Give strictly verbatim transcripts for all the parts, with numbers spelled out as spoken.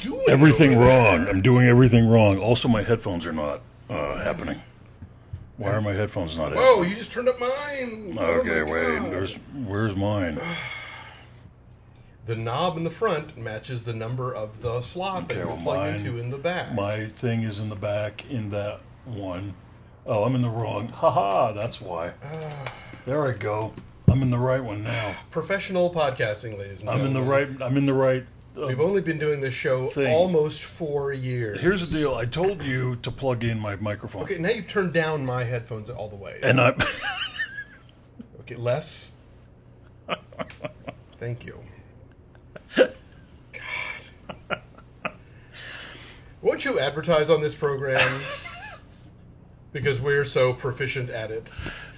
doing? Everything wrong. I'm doing everything wrong. Also, my headphones are not uh, happening. Why are my headphones not Whoa, happening? you just turned up mine. Okay, oh my wait. God. There's, where's mine? The knob in the front matches the number of the slot Okay, that well, you plug mine- into in the back. My thing is in the back in that one. Oh, I'm in the wrong. Haha, that's why. There I go. I'm in the right one now. Professional podcasting, ladies and I'm gentlemen. in the right. I'm in the right. Uh, We've only been doing this show thing. almost four years. Here's the deal. I told you to plug in my microphone. Okay, now you've turned down my headphones all the way. And I. Okay, less. Thank you. God. Won't you advertise on this program? Because we're so proficient at it.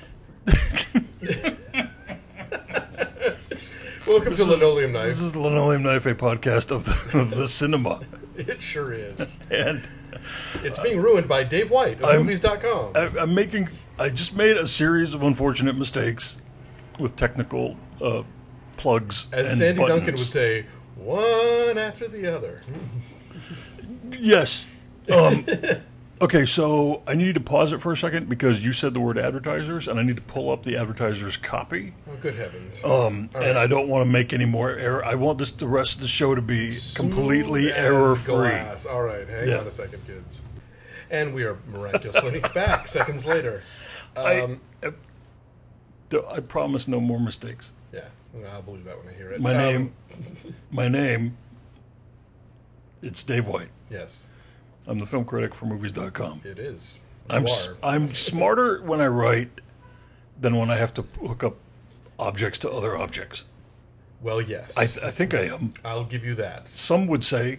Welcome to Linoleum Knife. This is the Linoleum Knife, a podcast of the, of the cinema. It sure is. And It's being ruined by Dave White of I'm- movies dot com. I, I'm making. I just made a series of unfortunate mistakes with technical uh, plugs As and Sandy buttons. Duncan would say, one after the other. Yes. Um, okay, so I need to pause it for a second because you said the word advertisers, and I need to pull up the advertisers copy. Oh, good heavens. Um, All and right. I don't want to make any more error. I want this the rest of the show to be completely Smooth as error free. glass. All right, hang Yeah. on a second, kids. And we are miraculously back seconds later. Um, I, I, I promise no more mistakes. yeah, I'll believe that when I hear it. My Um, name, my name. It's Dave White. Yes, I'm the film critic for movies dot com. it is. You I'm are. s- I'm smarter when I write than when I have to hook up objects to other objects. Well, yes. I, th- I think I am. I'll give you that. Some would say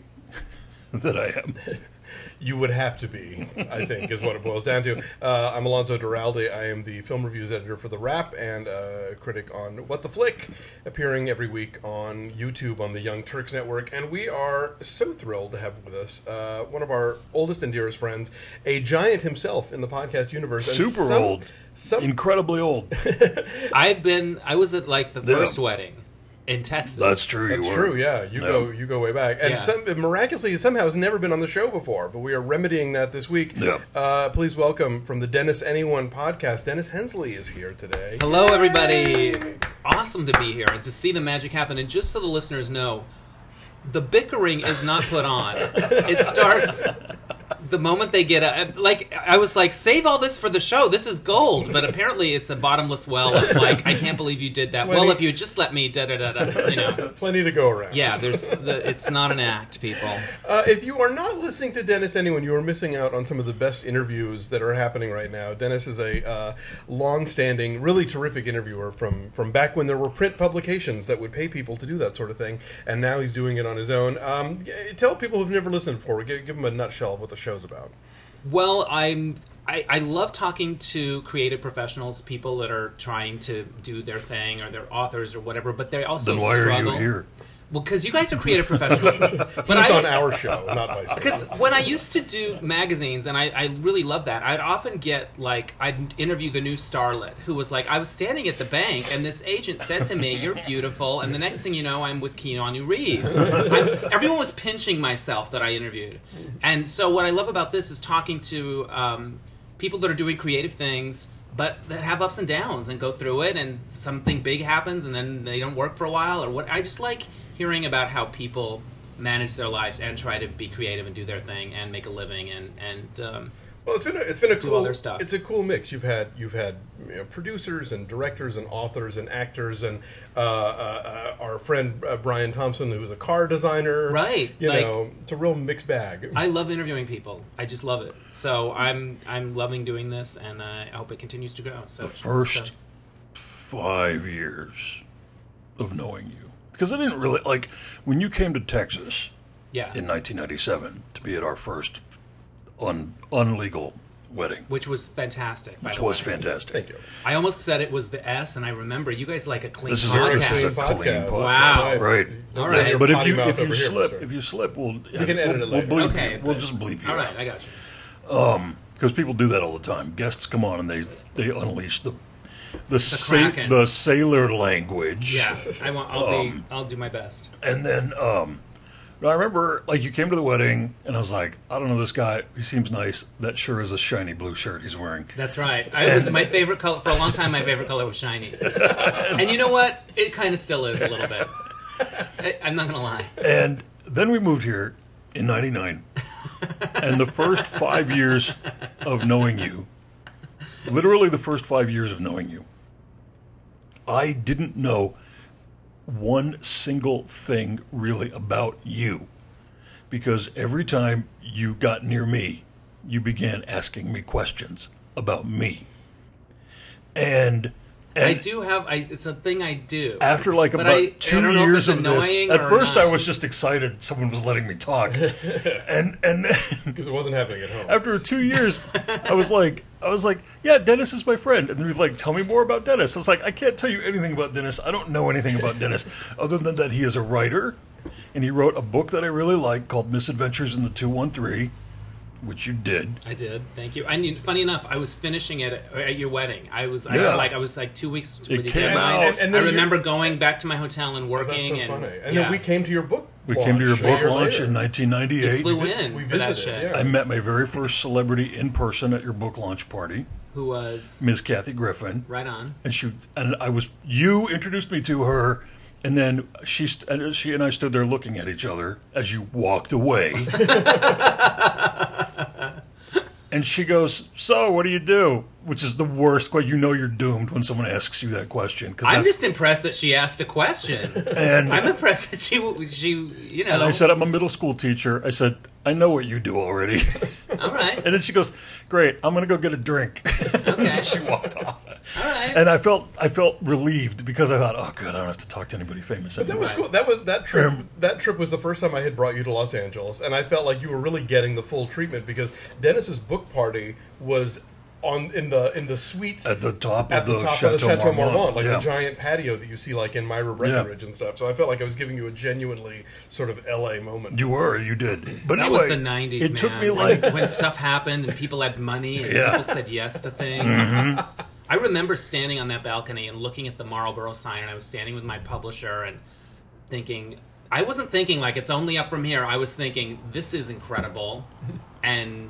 that I am. You would have to be, I think, is what it boils down to. Uh, I'm Alonso Duralde. I am the film reviews editor for The Wrap and a critic on What the Flick, appearing every week on YouTube on the Young Turks Network. And we are so thrilled to have with us uh, one of our oldest and dearest friends, a giant himself in the podcast universe. and Super some- old. Some, Incredibly old. I've been. I was at like the Yeah. first wedding in Texas. That's true. That's you were. true, yeah. You Yeah. go you go way back. And Yeah. some, miraculously, somehow has never been on the show before, but we are remedying that this week. Yeah. Uh, please welcome from the Dennis Anyone podcast, Dennis Hensley is here today. Hello, everybody. It's awesome to be here and to see the magic happen. And just so the listeners know, the bickering is not put on. It starts the moment they get up. Like, I was like, save all this for the show. This is gold. But apparently it's a bottomless well of, like, I can't believe you did that. Plenty- Well, if you had just let me, da-da-da-da, you know. Plenty to go around. Yeah, there's the, it's not an act, people. Uh, if you are not listening to Dennis Anyone, you are missing out on some of the best interviews that are happening right now. Dennis is a uh, long-standing, really terrific interviewer from, from back when there were print publications that would pay people to do that sort of thing, and now he's doing it on his own. Um, g- tell people who've never listened before, give, give them a nutshell of what the show's about. Well, I'm I, I love talking to creative professionals, people that are trying to do their thing, or they're authors or whatever, but they also Then why struggle. are you here? Well, because you guys are creative professionals. but He's I, on our show, not my show. Because when I used to do magazines, and I, I really love that, I'd often get, like, I'd interview the new starlet, who was like, I was standing at the bank, and this agent said to me, you're beautiful, and the next thing you know, I'm with Keanu Reeves. I'm, everyone was pinching myself that I interviewed. And so what I love about this is talking to um, people that are doing creative things, but that have ups and downs, and go through it, and something big happens, and then they don't work for a while, or what. I just like hearing about how people manage their lives and try to be creative and do their thing and make a living and and um, Well, it's been a, it's been a do cool other stuff. It's a cool mix. You've had you've had you know, producers and directors and authors and actors and uh, uh, uh, our friend uh, Brian Thompson, who was a car designer. Right, You like- know, it's a real mixed bag. I love interviewing people. I just love it. So I'm I'm loving doing this, and uh, I hope it continues to grow. So The first so- five years of knowing you. Because I didn't really, like, when you came to Texas yeah, in nineteen ninety-seven to be at our first un, unlegal wedding, which was fantastic. by which the was way. fantastic. Thank you. I almost said it was the S, and I remember you guys like a clean This is a- podcast. this is a clean Podcast. podcast. Wow. Right. All Let right. your But if potty you mouth if you over here, slip mister. if you slip we'll We can edit it we'll, later. We'll bleep Okay, you. We'll but- just bleep you. All right, I got you. Because people do that all the time. Guests come on and they, they unleash the the sa- Kraken. the sailor language. Yeah, I want. I'll Um, be. I'll do my best. And then um, But I remember, like, you came to the wedding, and I was like, I don't know this guy. He seems nice. That sure is a shiny blue shirt he's wearing. That's right. I was my favorite color for a long time. My favorite color was shiny, and you know what? It kind of still is a little bit. I, I'm not gonna lie. And then we moved here in ninety-nine, and the first five years of knowing you, literally the first five years of knowing you, I didn't know one single thing really about you, because every time you got near me, you began asking me questions about me. And, and I do have. I, it's a thing I do. after like But about I- I two don't know if years it's of this, annoying at or first not. I was just excited someone was letting me talk, and and then Because it wasn't happening at home. after two years, I was like, I was like, yeah, Dennis is my friend. And they were like, tell me more about Dennis. I was like, I can't tell you anything about Dennis. I don't know anything about Dennis, other than that he is a writer, and he wrote a book that I really like called Misadventures in the two one three, which you did. I did. Thank you. I mean, funny enough, I was finishing it at, at your wedding. I was I, Yeah. like I was like two weeks It with the came deadline. out- And- and I then remember going back to my hotel and That's working. so and funny. And yeah. then we came to your book We came to your launch a book year launch later. in nineteen You ninety-eight. flew in we for that visited, shit. yeah. I met my very first celebrity in person at your book launch party, Who was Miss Kathy Griffin. right on? And she and I was you introduced me to her, and then she st- and she and I stood there looking at each other as you walked away. And she goes, "So, what do you do?" Which is the worst. que- You know you're doomed when someone asks you that question. Cause I'm that's- just impressed that she asked a question. and I'm impressed that she she you know. and I said, "I'm a middle school teacher." I said, "I know what you do already." all right, And then she goes, "Great, I'm going to go get a drink." okay, She walked off. all right. And I felt I felt relieved because I thought, "Oh, good, I don't have to talk to anybody famous But that anymore." was cool. That was that trip. That trip was the first time I had brought you to Los Angeles, and I felt like you were really getting the full treatment because Dennis's book party was on in the in the suite At the top at of the the top Chateau, of the Chateau Marmont, Marmont, like yeah. the giant patio that you see like in Myra Breckenridge and stuff. So I felt like I was giving you a genuinely sort of L A moment. You were, you did. But That anyway, was the nineties, it man. took me when, like when stuff happened and people had money and Yeah. Mm-hmm. people said yes to things. I remember standing on that balcony and looking at the Marlboro sign, and I was standing with my publisher and thinking, I wasn't thinking like it's only up from here. I was thinking this is incredible, and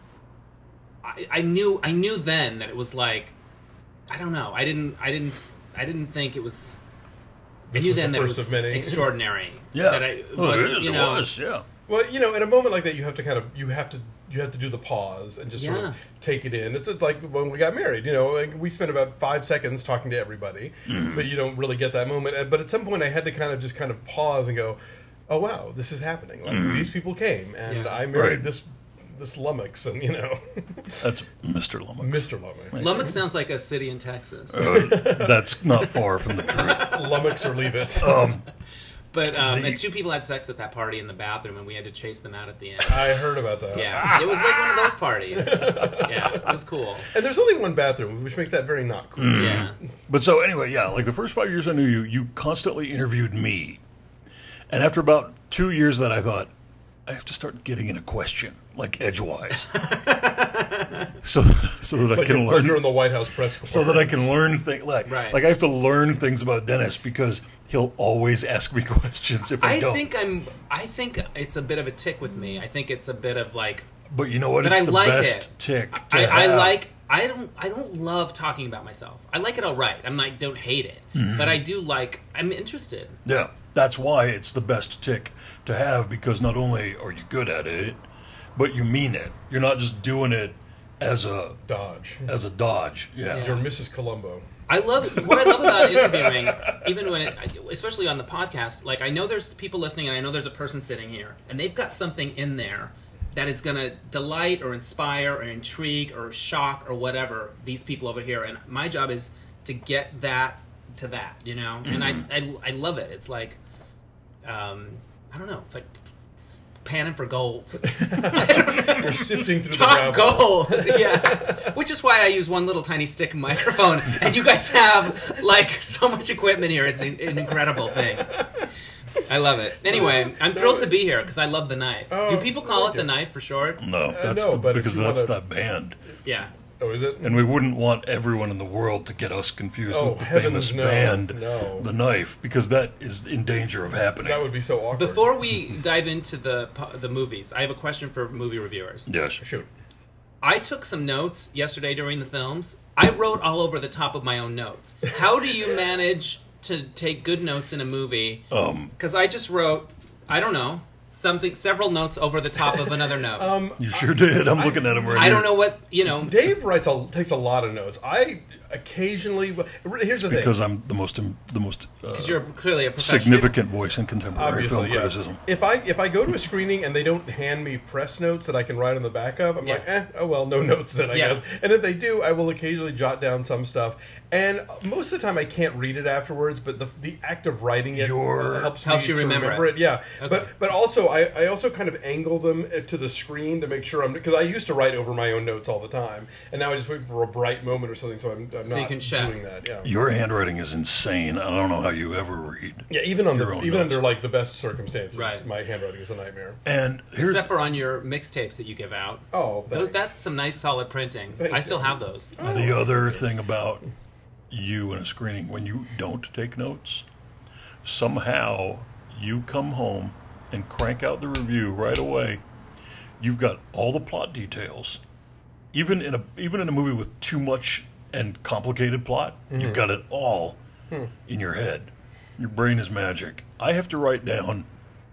I, I knew I knew then that it was like I don't know. I didn't I didn't I didn't think it was. I This knew was then the that it first was of many. extraordinary. yeah. that I Well, was, it is, you it know, was, yeah. Well, you know, in a moment like that, you have to kind of you have to you have to do the pause and just sort Yeah. of take it in. It's just like when we got married. You know, like we spent about five seconds talking to everybody, Mm-hmm. but you don't really get that moment. And- But at some point, I had to kind of just kind of pause and go, "Oh wow, this is happening! Like these people came, and Yeah. I married Mm-hmm. Right. this this Lummox, and you know, That's Mister Lummox. Mister Lummox, Lubbock sounds like a city in Texas. That's not far from the truth. Lummox or leave it." But um, The- and two people had sex at that party in the bathroom, and we had to chase them out at the end. I heard about that. Yeah, it was like one of those parties. Yeah, it was cool. And there's only one bathroom, which makes that very not cool. Yeah, But so anyway, yeah, like the first five years I knew you, you constantly interviewed me. And after about two years that I thought, I have to start getting in a question, like edgewise. so so that I Like can you're, learn you're in the White House press corps. so that I can learn things like Right. like I have to learn things about Dennis because he'll always ask me questions if I, I don't. think I'm. I think it's a bit of a tick with me. I think it's a bit of like. but you know what? But It's I the like best it. tick. To I, I have. like. I don't. I don't love talking about myself. I like it all right. I'm like don't hate it, Mm-hmm. but I do like. I'm interested. Yeah, that's why it's the best tick to have because not only are you good at it, but you mean it. You're not just doing it as a Dodge. as a dodge. Yeah. Yeah. You're Missus Columbo. I love what I love about interviewing, even when, it, especially on the podcast. Like I know there's people listening, and I know there's a person sitting here, and they've got something in there that is going to delight or inspire or intrigue or shock or whatever these people over here. And my job is to get that to that, you know. And I, I I love it. It's like, um, I don't know. It's like it's panning for gold. You're sifting through the Top gravel. gold, yeah. Which is why I use one little tiny stick microphone, and you guys have like so much equipment here. It's an, an incredible thing. I love it. Anyway, I'm thrilled to be here because I love the knife. Oh, Do people call it thank the you. knife for short? No, that's no, the, but if because you that's wanna- that band. Yeah. Oh, is it? And we wouldn't want everyone in the world to get us confused Oh, with the heavens, famous no, band, no. The Knife, because that is in danger of happening. That would be so awkward. Before we dive into the the movies, I have a question for movie reviewers. Yes. Shoot. I took some notes yesterday during the films. I wrote all over the top of my own notes. How do you manage to take good notes in a movie? Um, Because I just wrote, I don't know, something, several notes over the top of another note. Um, You sure did. I'm looking at him right I here. don't know what, you know. Dave writes a, takes a lot of notes. I occasionally... Here's the thing. Because I'm the most the most uh, Because you're clearly a professional. significant voice in contemporary film Obviously, yeah. criticism. If I if I go to a screening and they don't hand me press notes that I can write on the back of, I'm Yeah. like, eh, oh well, no notes then, I Yeah. guess. And if they do, I will occasionally jot down some stuff. And most of the time, I can't read it afterwards, but the the act of writing it Your- helps, Helps me you to remember remember it. it. Yeah, Okay. but but also I, I also kind of angle them to the screen to make sure I'm because I used to write over my own notes all the time, and now I just wait for a bright moment or something, so I'm, I'm So not you can check. doing that. Yeah. Your handwriting is insane. I don't know how you ever read. Yeah, even on Your the own even notes. under like the best circumstances, Right. my handwriting is a nightmare. And here's Except for on your mixtapes that you give out. Oh, Those, thanks. that's some nice solid printing. Thank I still you. have those. the other thing about you in a screening when you don't take notes. Somehow you come home and crank out the review right away. You've got all the plot details. Even in a even in a movie with too much and complicated plot, you've got it all in your head. Your brain is magic. I have to write down.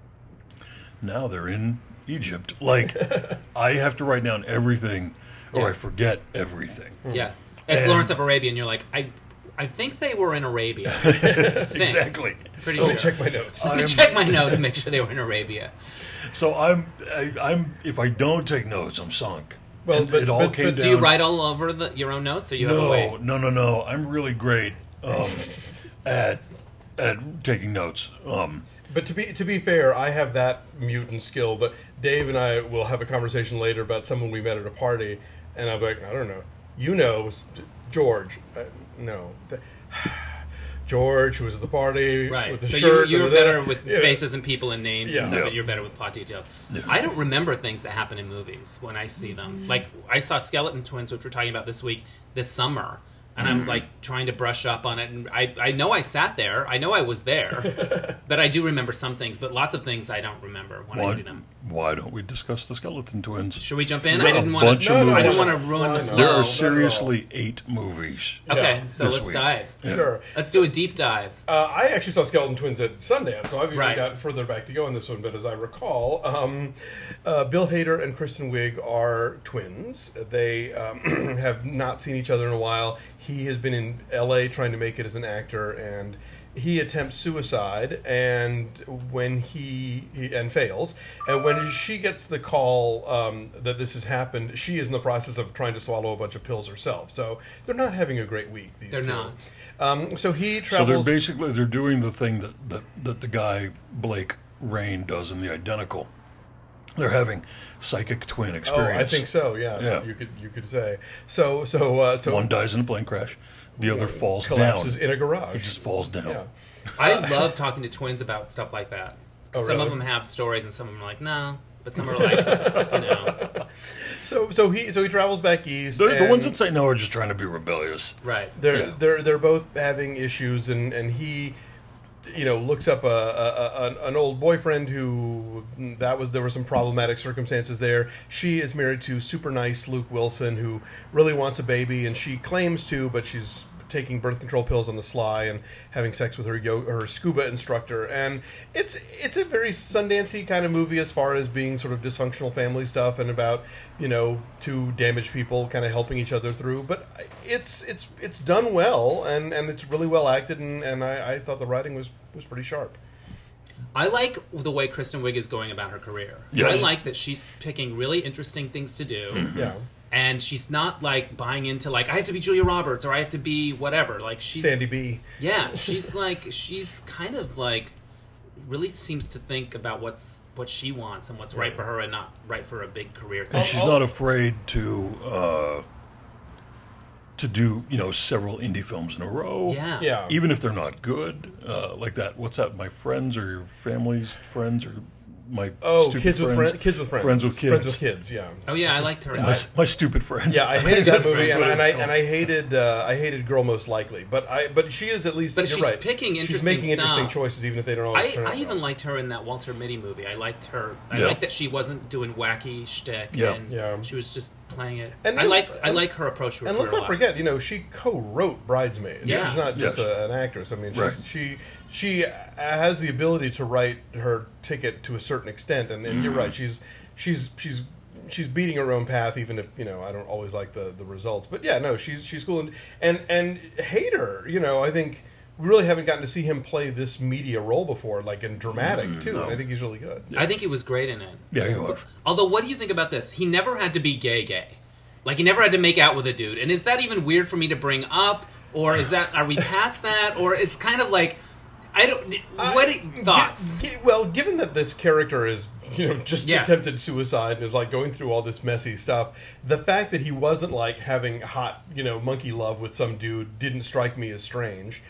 Now they're in Egypt. Like I have to write down everything, or Yeah. I forget everything. Yeah. It's And- Lawrence of Arabia, and you're like, I I think they were in Arabia. Think. Exactly. Pretty Let me sure. check my notes. Let me check my notes, make sure they were in Arabia. So I'm, I, I'm. If I don't take notes, I'm sunk. Well, And but- it all but- came but down. Do you write all over the, your own notes, or you have a No, way? no, no, no. I'm really great um, at at taking notes. Um, But to be to be fair, I have that mutant skill. But Dave and I will have a conversation later about someone we met at a party, and I'm like, I don't know. You know, George. Uh, no, George, who was at the party Right. with the So shirt. you, you're da, da, da. better with Yeah. faces and people and names Yeah. and stuff, Yeah. but you're better with plot details. Yeah. I don't remember things that happen in movies when I see them. Like, I saw Skeleton Twins, which we're talking about this week, this summer. And I'm Mm-hmm. like trying to brush up on it, and I, I know I sat there, I know I was there, but I do remember some things, but lots of things I don't remember when I why, see them. why don't we discuss the Skeleton Twins? Should we jump in? Yeah, I didn't a want bunch to. of No, no, I movies. didn't want to ruin the Why not? flow. There not are at seriously eight movies. Okay, so This let's week. dive. Yeah. Sure. Let's do a deep dive. Uh, I actually saw Skeleton Twins at Sundance, so I've even Right. got further back to go on this one. But as I recall, um, uh, Bill Hader and Kristen Wiig are twins. They um, have not seen each other in a while. He has been in L A trying to make it as an actor, and he attempts suicide, and when he, he and fails, and when she gets the call um, that this has happened, she is in the process of trying to swallow a bunch of pills herself. So they're not having a great week. These They're two. not. Um, so he So travels. they're basically they're doing the thing that, that, that the guy Blake Rain does in The Identical. They're having psychic twin Oh, experience. I think so. Yes, Yeah. you could you could say so. So uh, so One dies in a plane crash, the other falls collapses down. in a garage. It just falls down. yeah. I love talking to twins about stuff like that. Oh, some of really? them have stories, and some of them are like, no. But some are like, you know, So so he so he travels back east. The, the and ones that say no are just trying to be rebellious. right. they're Yeah. they're they're both having issues, and and he. You know, looks up a, a, a an old boyfriend who that was there were some problematic circumstances there. She is married to super nice Luke Wilson, who really wants a baby, and she claims to, but she's taking birth control pills on the sly and having sex with her yo- her scuba instructor. And it's it's a very Sundancey kind of movie as far as being sort of dysfunctional family stuff and about you know two damaged people kind of helping each other through. But it's it's it's done well, and, and it's really well acted, and, and I, I thought the writing was was pretty sharp. I like the way Kristen Wiig is going about her career. Yes. I like that she's picking really interesting things to do. Yeah, And she's not like buying into like I have to be Julia Roberts or I have to be whatever. Like she's Sandy B. Yeah, she's like she's kind of like really seems to think about what's what she wants and what's right for her and not right for a big career thing. And she's not afraid to uh, to do you know several indie films in a row. Yeah. Yeah, Even if they're not good, uh, like that. What's that? My friends or your family's friends or my Oh, stupid kids with friends, friends, kids with friends, friends with kids, friends with kids. Yeah. Oh yeah, I liked her. in my, that. my stupid friends. Yeah, I hated that movie, Friends, and, what and I it's and I hated uh, I hated Girl Most Likely, but I but she is at least. But you're she's right. picking She's interesting making interesting stuff. choices, even if they don't always I, turn out I even well. liked her in that Walter Mitty movie. I liked her. I Yeah. liked that she wasn't doing wacky shtick. Yeah. and Yeah. she was just playing it. And I then- like I and- like her approach to her And let's career not a lot. forget, you know, she co-wrote Bridesmaids. Yeah. She's not just Yes. a, an actress. I mean, she's, Right. she she has the ability to write her ticket to a certain extent, and, and you're right. She's she's she's she's beating her own path, even if you know I don't always like the, the results. But yeah, no, she's she's cool, and and and Hader. You know, I think we really haven't gotten to see him play this media role before, like in dramatic too. no. And I think he's really good. I think he was great in it. Yeah, you are. Although, what do you think about this? He never had to be gay gay. Like, he never had to make out with a dude. And is that even weird for me to bring up? Or is that, are we past that? Or it's kind of like, I don't, what I- thoughts? gi- gi- well, given that this character is, you know, just Yeah. attempted suicide and is like going through all this messy stuff, the fact that he wasn't like having hot, you know, monkey love with some dude didn't strike me as strange.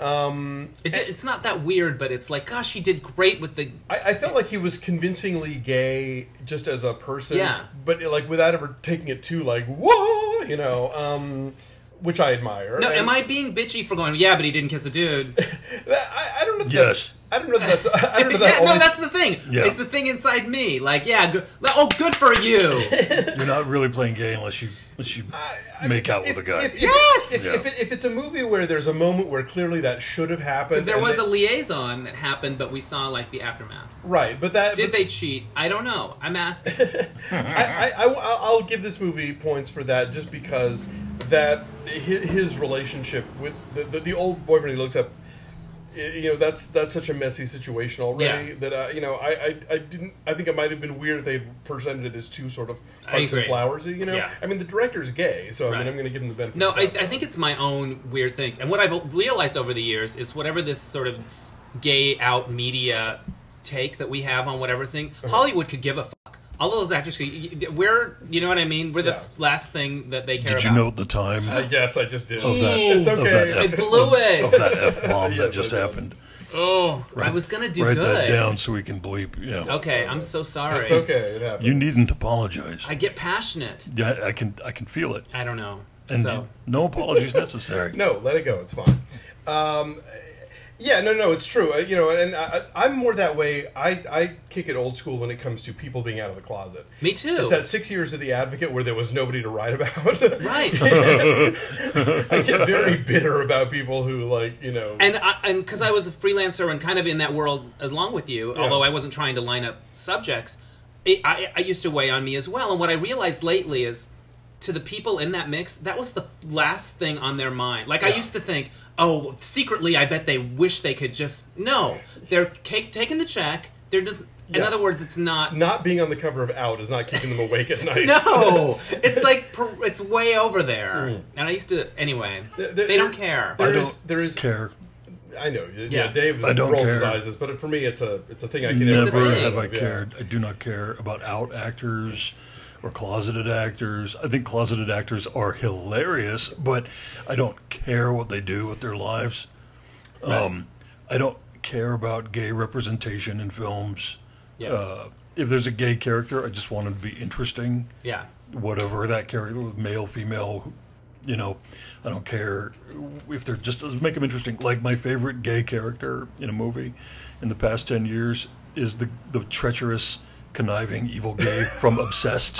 Um, It, did- it's not that weird, but it's like, gosh, he did great with the. I, I felt like he was convincingly gay just as a person, Yeah. but like without ever taking it too like whoa, you know, um, which I admire. No, And- am I being bitchy for going, yeah, but he didn't kiss a dude? I, I don't know. If Yes. That's, I don't know. If that's. I don't know. If that yeah, no, always, that's the thing. Yeah. It's the thing inside me. Like, yeah, good, oh, good for you. You're not really playing gay unless you unless you I- I make mean, out with if- a guy. If, if, Yes! If, Yeah. if, it, if it's a movie where there's a moment where clearly that should have happened, Because there and was they- a liaison that happened, but we saw, like, the aftermath. right, but that Did but they cheat? I don't know. I'm asking. I, I, I, I'll give this movie points for that just because that his, his relationship with the, the the old boyfriend he looks up. You know, that's that's such a messy situation already Yeah. that uh, you know I, I I didn't I think it might have been weird if they presented it as two sort of I hearts and agree. flowersy. You know, Yeah. I mean the director's gay, so I Right. mean I'm going to give him the benefit. No, of I, the doubt. I think it's my own weird things. And what I've realized over the years is whatever this sort of gay out media take that we have on whatever thing, Uh-huh. Hollywood could give a fuck. All those actors, could, we're, you know what I mean? We're the Yeah. last thing that they care Did you about. note the time I guess I just did. of that? It's of okay. that I F, blew it. of that f bomb Yes, that just I did. happened. Oh, I was gonna do Write good. that down so we can bleep. Yeah. Okay, I'm so sorry. It's okay. It happens. You needn't apologize. I get passionate. Yeah, I can I can feel it. I don't know. And so no apologies necessary. No, let it go. It's fine. Um, yeah, no, no, it's true. Uh, you know, and I, I'm more that way. I, I kick it old school when it comes to people being out of the closet. me too. It's that six years of The Advocate where there was nobody to write about. Right. I get very bitter about people who, like, you know. And I, and because I was a freelancer and kind of in that world along with you, although I wasn't trying to line up subjects, it, I, I used to weigh on me as well. And what I realized lately is, to the people in that mix, that was the last thing on their mind. Like I Yeah. used to think, oh, secretly, I bet they wish they could just no. They're cake, taking the check. They're just, in Yeah. other words, it's not. not being on the cover of Out is not keeping them awake at night. No, it's like per- it's way over there. And I used to anyway. There- there- they don't care. There I is, don't there is. care. I know. Yeah, Yeah. Dave I don't rolls his care. eyes, but for me, it's a it's a thing I can never. a Never thing. have I Yeah. cared. I do not care about out actors or closeted actors. I think closeted actors are hilarious, but I don't care what they do with their lives. Um, I don't care about gay representation in films. Yeah. Uh, if there's a gay character, I just want him to be interesting. Yeah. Whatever that character, male, female, you know, I don't care if they're just make them interesting. Like my favorite gay character in a movie in the past ten years is the the treacherous, conniving, evil gay from Obsessed.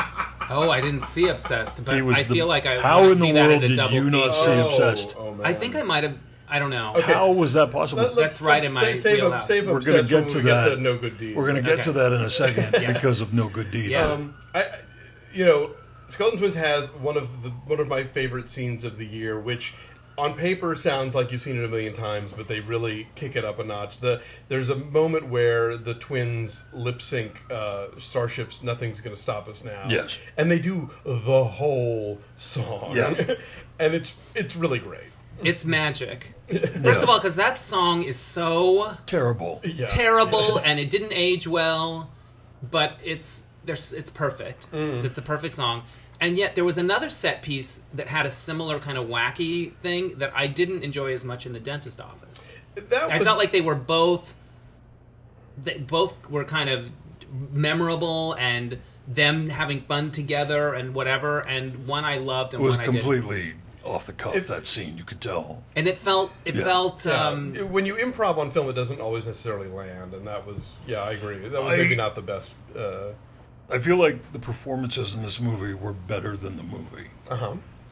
Oh, I didn't see Obsessed, but He was I the- feel like I how want to in the see that world at a did double you not feature. see Oh, Obsessed? oh, man. I think I might have. I don't know. Okay. How was that possible? Let- That's right in my sa- save, wheelhouse. save We're Obsessed gonna get when to we that. Get to No Good Deed. We're going to get Okay. to that in a second because of No Good Deed. Yeah. Um, I, I- you know, Skeleton Twins has one of the one of my favorite scenes of the year, which on paper sounds like you've seen it a million times, but they really kick it up a notch. The there's a moment where the twins lip sync uh, Starship's "Nothing's Gonna Stop Us Now." Yes. and they do the whole song. Yeah. and it's it's really great. It's magic. First of all, because that song is so Terrible. Yeah. terrible and it didn't age well, but it's there's it's perfect. Mm. It's the perfect song. And yet there was another set piece that had a similar kind of wacky thing that I didn't enjoy as much in The Dentist Office. That I was, felt like they were both they both were kind of memorable and them having fun together and whatever. And one I loved and It was one I didn't. completely off the cuff, If- that scene, you could tell. And it felt it Yeah. felt Yeah, um, when you improv on film, it doesn't always necessarily land, and that was yeah, I agree. That was I- maybe not the best. Uh I feel like the performances in this movie were better than the movie. huh.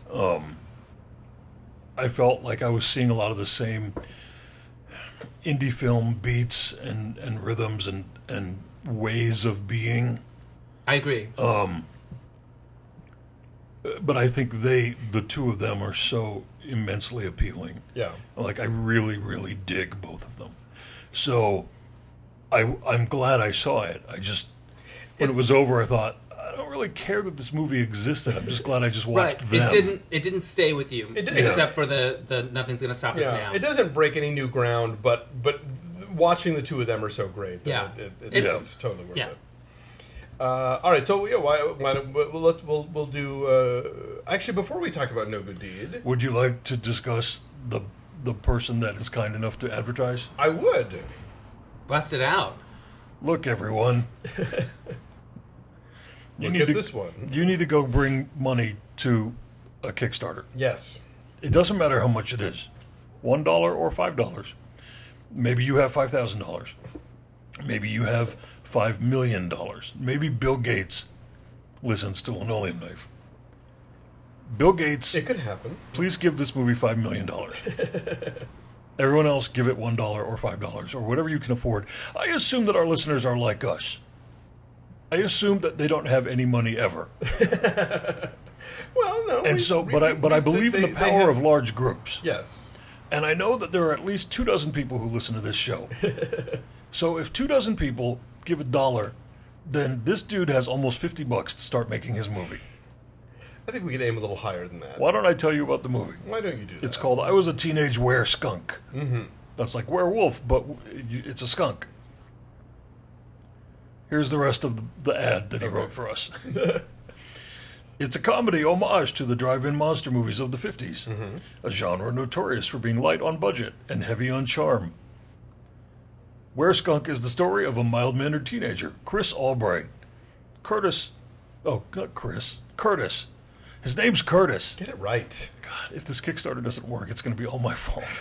I felt like I was seeing a lot of the same indie film beats and, and rhythms and, and ways of being. I agree. But I think they, the two of them, are so immensely appealing. Yeah. Like, I really, really dig both of them. So, I, I'm glad I saw it. I just, when it was over, I thought, I don't really care that this movie existed. I'm just glad I just watched Right. them. It didn't. It didn't stay with you, It didn't. except for the the nothing's gonna stop us Yeah, now. it doesn't break any new ground, but but watching the two of them are so great. That Yeah. it, it, it, It's- it's totally worth yeah. it. Uh, all right, so yeah, why, why don't, we'll, let's we'll we'll do. Uh, actually, before we talk about No Good Deed, Would you like to discuss the the person that is kind enough to advertise? I would. Bust it out. Look, everyone. You Look need at to, this one. You need to go bring money to a Kickstarter. Yes. It doesn't matter how much it is, one dollar or five dollars. Maybe you have five thousand dollars. Maybe you have five million dollars. Maybe Bill Gates listens to Linoleum Knife. Bill Gates, It could happen. please give this movie five million dollars. Everyone else, give it one dollar or five dollars or whatever you can afford. I assume that our listeners are like us. I assume that they don't have any money ever. Well, no. And we- so, we- but I, we- but I they- believe in they- the they power have- of large groups. Yes. And I know that there are at least two dozen people who listen to this show. So if two dozen people give a dollar, then this dude has almost fifty bucks to start making his movie. I think we could aim a little higher than that. Why don't I tell you about the movie? Why don't you do that? It's called I Was a Teenage Were Skunk. Mm-hmm. That's like werewolf, but you- it's a skunk. Here's the rest of the, the ad that he wrote for us. It's a comedy homage to the drive-in monster movies of the fifties, a genre notorious for being light on budget and heavy on charm. Were Skunk is the story of a mild-mannered teenager, Chris Albright. Curtis, oh, not Chris, Curtis. His name's Curtis. Get it right. God, if this Kickstarter doesn't work, it's going to be all my fault.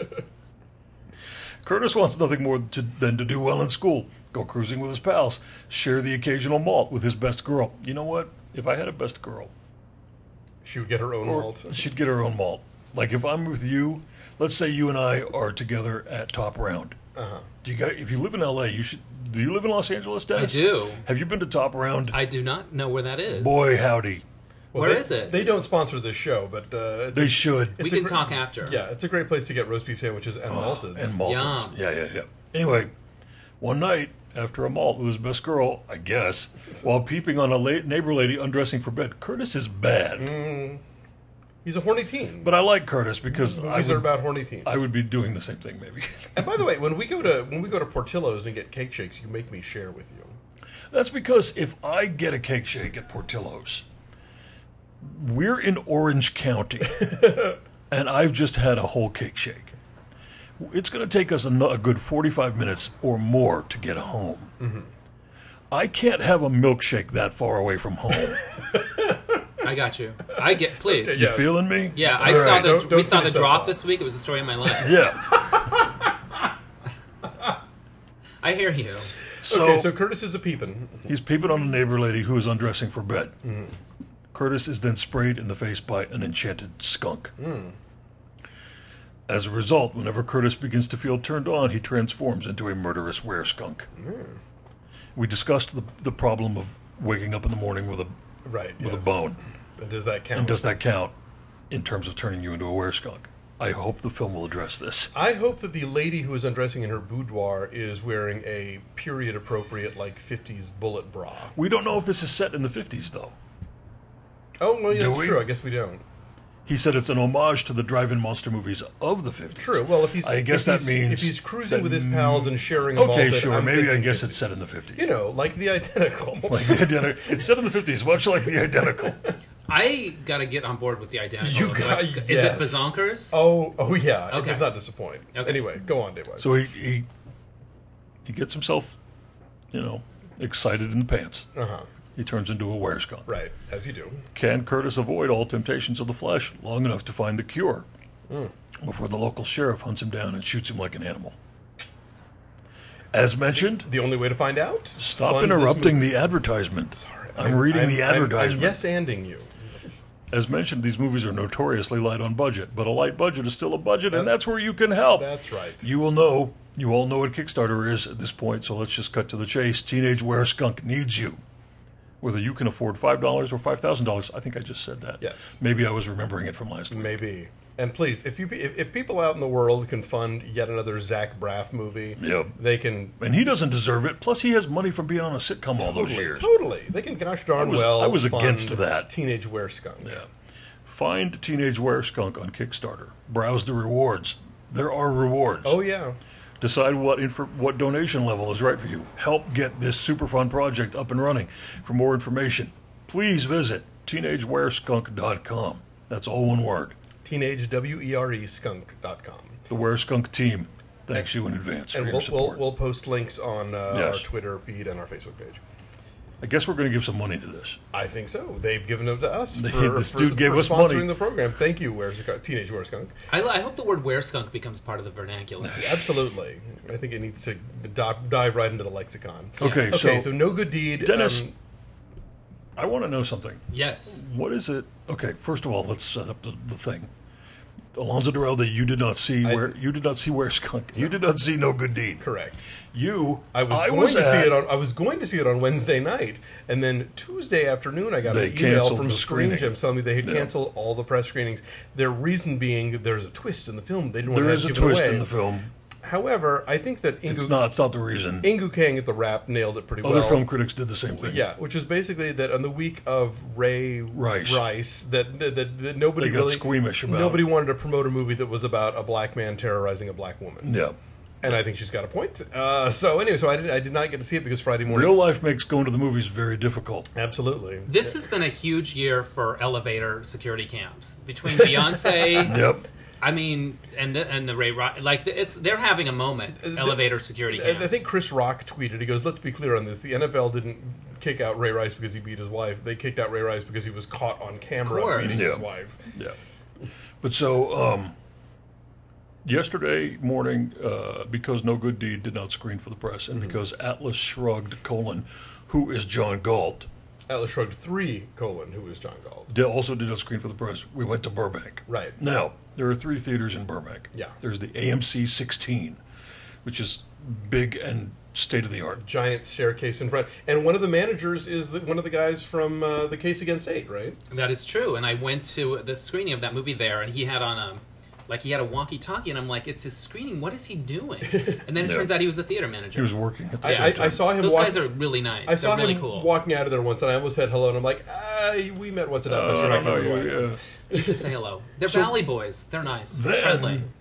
Curtis wants nothing more to, than to do well in school, go cruising with his pals, share the occasional malt with his best girl. You know what? If I had a best girl, She would get her own or malt. she'd get her own malt. Like if I'm with you, let's say you and I are together at Top Round. Uh-huh. Do you guys, if you live in L A, you should. Do you live in Los Angeles, I Dennis? do. Have you been to Top Round? I do not know where that is. Boy, howdy. Well, Where they, is it? They don't sponsor this show, but uh, it's They a, should. we it's a can gr- talk after. yeah, it's a great place to get roast beef sandwiches and malted. And malted. Yum. Yeah, yeah, yeah. Anyway, one night after a malt with his best girl, I guess, while peeping on a la- neighbor lady undressing for bed, Curtis is bad. Mm. He's a horny teen. But I like Curtis because I Movies would, are about horny teens. I would be doing the same thing maybe. And by the way, when we go to when we go to Portillo's and get cake shakes, you make me share with you. That's because if I get a cake shake at Portillo's, we're in Orange County, and I've just had a whole cake shake. It's going to take us a, no- a good forty-five minutes or more to get home. Mm-hmm. I can't have a milkshake that far away from home. I got you. I get. Please. You Yeah. feeling me? Yeah, I All saw right. the Don't- don't we saw the finish that drop thought. this week. It was the story of my life. Yeah. I hear you. So, okay, so Curtis is a peeping. he's peeping on a neighbor lady who is undressing for bed. Curtis is then sprayed in the face by an enchanted skunk. As a result, whenever Curtis begins to feel turned on, he transforms into a murderous were-skunk. We discussed the, the problem of waking up in the morning with a Right. with yes. a bone. And does that count? And does that count in terms of turning you into a were-skunk? I hope the film will address this. I hope that the lady who is undressing in her boudoir is wearing a period-appropriate, like fifties bullet bra. We don't know if this is set in the fifties, though. Oh, well, yeah, Do that's we? true. I guess we don't. He said it's an homage to the drive-in monster movies of the fifties. True. Well, if he's I guess if that he's, means if he's cruising that- with his pals and sharing a Okay, malted, sure. I'm Maybe I thinking guess it's fifties. set in the fifties. You know, like the identical. Like the identical. It's set in the fifties, much like the identical. I gotta get on board with the identical. You got- What's- Is yes. it bazonkers? Oh, oh yeah. It Okay. does not disappoint. Okay. Anyway, go on, Dave. So he, he he gets himself, you know, excited in the pants. Uh-huh. He turns into a wereskunk. Right, as you do. Can Curtis avoid all temptations of the flesh long enough to find the cure Mm. before the local sheriff hunts him down and shoots him like an animal? As mentioned, The only way to find out? stop Fund this interrupting movie. the advertisement. Sorry, I'm reading the I'm- advertisement. I'm yes-anding you. As mentioned, these movies are notoriously light on budget, but a light budget is still a budget, and that's where you can help. That's right. You will know, you all know what Kickstarter is at this point, so let's just cut to the chase. Teenage Wereskunk needs you. Whether you can afford five dollars or five thousand dollars, I think I just said that. Yes. Maybe I was remembering it from last week. Maybe. And please, if you if, if people out in the world can fund yet another Zach Braff movie, Yep. they can And he doesn't deserve it. Plus, he has money from being on a sitcom all those totally, years. totally. They can gosh darn I was- well. I was fund against that. Teenage Wereskunk. Yeah. Find Teenage Wereskunk on Kickstarter. Browse the rewards. There are rewards. Oh yeah. Decide what infor- what donation level is right for you. Help get this super fun project up and running. For more information, please visit teenage wereskunk dot com. That's all one word. Teenage W E R E skunk dot com. The Wereskunk team thanks you in advance for And your we'll, we'll support. we'll post links on uh, Yes. our Twitter feed and our Facebook page. I guess we're going to give some money to this. I think so. They've given them to us. They- for, this for- dude gave for us sponsoring money. the program. Thank you, Wereskunk, Teenage Wereskunk. I, I hope the word wereskunk becomes part of the vernacular. Absolutely. I think it needs to di- dive right into the lexicon. Okay, Okay, so, so, no good deed. Dennis- um, I want to know something. Yes. What is it? Okay, first of all, let's set up the, the thing. Alonzo Duralde, you did not see I- where you did not see Wereskunk. You did not see No Good Deed. correct. You, I was going to at- see it on. I was going to see it on Wednesday night, and then Tuesday afternoon, I got They an email canceled from the Screen screening. Gems telling me they had Yeah. canceled all the press screenings. Their reason being that there's a twist in the film. They didn't want There to is a give it twist away. in the film. However, I think that It's Ingu, not. It's not the reason. Ingu Kang at the Wrap nailed it pretty Other well. film critics did the same thing. Yeah, which is basically that on the week of Ray Rice. Rice that, that, that nobody They got really squeamish about. nobody wanted to promote a movie that was about a black man terrorizing a black woman. Yeah. And I think she's got a point. Uh, so anyway, so I did, I did not get to see it because Friday morning. Real life makes going to the movies very difficult. Absolutely. This has been a huge year for elevator security cams between Beyonce. Yep. I mean, and the, and the Ray Ri- like it's they're having a moment. Elevator security And cams. I think Chris Rock tweeted. He goes, "Let's be clear on this. The N F L didn't kick out Ray Rice because he beat his wife. They kicked out Ray Rice because he was caught on camera course. beating Yeah. his wife." Yeah. But so, um, yesterday morning, uh, because No Good Deed did not screen for the press, and because Atlas Shrugged, colon, who is John Galt, Atlas Shrugged three colon who is John Galt. did, also did not screen for the press, we went to Burbank. Right. Now, there are three theaters in Burbank. Yeah. There's the A M C sixteen, which is big and state-of-the-art. Giant staircase in front, and one of the managers is the, one of the guys from uh, the Case Against Eight, right? That is true. And I went to the screening of that movie there, and he had on a like he had a walkie-talkie, and I'm like, it's his screening. What is he doing? And then it Yeah. turns out he was a theater manager. He was working at the I, same I, time. I saw him. Those walk, guys are really nice. I They're saw really him cool. walking out of there once, and I almost said hello, and I'm like, ah, we met once at Atlas. Uh, You're I not don't know, coming you, away. yeah. You should say hello. They're So- Valley Boys. They're nice. They're friendly. Then,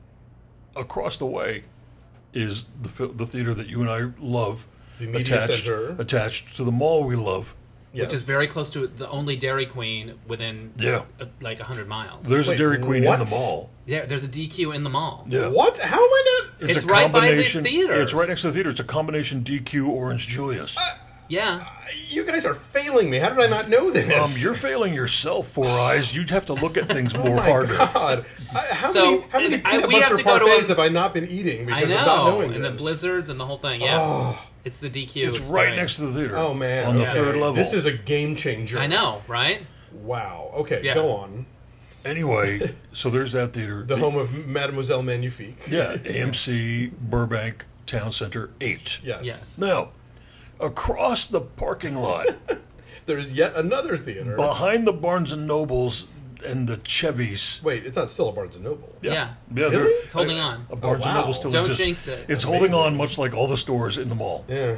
across the way is the fi- the theater that you and I love, The Media attached Center. attached to the mall we love. Yes. Which is very close to the only Dairy Queen within Yeah. uh, like one hundred miles. There's Wait, a Dairy Queen what? in the mall. Yeah, there's a D Q in the mall. Yeah. What? How am I not? It's a right by the combination- theaters. It's right next to the theater. It's a combination D Q Orange Julius. Yeah. You guys are failing me. How did I not know this? um, you're failing yourself, Four Eyes. You'd have to look at things Oh more my harder. God. I, how So, many, how many and I- peanut we have butter to go to parfaits a- have I not been eating I because of not know. knowing And the this? blizzards and the whole thing. Yeah. Oh, It's the D Q. It's experience. right next to the theater. oh, man. On the Okay. third level. This is a game changer. I know, right? Wow. Okay, Yeah. go on. Anyway, so there's that theater. The home of Mademoiselle Magnifique. Yeah, A M C Burbank Town Center eight. Yes. Yes. Now, across the parking lot, There's yet another theater. behind the Barnes and Nobles and the Chevys. Wait, it's not still a Barnes and Noble. Yeah. Yeah, Really? they're- It's holding on. A Barnes Oh, and wow. Noble still Don't exists. jinx it. It's Amazing. holding on much like all the stores in the mall. Yeah.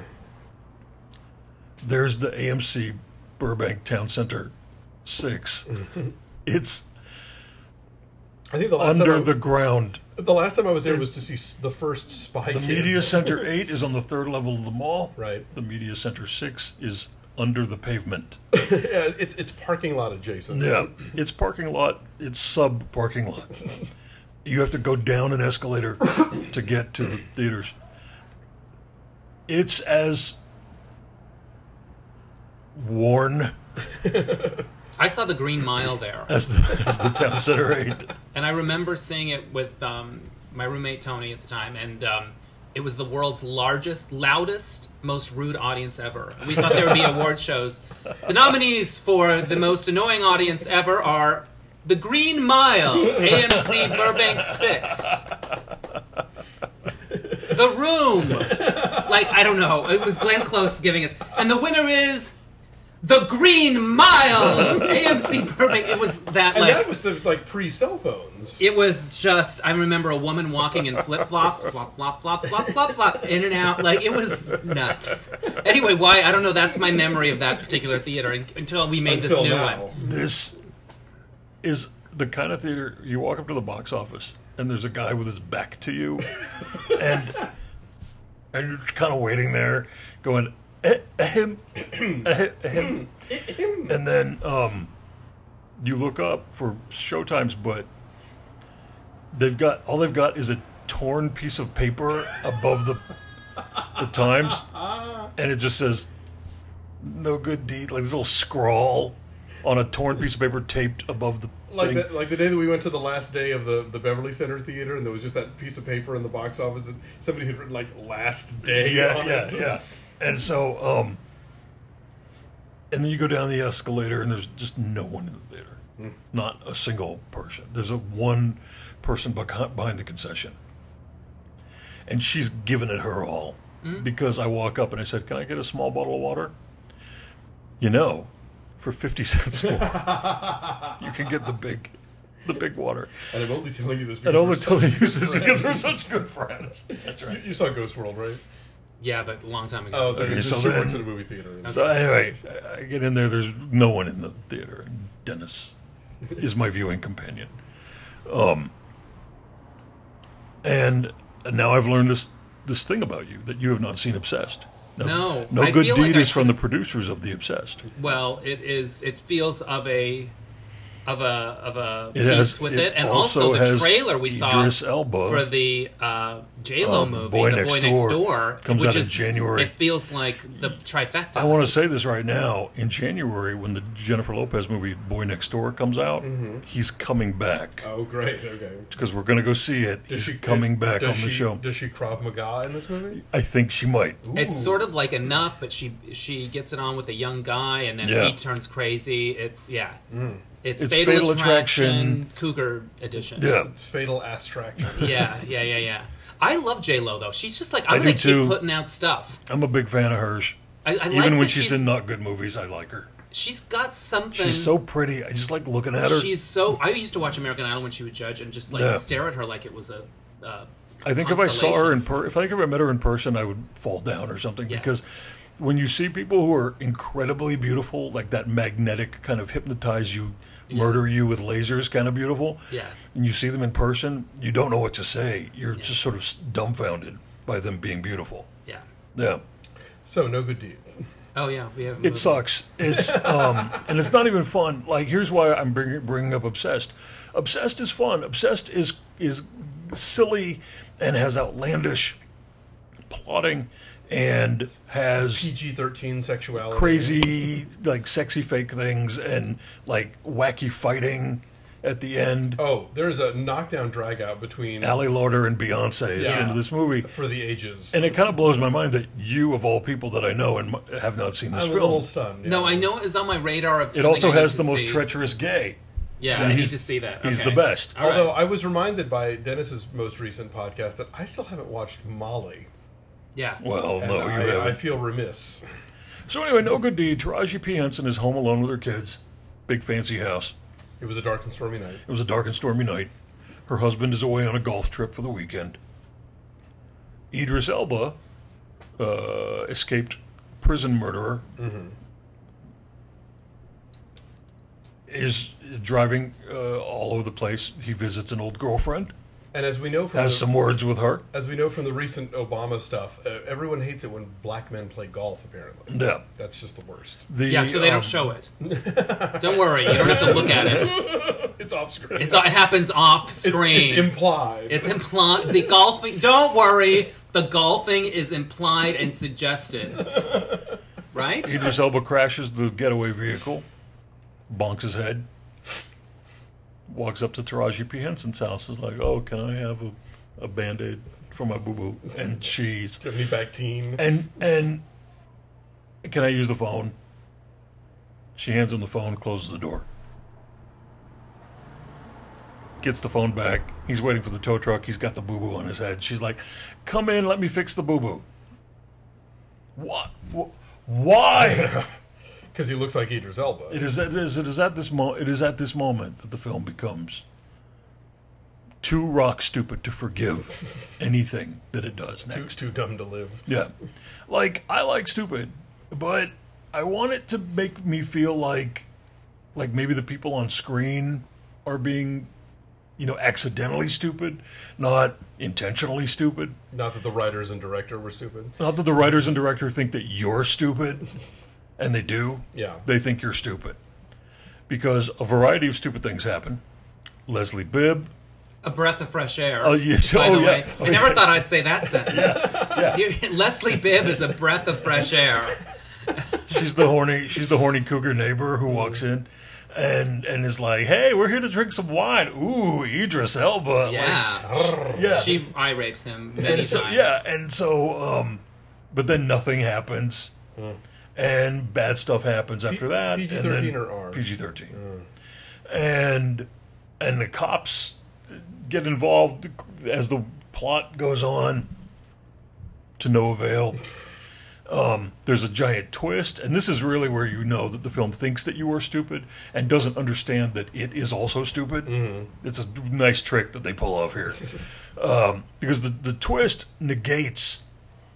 There's the A M C Burbank Town Center six. It's I think the last under time I, the ground. the last time I was there was to see s- the first Spy The Kids. Media Center eight is on the third level of the mall. Right. The Media Center six is under the pavement. Yeah, it's it's parking lot adjacent. Yeah, it's parking lot. It's sub parking lot. You have to go down an escalator to get to the theaters. it's as worn I saw the Green Mile there, as the, as the Town Center eight. and I remember seeing it with um, my roommate Tony at the time, and um, it was the world's largest, loudest, most rude audience ever. We thought there would be award shows. The nominees for the most annoying audience ever are The Green Mile, A M C Burbank six. The Room. Like, I don't know. It was Glenn Close giving us. And the winner is The Green Mile, A M C Burbank. It was that, And like... that was the like pre-cell phones. It was just, I remember a woman walking in flip-flops, flop, flop, flop, flop, flop, flop, in and out. Like, it was nuts. Anyway, why? I don't know. That's my memory of that particular theater until we made Until this new now. one. This is the kind of theater you walk up to the box office and there's a guy with his back to you, and and you're kind of waiting there, going eh, ahem, eh, ahem. And then um, you look up for showtimes, but they've got all they've got is a torn piece of paper above the the times, and it just says "no good deed," like this little scrawl on a torn piece of paper taped above the Like thing. the, like the day that we went to the last day of the, the Beverly Center Theater, and there was just that piece of paper in the box office, and somebody had written like "last day" Yeah, on yeah, it. yeah. And so, um, and then you go down the escalator, and there's just no one in the theater, Hmm. not a single person. There's a one person behind behind the concession, and she's giving it her all. Because I walk up and I said, "Can I get a small bottle of water?" You know, for fifty cents more, you can get the big, the big water. And I'm only telling you this because And all we're the telling such you is good because we're friends. such good friends. That's You, right. you saw Ghost World, right? Yeah, but a long time ago. Oh, Okay, okay, so she then- works at a movie theater. So anyway, I I get in there. There's no one in the theater, and Dennis is my viewing companion. Um, and now I've learned this this thing about you that you have not seen Obsessed. No, no I good feel deed like I is from the should- producers of The Obsessed. Well, it is. It feels of a, of a, of a It piece has with it it, and also also, the has trailer we saw Idris Elba. for the uh, J Lo Um, movie, Boy The Next Boy Next Door, Door, comes which out in is January. It feels like the trifecta. I want to say this right now. In January, when the Jennifer Lopez movie Boy Next Door comes out, he's coming back Oh, great. Okay. because we're going to go see it. Does he's she coming back does on she, the show. Does she Krav Maga in this movie? I think she might. It's Ooh. sort of like Enough, but she she gets it on with a young guy, and then Yeah. he turns crazy. It's yeah, it's, It's Fatal, Fatal Attraction, Attraction. Cougar edition. Yeah. It's fatal ass traction. yeah, yeah, yeah, yeah. I love J Lo though. She's just like I I'm gonna do, keep too. putting out stuff. I'm a big fan of hers. I, I Even like when that she's, in not good movies, I like her. she's got something. She's so pretty. I just like looking at her. She's so. I used to watch American Idol when she would judge and just like Yeah. stare at her like it was a. Uh, I think if I saw her constellation. in per, if I think if I met her in person, I would fall down or something. Yeah. Because when you see people who are incredibly beautiful, like that magnetic kind of hypnotize you, murder you with lasers kind of beautiful, Yeah. and you see them in person, you don't know what to say. You're just sort of dumbfounded by them being beautiful. Yeah. Yeah. So, no good deed. Oh yeah, we have. a It movie. sucks. It's um, and it's not even fun. Like here's why I'm bringing bringing up Obsessed. Obsessed is fun. Obsessed is is silly and has outlandish plotting and has P G thirteen sexuality. crazy like sexy fake things and like wacky fighting at the end. Oh, there's a knockdown drag out between Ali Lauder and Beyonce at the Yeah. end of this movie. for the ages. And it kind of blows my mind that you, of all people that I know, and m- have not seen this I'm a film. little stunned. yeah. No, I know it is on my radar. Of It something also I need has to the most see. treacherous gay. Yeah, and I need he's- to see that. he's Okay. the best. All right. Although I was reminded by Dennis's most recent podcast that I still haven't watched Molly. yeah. Well, And no, you I, haven't. I feel remiss. So anyway, no good deed. Taraji P. Henson is home alone with her kids. Big fancy house. It was a dark and stormy night. It was a dark and stormy night. Her husband is away on a golf trip for the weekend. Idris Elba, uh, escaped prison murderer, is driving uh, all over the place. He visits an old girlfriend, And as we know from has the, some words with her. as we know from the recent Obama stuff, uh, everyone hates it when black men play golf. Apparently, Yeah. that's just the worst. The, Yeah, so they um, don't show it. Don't worry, you don't have to look at it. It's off screen. It's it happens off It's- screen. It's implied. It's implied. The golfing. Don't worry. The golfing is implied and suggested. Right? Idris Elba crashes the getaway vehicle, bonks his head, walks up to Taraji P. Henson's house, is like, oh, can I have a, a Band-Aid for my boo-boo? And she's... Give me Bactine. And, and can I use the phone? She hands him the phone, closes the door. Gets the phone back. He's waiting for the tow truck. He's got the boo-boo on his head. She's like, come in, let me fix the boo-boo. What? Why? Because he looks like Idris Elba. It is, it is, it is at this mo- it is at this moment that the film becomes too rock stupid to forgive anything that it does Too, next. too dumb to live. Yeah. Like, I like stupid, but I want it to make me feel like like maybe the people on screen are being, you know, accidentally stupid, not intentionally stupid. Not that the writers and director were stupid. Not that the writers and director think that you're stupid, and they do. Yeah. They think you're stupid. Because a variety of stupid things happen. Leslie Bibb. A breath of fresh air. Oh, yes. By Oh, the yeah. way. Oh, I never yeah. thought I'd say that sentence. Yeah. You- Leslie Bibb is a breath of fresh air. She's the horny she's the horny cougar neighbor who walks in and and is like, hey, we're here to drink some wine. Ooh, Idris Elba. Yeah. Like, yeah. She eye rapes him many and so, times. yeah, and so um but then nothing happens. And bad stuff happens after that. P G and then- thirteen or R? P G thirteen. And and the cops get involved as the plot goes on to no avail. Um, there's a giant twist, and this is really where you know that the film thinks that you are stupid and doesn't understand that it is also stupid. Mm-hmm. It's a nice trick that they pull off here. um, because the, the twist negates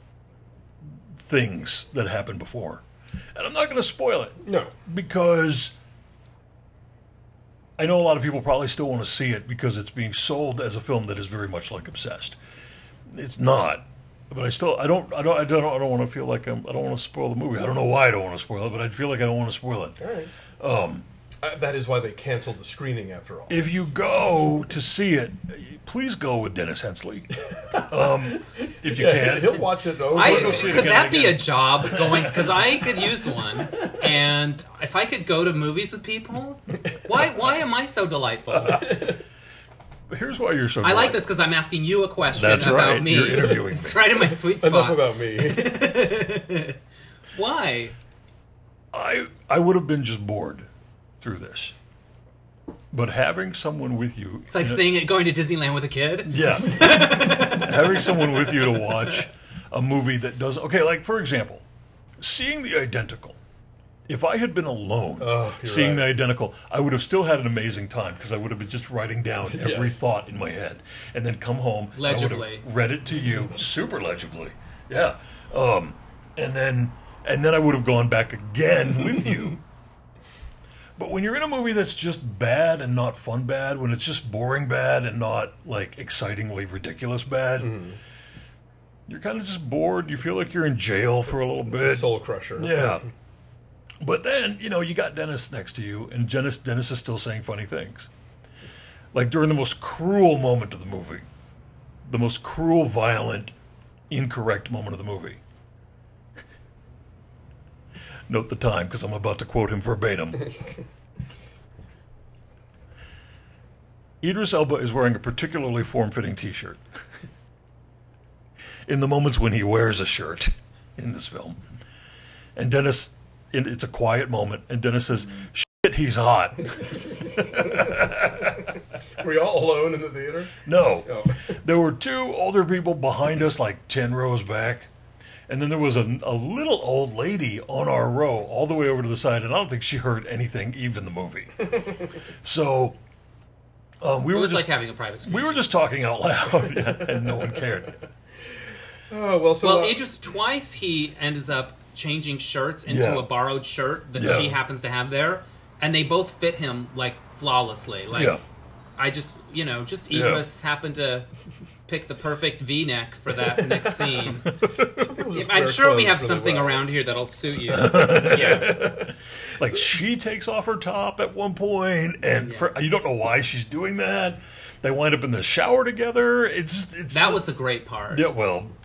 things that happened before. And I'm not going to spoil it. No. Because I know a lot of people probably still want to see it because it's being sold as a film that is very much like Obsessed. It's not. But I still, I don't, I don't, I don't, I don't want to feel like I'm, I don't want to spoil the movie. I don't know why I don't want to spoil it, but I feel like I don't want to spoil it. All right. Um, Uh, that is why they canceled the screening after all. if you go to see it, please go with Dennis Hensley. Um, if you Yeah, can. he'll watch it over I, and go see it over. could again that and be again. a job going? Because I could use one, and if I could go to movies with people, why? Why am I so delightful? Here's why you're so. I like polite. this because I'm asking you a question That's about right. me. You're interviewing It's me. right in my sweet Enough spot. about me. Why? I I would have been just bored through this, but having someone with you, It's like in a- seeing it going to Disneyland with a kid. yeah, having someone with you to watch a movie that does okay. Like for example, seeing The Identical. If I had been alone Oh, you're seeing right. The Identical, I would have still had an amazing time because I would have been just writing down every Yes. thought in my head, and then come home. I would Legibly. have read it to you, super legibly, yeah. Um, and then and then I would have gone back again with you. But when you're in a movie that's just bad and not fun bad, when it's just boring bad and not like excitingly ridiculous bad, Mm-hmm. you're kind of just bored. You feel like you're in jail for a little It's a bit. soul crusher. Yeah. But then, you know, you got Dennis next to you, and Dennis, Dennis is still saying funny things. Like during the most cruel moment of the movie, the most cruel, violent, incorrect moment of the movie. Note the time, because I'm about to quote him verbatim. Idris Elba is wearing a particularly form-fitting T-shirt. In the moments when he wears a shirt in this film. And Dennis, it- it's a quiet moment, and Dennis says, shit, he's hot. Were you all alone in the theater? No. Oh. There were two older people behind us, like ten rows back. And then there was a, a little old lady on our row, all the way over to the side, and I don't think she heard anything, even the movie. So um, we It were was just like having a private screen. we were just talking out loud, and no one cared. Oh, well, so... Well, uh, Idris, twice he ends up changing shirts into Yeah. a borrowed shirt that Yeah. she happens to have there, and they both fit him like flawlessly. Like Yeah. I just, you know, just Yeah. Idris happened to pick the perfect V-neck for that next scene. people just I'm wear sure we clothes have really something well. around here that'll suit you. Yeah. Like she takes off her top at one point, and Yeah. for, you don't know why she's doing that. They wind up in the shower together. It's it's That was a great part. yeah. Well,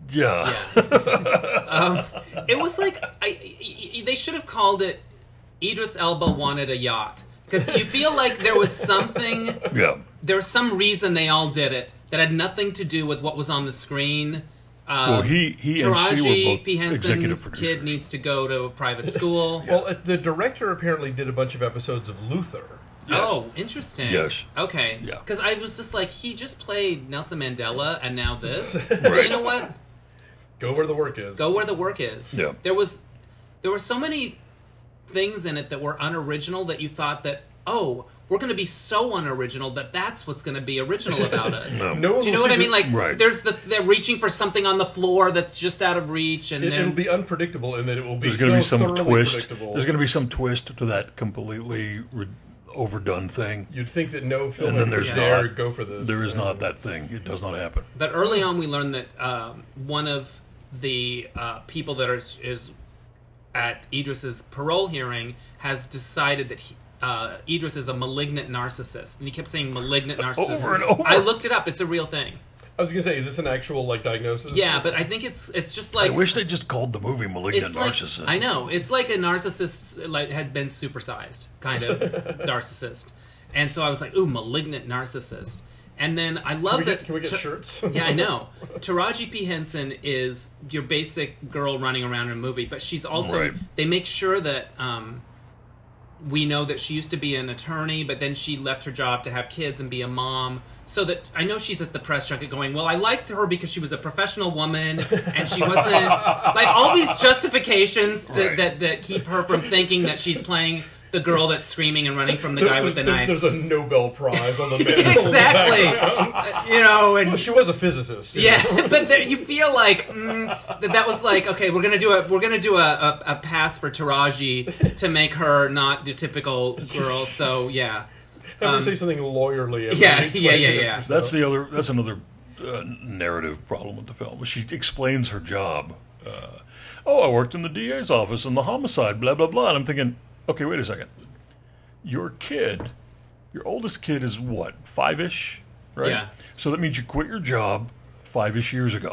Yeah. Yeah. um, it was like I, I, they should have called it Idris Elba Wanted a Yacht, because you feel like there was something. Yeah. There was some reason they all did it that had nothing to do with what was on the screen. Uh, Well, he, he and she Taraji were both P. executive Henson's producers. kid needs to go to a private school. Well, uh, the director apparently did a bunch of episodes of Luther. Oh, interesting. Yes. Okay. Yeah. Because I was just like, he just played Nelson Mandela, and now this. Right. You know what? Go where the work is. Go where the work is. Yeah. There was, there were so many things in it that were unoriginal that you thought that, oh, we're going to be so unoriginal that that's what's going to be original about us. No. No one Do you know will what I see mean? the- Like, Right. there's the they're reaching for something on the floor that's just out of reach, and It, then it'll be unpredictable in that it will be There's going to so be some thoroughly twist. predictable. There's going to be some twist to that completely re- overdone thing. You'd think that no And filmmaker then there's would dare not. go for this. There is not that thing. It does not happen. But early on, we learned that um, one of the uh, people that is, is at Idris's parole hearing has decided that he, uh, Idris is a malignant narcissist, and he kept saying malignant narcissist. Over and over. I looked it up; it's a real thing. I was gonna say, is this an actual like diagnosis? Yeah, but I think it's it's just like I wish they just called the movie "Malignant it's like Narcissist." I know it's like a narcissist like had been supersized kind of narcissist, and so I was like, ooh, malignant narcissist. And then I love Can we that. get, can we get Ta- shirts? Yeah, I know. Taraji P. Henson is your basic girl running around in a movie, but she's also. Right. They make sure that um, we know that she used to be an attorney, but then she left her job to have kids and be a mom. So that I know she's at the press junket going, well, I liked her because she was a professional woman and she wasn't like all these justifications that, Right. that that keep her from thinking that she's playing the girl that's screaming and running from the guy with the There- knife. There's a Nobel Prize on the mantle. Exactly. Uh, you know, and Well, she was a physicist. you yeah, know. but there, you feel like mm, that that was like okay, we're gonna do a we're gonna do a, a, a pass for Taraji to make her not the typical girl. So yeah, Have her um, say something lawyerly. every yeah, twenty yeah, yeah, minutes yeah. or so. That's the other. That's another uh, narrative problem with the film. She explains her job. Uh, oh, I worked in the D A's office in the homicide. Blah blah blah. And I'm thinking, okay, wait a second. Your kid, your oldest kid is what, five-ish, right? Yeah. So that means you quit your job five-ish years ago.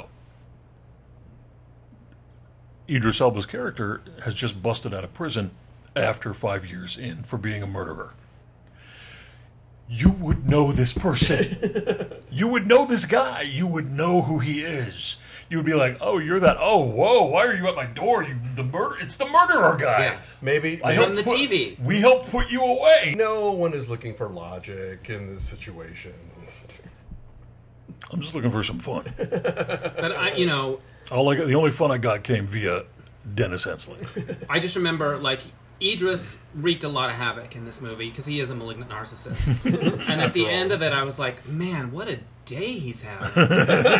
Idris Elba's character has just busted out of prison after five years in for being a murderer. You would know this person. You would know this guy. You would know who he is. You would be like, "Oh, you're that. Oh, whoa! Why are you at my door? You the murder? It's the murderer guy." Yeah. Maybe, I maybe helped From the put- T V. We helped put you away. no one is looking for logic in this situation. I'm just looking for some fun. But I, you know, All I got, the only fun I got came via Dennis Hensley. I just remember like Idris wreaked a lot of havoc in this movie because he is a malignant narcissist. And at the end of it, I was like, man, what a day he's having.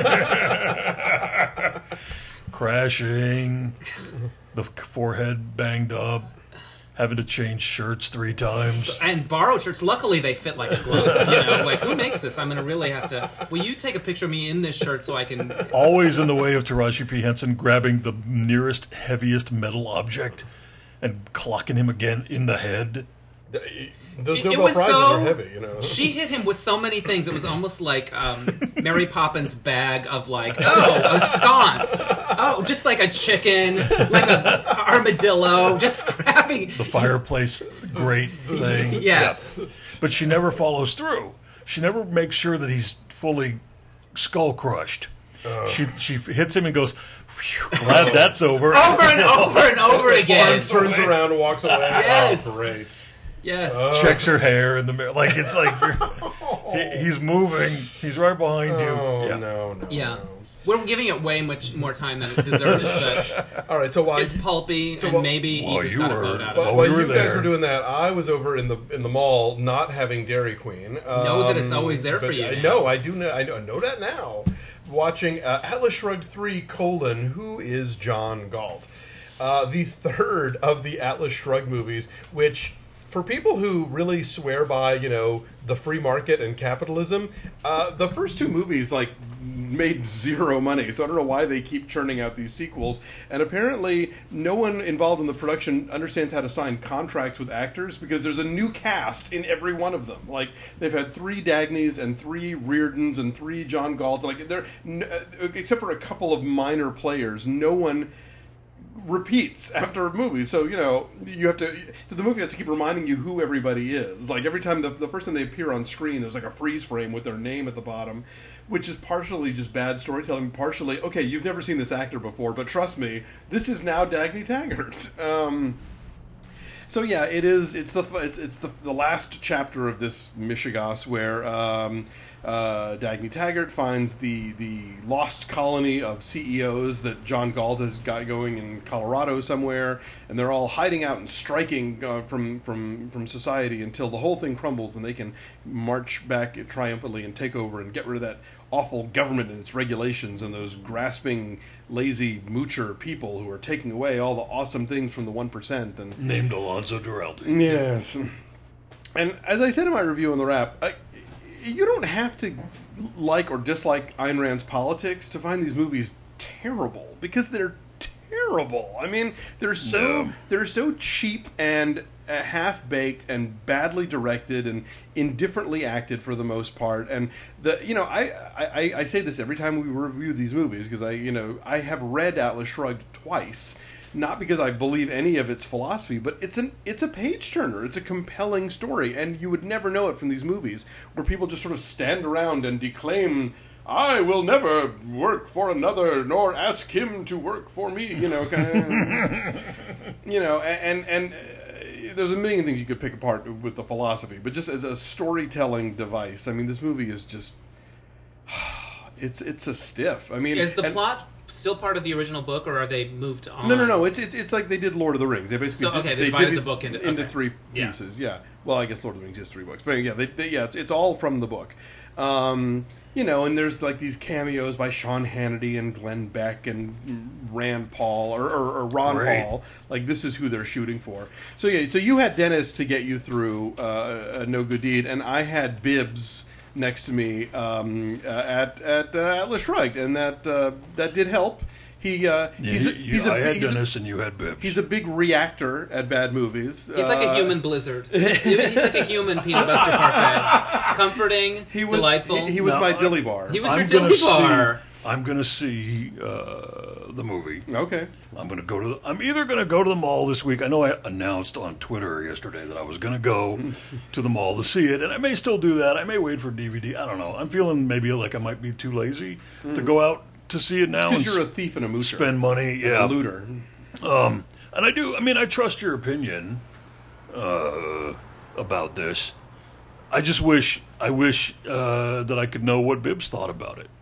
Crashing, the forehead banged up, having to change shirts three times. And borrowed shirts. Luckily, they fit like a glove. You know, like who makes this? I'm gonna really have to. Will you take a picture of me in this shirt so I can? Always in the way of Taraji P. Henson grabbing the nearest, heaviest metal object and clocking him again in the head. Those It- it Nobel was Prizes so- are heavy, you know. She hit him with so many things. It was almost like um, Mary Poppins' bag of like, oh, a sconce. Oh, just like a chicken, like a armadillo, just grabbing. The fireplace grate thing. Yeah. But she never follows through. She never makes sure that he's fully skull crushed. She she hits him and goes, "Phew, glad that's over." Over and over and over again. Arm turns around and walks away. Yes. Oh, great. Yes. Checks her hair in the mirror. Like, it's like you're, he, he's moving. He's right behind you. Oh, Yeah. no, no. Yeah. no. We're giving it way much more time than it deserves, but All right, so while it's pulpy, and what- maybe While Idris you got a were- vote out of While, it. Oh, while we were you guys there. were doing that, I was over in the in the mall, not having Dairy Queen. Know that it's Um, always there for but you I now. know, I do know, I know, I know that now. Watching uh, Atlas Shrugged three: colon, Who is John Galt? Uh, the third of the Atlas Shrugged movies, which, for people who really swear by, you know, the free market and capitalism, uh, the first two movies, like, made zero money. So I don't know why they keep churning out these sequels. And apparently, no one involved in the production understands how to sign contracts with actors because there's a new cast in every one of them. Like they've had three Dagneys and three Reardons and three John Galls. Like they're except for a couple of minor players, no one repeats after a movie. So, you know, you have to, so the movie has to keep reminding you who everybody is. Like every time the, the first time they appear on screen, there's like a freeze frame with their name at the bottom, which is partially just bad storytelling, partially, okay, you've never seen this actor before, but trust me, this is now Dagny Taggart. Um, so yeah, it is, it's the, it's, it's the, the last chapter of this Mishigas where, um, Uh, Dagny Taggart finds the the lost colony of C E Os that John Galt has got going in Colorado somewhere, and they're all hiding out and striking uh, from from from society until the whole thing crumbles and they can march back triumphantly and take over and get rid of that awful government and its regulations and those grasping, lazy moocher people who are taking away all the awesome things from the one percent. And named Alonzo Duralde. Yes, and as I said in my review on the Wrap, I, you don't have to like or dislike Ayn Rand's politics to find these movies terrible, because they're terrible. I mean, they're so no. they're so cheap and uh, half-baked and badly directed and indifferently acted for the most part. And the you know, I I, I say this every time we review these movies because I you know I have read Atlas Shrugged twice. Not because I believe any of its philosophy, but it's an it's a page turner. It's a compelling story, and you would never know it from these movies where people just sort of stand around and declaim, "I will never work for another, nor ask him to work for me." You know, kind of, you know, and and. Uh, there's a million things you could pick apart with the philosophy, but just as a storytelling device, I mean, this movie is just it's it's a stiff. I mean, is the and, plot still part of the original book, or are they moved on? No, no, no. It's it's, it's like they did Lord of the Rings. They basically so, okay, did, they, they divided did the book into, into okay. three pieces. Yeah. yeah. Well, I guess Lord of the Rings is three books, but yeah, they, they, yeah, it's, it's all from the book. Um, you know, and there's like these cameos by Sean Hannity and Glenn Beck and Rand Paul or, or, or Ron Great. Paul. Like this is who they're shooting for. So yeah, so you had Dennis to get you through uh, a No Good Deed, and I had Bibbs next to me um, uh, at at uh, Atlas Shrugged, and that uh, that did help. He, uh, yeah, he's a, you, he's a, I had he's Dennis a, and you had Bibbs. He's a big reactor at bad movies. He's like uh, a human Blizzard. He's like a human peanut butter parfait. Comforting, he was, delightful. He, he was no, my I, dilly bar. He was I'm your dilly gonna bar. See, I'm going to see uh, the movie. Okay. I'm going to go to. The, I'm either going to go to the mall this week. I know I announced on Twitter yesterday that I was going to go to the mall to see it, and I may still do that. I may wait for D V D. I don't know. I'm feeling maybe like I might be too lazy mm. to go out to see it now. Because you're a thief and a moocher. Spend money, yeah. A looter. Um, and I do, I mean, I trust your opinion uh, about this. I just wish, I wish uh, that I could know what Bibbs thought about it.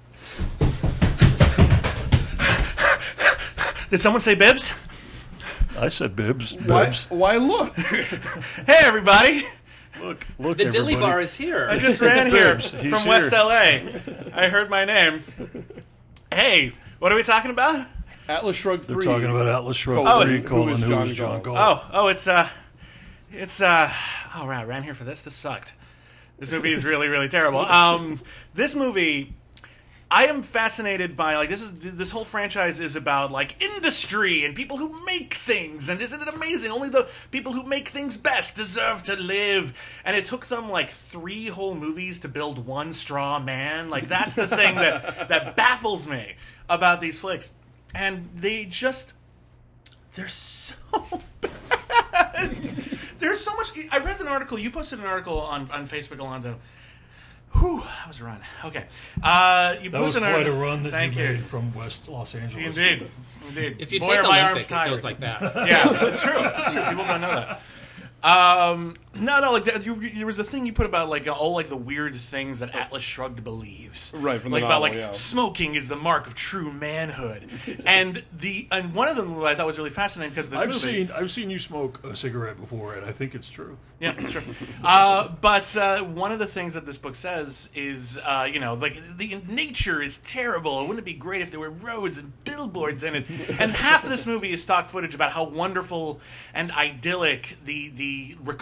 Did someone say Bibbs? I said Bibbs. Why, Bibbs. why look? Hey, everybody. Look, look, The everybody. dilly bar is here. I just ran here Bibbs. from He's West here. L A. I heard my name. Hey, what are we talking about? Atlas Shrugged They're three. talking about Atlas Shrugged Oh, three, who colon, is who John is John Galt? Galt. Oh, oh, it's, uh, it's, uh, oh, right, I ran here for this. This sucked. This movie is really, really terrible. Um, this movie, I am fascinated by, like, this is, this whole franchise is about, like, industry and people who make things, and isn't it amazing? Only the people who make things best deserve to live. And it took them, like, three whole movies to build one straw man. Like, that's the thing that, that baffles me about these flicks. And they just, they're so bad. There's so much. I read an article. You posted an article on, on Facebook, Alonzo. Whew, that was a run. Okay. Uh, you That was posted an quite article. a run that Thank you you. made from West Los Angeles. Indeed. Indeed. If you Boy, take are my Olympic, arms it tired. goes like that. Yeah, it's true. It's true. People don't know that. Um, no, no, like that, you, there was a thing you put about like all like the weird things that Atlas Shrugged believes, Right, from the like about novel, like yeah. smoking is the mark of true manhood, and the and one of them I thought was really fascinating because this I've movie. seen I've seen you smoke a cigarette before, and I think it's true. Yeah, it's true. Uh, but uh, one of the things that this book says is, uh, you know, like the nature is terrible. Wouldn't it be great if there were roads and billboards in it? And half of this movie is stock footage about how wonderful and idyllic the the reclusive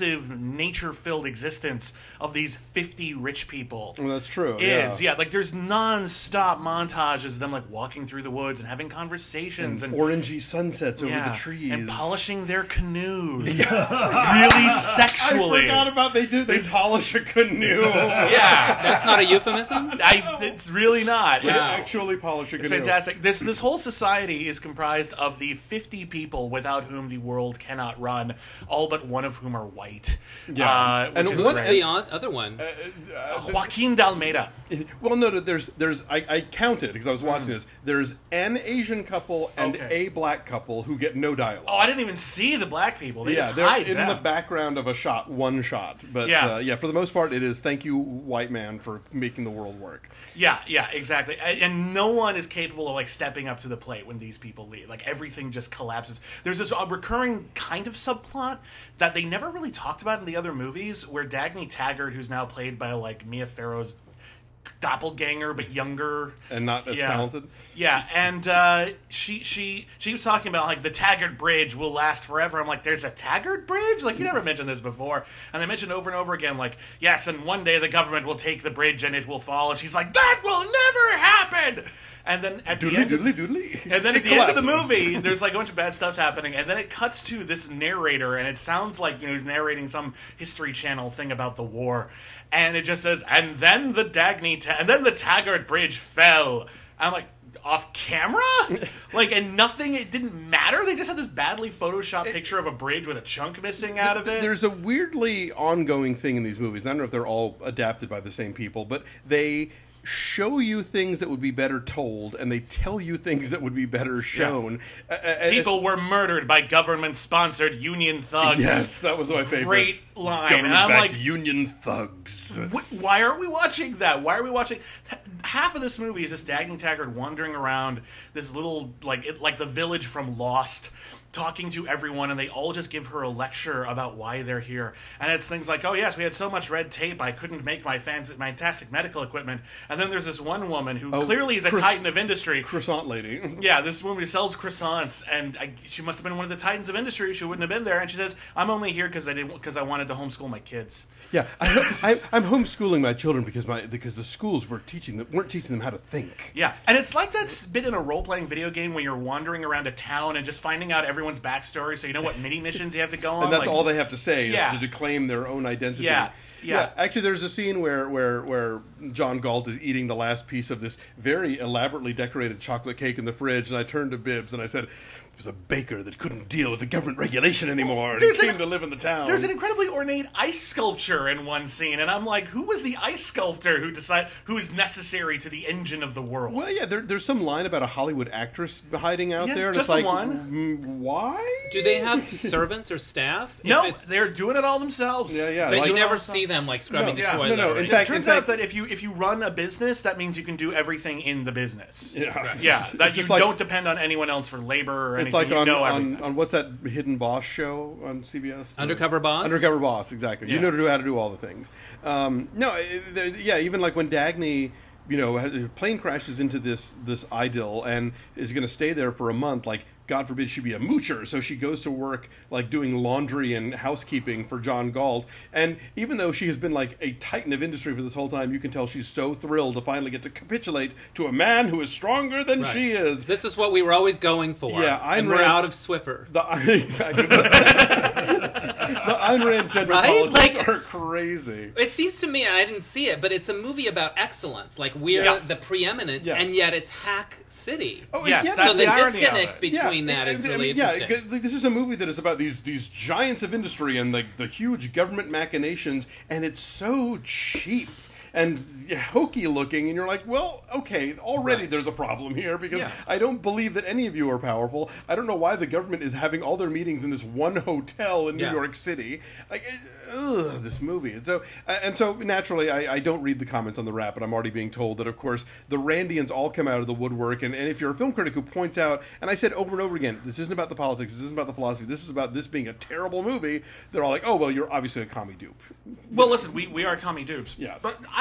oppressive, nature-filled existence of these fifty rich people Well, that's true. is. yeah. Yeah, like there's non-stop montages of them like walking through the woods and having conversations and, Orangey sunsets over yeah, the trees and polishing their canoes really sexually. I forgot about they do. They polish a canoe. Yeah, That's not a euphemism? I, it's really not. They It's, actually polish a it's canoe. fantastic. This this whole society is comprised of the fifty people without whom the world cannot run, all but one of whom are white. Yeah. uh, which And is what's What's great. the o- other one? Joaquin D'Almeida. Well, no, no, there's, there's. I, I counted because I was watching this. There's an Asian couple and Okay. a black couple who get no dialogue. Oh, I didn't even see the black people. They yeah, just they're hide in them. the background of a shot, one shot. But Yeah. uh, yeah, for the most part, it is thank you, white man, for making the world work. Yeah, yeah, exactly. And, and no one is capable of like stepping up to the plate when these people leave. Like everything just collapses. There's this uh, recurring kind of subplot that they never really talked about in the other movies, where Dagny Taggart, who's now played by like Mia Farrow's doppelganger but younger And not as yeah. talented. Yeah, and uh, she she she was talking about like the Taggart Bridge will last forever. I'm like, there's a Taggart Bridge? Like you never mentioned this before. And they mentioned over and over again, like, yes, and one day the government will take the bridge and it will fall. And she's like, that will never happen. And then at the Doodly end, doodly doodly. and then It at the end of the collapses. movie, there's like a bunch of bad stuff's happening, and then it cuts to this narrator, and it sounds like you know he's narrating some History Channel thing about the war, and it just says, and then the Dagny, Ta- and then the Taggart Bridge fell. I'm like, off camera, like, and nothing. It didn't matter. They just had this badly photoshopped picture of a bridge with a chunk missing out of it. There's a weirdly ongoing thing in these movies. and I don't know if they're all adapted by the same people, but they show you things that would be better told, and they tell you things that would be better shown. Uh, uh, People were murdered by government-sponsored union thugs. Yes, that was my favorite. Great line. And I'm Government-backed like, union thugs. Wh- Why aren't we watching that? Why are we watching? h- Half of this movie is just Dagny Taggart wandering around this little, like, it, like the village from Lost, talking to everyone, and they all just give her a lecture about why they're here. And it's things like, oh yes, we had so much red tape, I couldn't make my fancy, fantastic medical equipment. And then there's this one woman who Oh, clearly is a cro- titan of industry. Croissant lady. Yeah, this woman who sells croissants, and I, she must have been one of the titans of industry. She wouldn't have been there. And she says, "I'm only here because I didn't because I wanted to homeschool my kids." Yeah, I, I, I'm homeschooling my children because my because the schools were teaching them weren't teaching them how to think. Yeah, and it's like that bit in a role-playing video game when you're wandering around a town and just finding out everyone's backstory, so you know what mini missions you have to go on. And that's like- all they have to say is Yeah. to declaim their own identity. Yeah, yeah. Actually, there's a scene where, where, where John Galt is eating the last piece of this very elaborately decorated chocolate cake in the fridge, and I turned to Bibbs and I said, "It was a baker that couldn't deal with the government regulation anymore, and he There's came an- to live in the town." There's an incredibly ornate ice sculpture in one scene, and I'm like, who was the ice sculptor who decide who is necessary to the engine of the world? Well, yeah, there, there's some line about a Hollywood actress hiding out Yeah, there, and just it's the like, one. mm, why? Do they have servants or staff? If No, it's- they're doing it all themselves. Yeah, yeah. but like- you never see them like scrubbing No, the yeah. toilet. No, no, or in anything. fact- It turns in out fact- that if you if you run a business, that means you can do everything in the business. Yeah. Yeah, that you Just like- don't depend on anyone else for labor or It's anything. like you on, know on, everything. on what's that Hidden Boss show on C B S? Undercover Boss? Undercover Boss, exactly. Yeah. You know to do how to do all the things. Um, no, it- there- yeah, even like when Dagny, you know, has- a plane crashes into this this idyll and is going to stay there for a month. Like, God forbid she be a moocher, so she goes to work like doing laundry and housekeeping for John Galt. And even though she has been like a titan of industry for this whole time, you can tell she's so thrilled to finally get to capitulate to a man who is stronger than Right. she is. This is what we were always going for. Yeah, Ayn and we're Rand- out of Swiffer. The exactly. The Ayn Rand gender Right? politics Like- are crazy. It seems to me, and I didn't see it, but it's a movie about excellence. Like, we're Yes. the preeminent, Yes. and yet it's Hack City. Oh, Yes, yes, that's so the the, irony of disconnect it. between Yeah, that is I- I really mean, yeah, interesting. 'cause, like, this is a movie that is about these these giants of industry and like the huge government machinations, and it's so cheap and hokey looking, and you're like, well, okay, already Right. there's a problem here because Yeah. I don't believe that any of you are powerful. I don't know why the government is having all their meetings in this one hotel in New Yeah. York City. Like, it- ugh, this movie. And so, uh, and so naturally, I, I don't read the comments on the Wrap, but I'm already being told that, of course, the Randians all come out of the woodwork. And, and if you're a film critic who points out, and I said over and over again, this isn't about the politics, this isn't about the philosophy, this is about this being a terrible movie, they're all like, oh, well, you're obviously a commie dupe. Well, listen, we, we are commie dupes. Yes. But I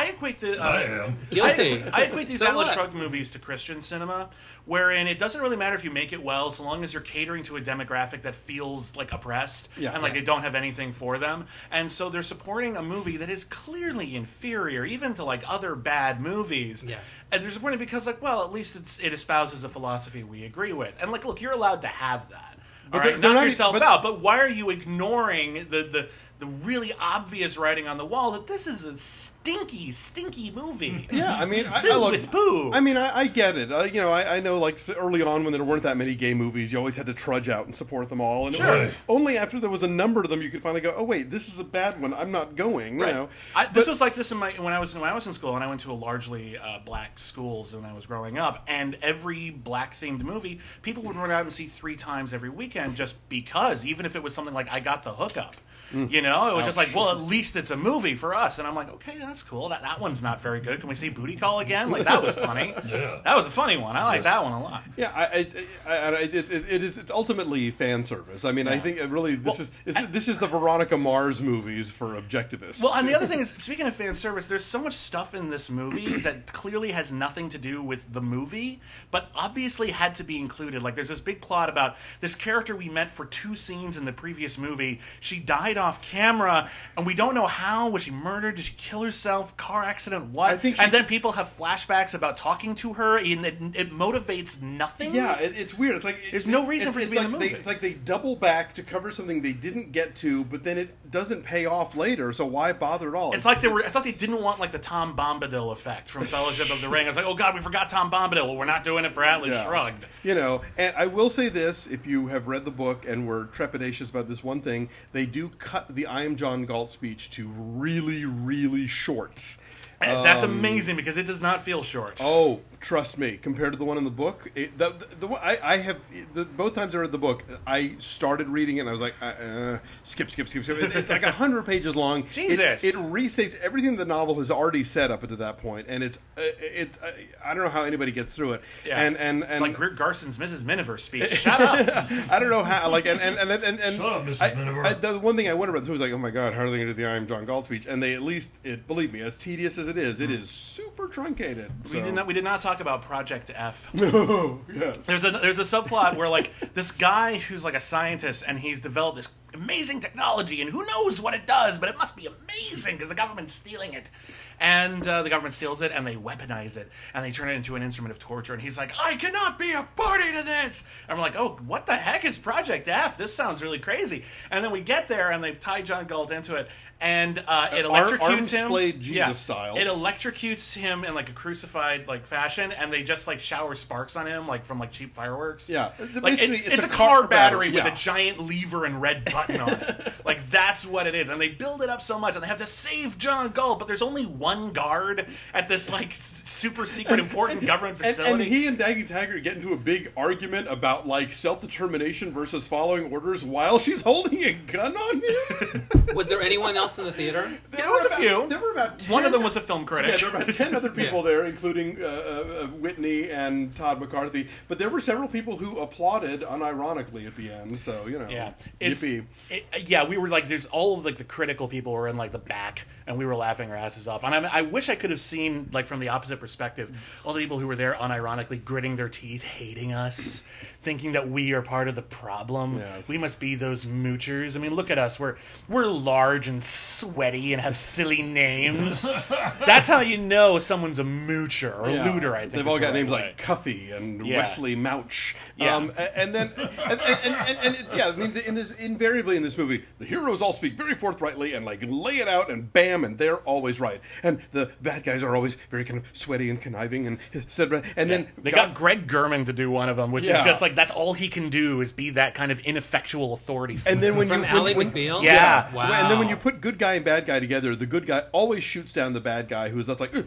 I equate the uh, I am. Guilty. I, I equate these So Atlas what? Shrugged movies to Christian cinema, wherein it doesn't really matter if you make it well, so long as you're catering to a demographic that feels like oppressed Yeah. and like Yeah. they don't have anything for them. And so they're supporting a movie that is clearly inferior, even to like other bad movies. Yeah. And they're supporting it because, like, well, at least it's, it espouses a philosophy we agree with. And like, look, you're allowed to have that. All they're- right, they're knock not- yourself but- out. But why are you ignoring the the the really obvious writing on the wall that this is a stinky, stinky movie? Yeah, I mean, I, I Filled look. with poo. I mean, I, I get it. Uh, you know, I, I know, like early on when there weren't that many gay movies, you always had to trudge out and support them all. And it Sure. was only after there was a number of them you could finally go, oh wait, this is a bad one. I'm not going. You Right. know, I, this But- was like this in my when I was when I was in school, and I went to a largely uh, black schools when I was growing up. And every black themed movie, people would run out and see three times every weekend, just because. Even if it was something like I Got the Hookup, you know, it was just like, well, at least it's a movie for us. And I'm like, okay, that's cool. That that one's not very good. Can we see Booty Call again? Like that was funny. Yeah. That was a funny one. I like that one a lot. Yeah, I, I, I, I it, it, it is. It's ultimately fan service. I mean, I think it really this Well, is, is this is the Veronica Mars movies for objectivists. Well, and the other thing is, speaking of fan service, there's so much stuff in this movie that clearly has nothing to do with the movie, but obviously had to be included. Like, there's this big plot about this character we met for two scenes in the previous movie. She died off camera, and we don't know how. Was she murdered? Did she kill herself? Car accident? What? I think she- and then people have flashbacks about talking to her, and it, it motivates nothing. Yeah, it, it's weird. It's like There's it- no reason it's, for it to it's be in like the they, movie. It's like they double back to cover something they didn't get to, but then it doesn't pay off later. So why bother at all? It's like they were. It's like they didn't want like the Tom Bombadil effect from Fellowship of the Ring. It's like, oh god, we forgot Tom Bombadil. Well, we're not doing it for Atlas Yeah. Shrugged. You know, and I will say this: if you have read the book and were trepidatious about this one thing, they do cut the "I am John Galt" speech to really, really short. And that's amazing because it does not feel short. Oh, trust me. Compared to the one in the book, it, the, the, the one- I, I have the, both times I read the book, I started reading it and I was like, uh, uh, skip, skip, skip, skip. It, it's like a hundred pages long. Jesus. It, it restates everything the novel has already said up until that point, and it's uh, it. Uh, I don't know how anybody gets through it. Yeah. And and and It's like Greer Garson's Missus Miniver speech. Shut up. I don't know how. Like and and and and, and Shut up, Missus I- Miniver. I- the one thing I wonder about this was like, oh my god, how are they going to do the "I am John Galt" speech? And they at least, it believe me, as tedious as it is, it is super truncated. We So- did not. We did not talk about Project F. Oh, yes. There's a there's a subplot where like this guy who's like a scientist and he's developed this amazing technology and who knows what it does, but it must be amazing because the government's stealing it. And uh, the government steals it and they weaponize it and they turn it into an instrument of torture. And he's like, I cannot be a party to this. And we're like, oh, what the heck is Project F? This sounds really crazy. And then we get there and they tie John Galt into it. And uh, it Arm- electrocutes arm him. splayed Jesus Yeah. style. It electrocutes him in like a crucified like fashion, and they just like shower sparks on him like from like cheap fireworks. Yeah. like it- Basically, it's, it's a, a car, car battery, battery, with yeah. a giant lever and red button on it. Like that's what it is, and they build it up so much, and they have to save John Galt, but there's only one guard at this like s- super secret important government And, facility. and he and Daggy Taggart get into a big argument about like self-determination versus following orders while she's holding a gun on him. Was there anyone else in the theater? There was a about, few. There were about ten, One of them was a film Yeah, critic. there were about ten other people Yeah. there, including uh, uh, Whitney and Todd McCarthy. But there were several people who applauded unironically at the end. So you know, Yeah, it's yippee. it, yeah. We were like, there's all of like the critical people were in like the back, and we were laughing our asses off. And I, I wish I could have seen like from the opposite perspective, all the people who were there unironically gritting their teeth, hating us, thinking that we are part of the problem. Yes. We must be those moochers. I mean, look at us. We're we're large and sweaty and have silly names. That's how you know someone's a moocher or Yeah. looter. I think they've is all the got right names way. like Cuffy and Yeah. Wesley Mouch. Yeah. Um, a- and then and, and, and, and, and it, yeah, I mean, in this invariably in this movie, the heroes all speak very forthrightly and like lay it out, and bam, and they're always right. And the bad guys are always very kind of sweaty and conniving, and and then They God- got Greg Gurman to do one of them, which Yeah. is just like that's all he can do is be that kind of ineffectual authority. Figure. And then when From you Ally when, when, McBeal? Yeah. Wow. And then when you put good guy and bad guy together, the good guy always shoots down the bad guy who's just like,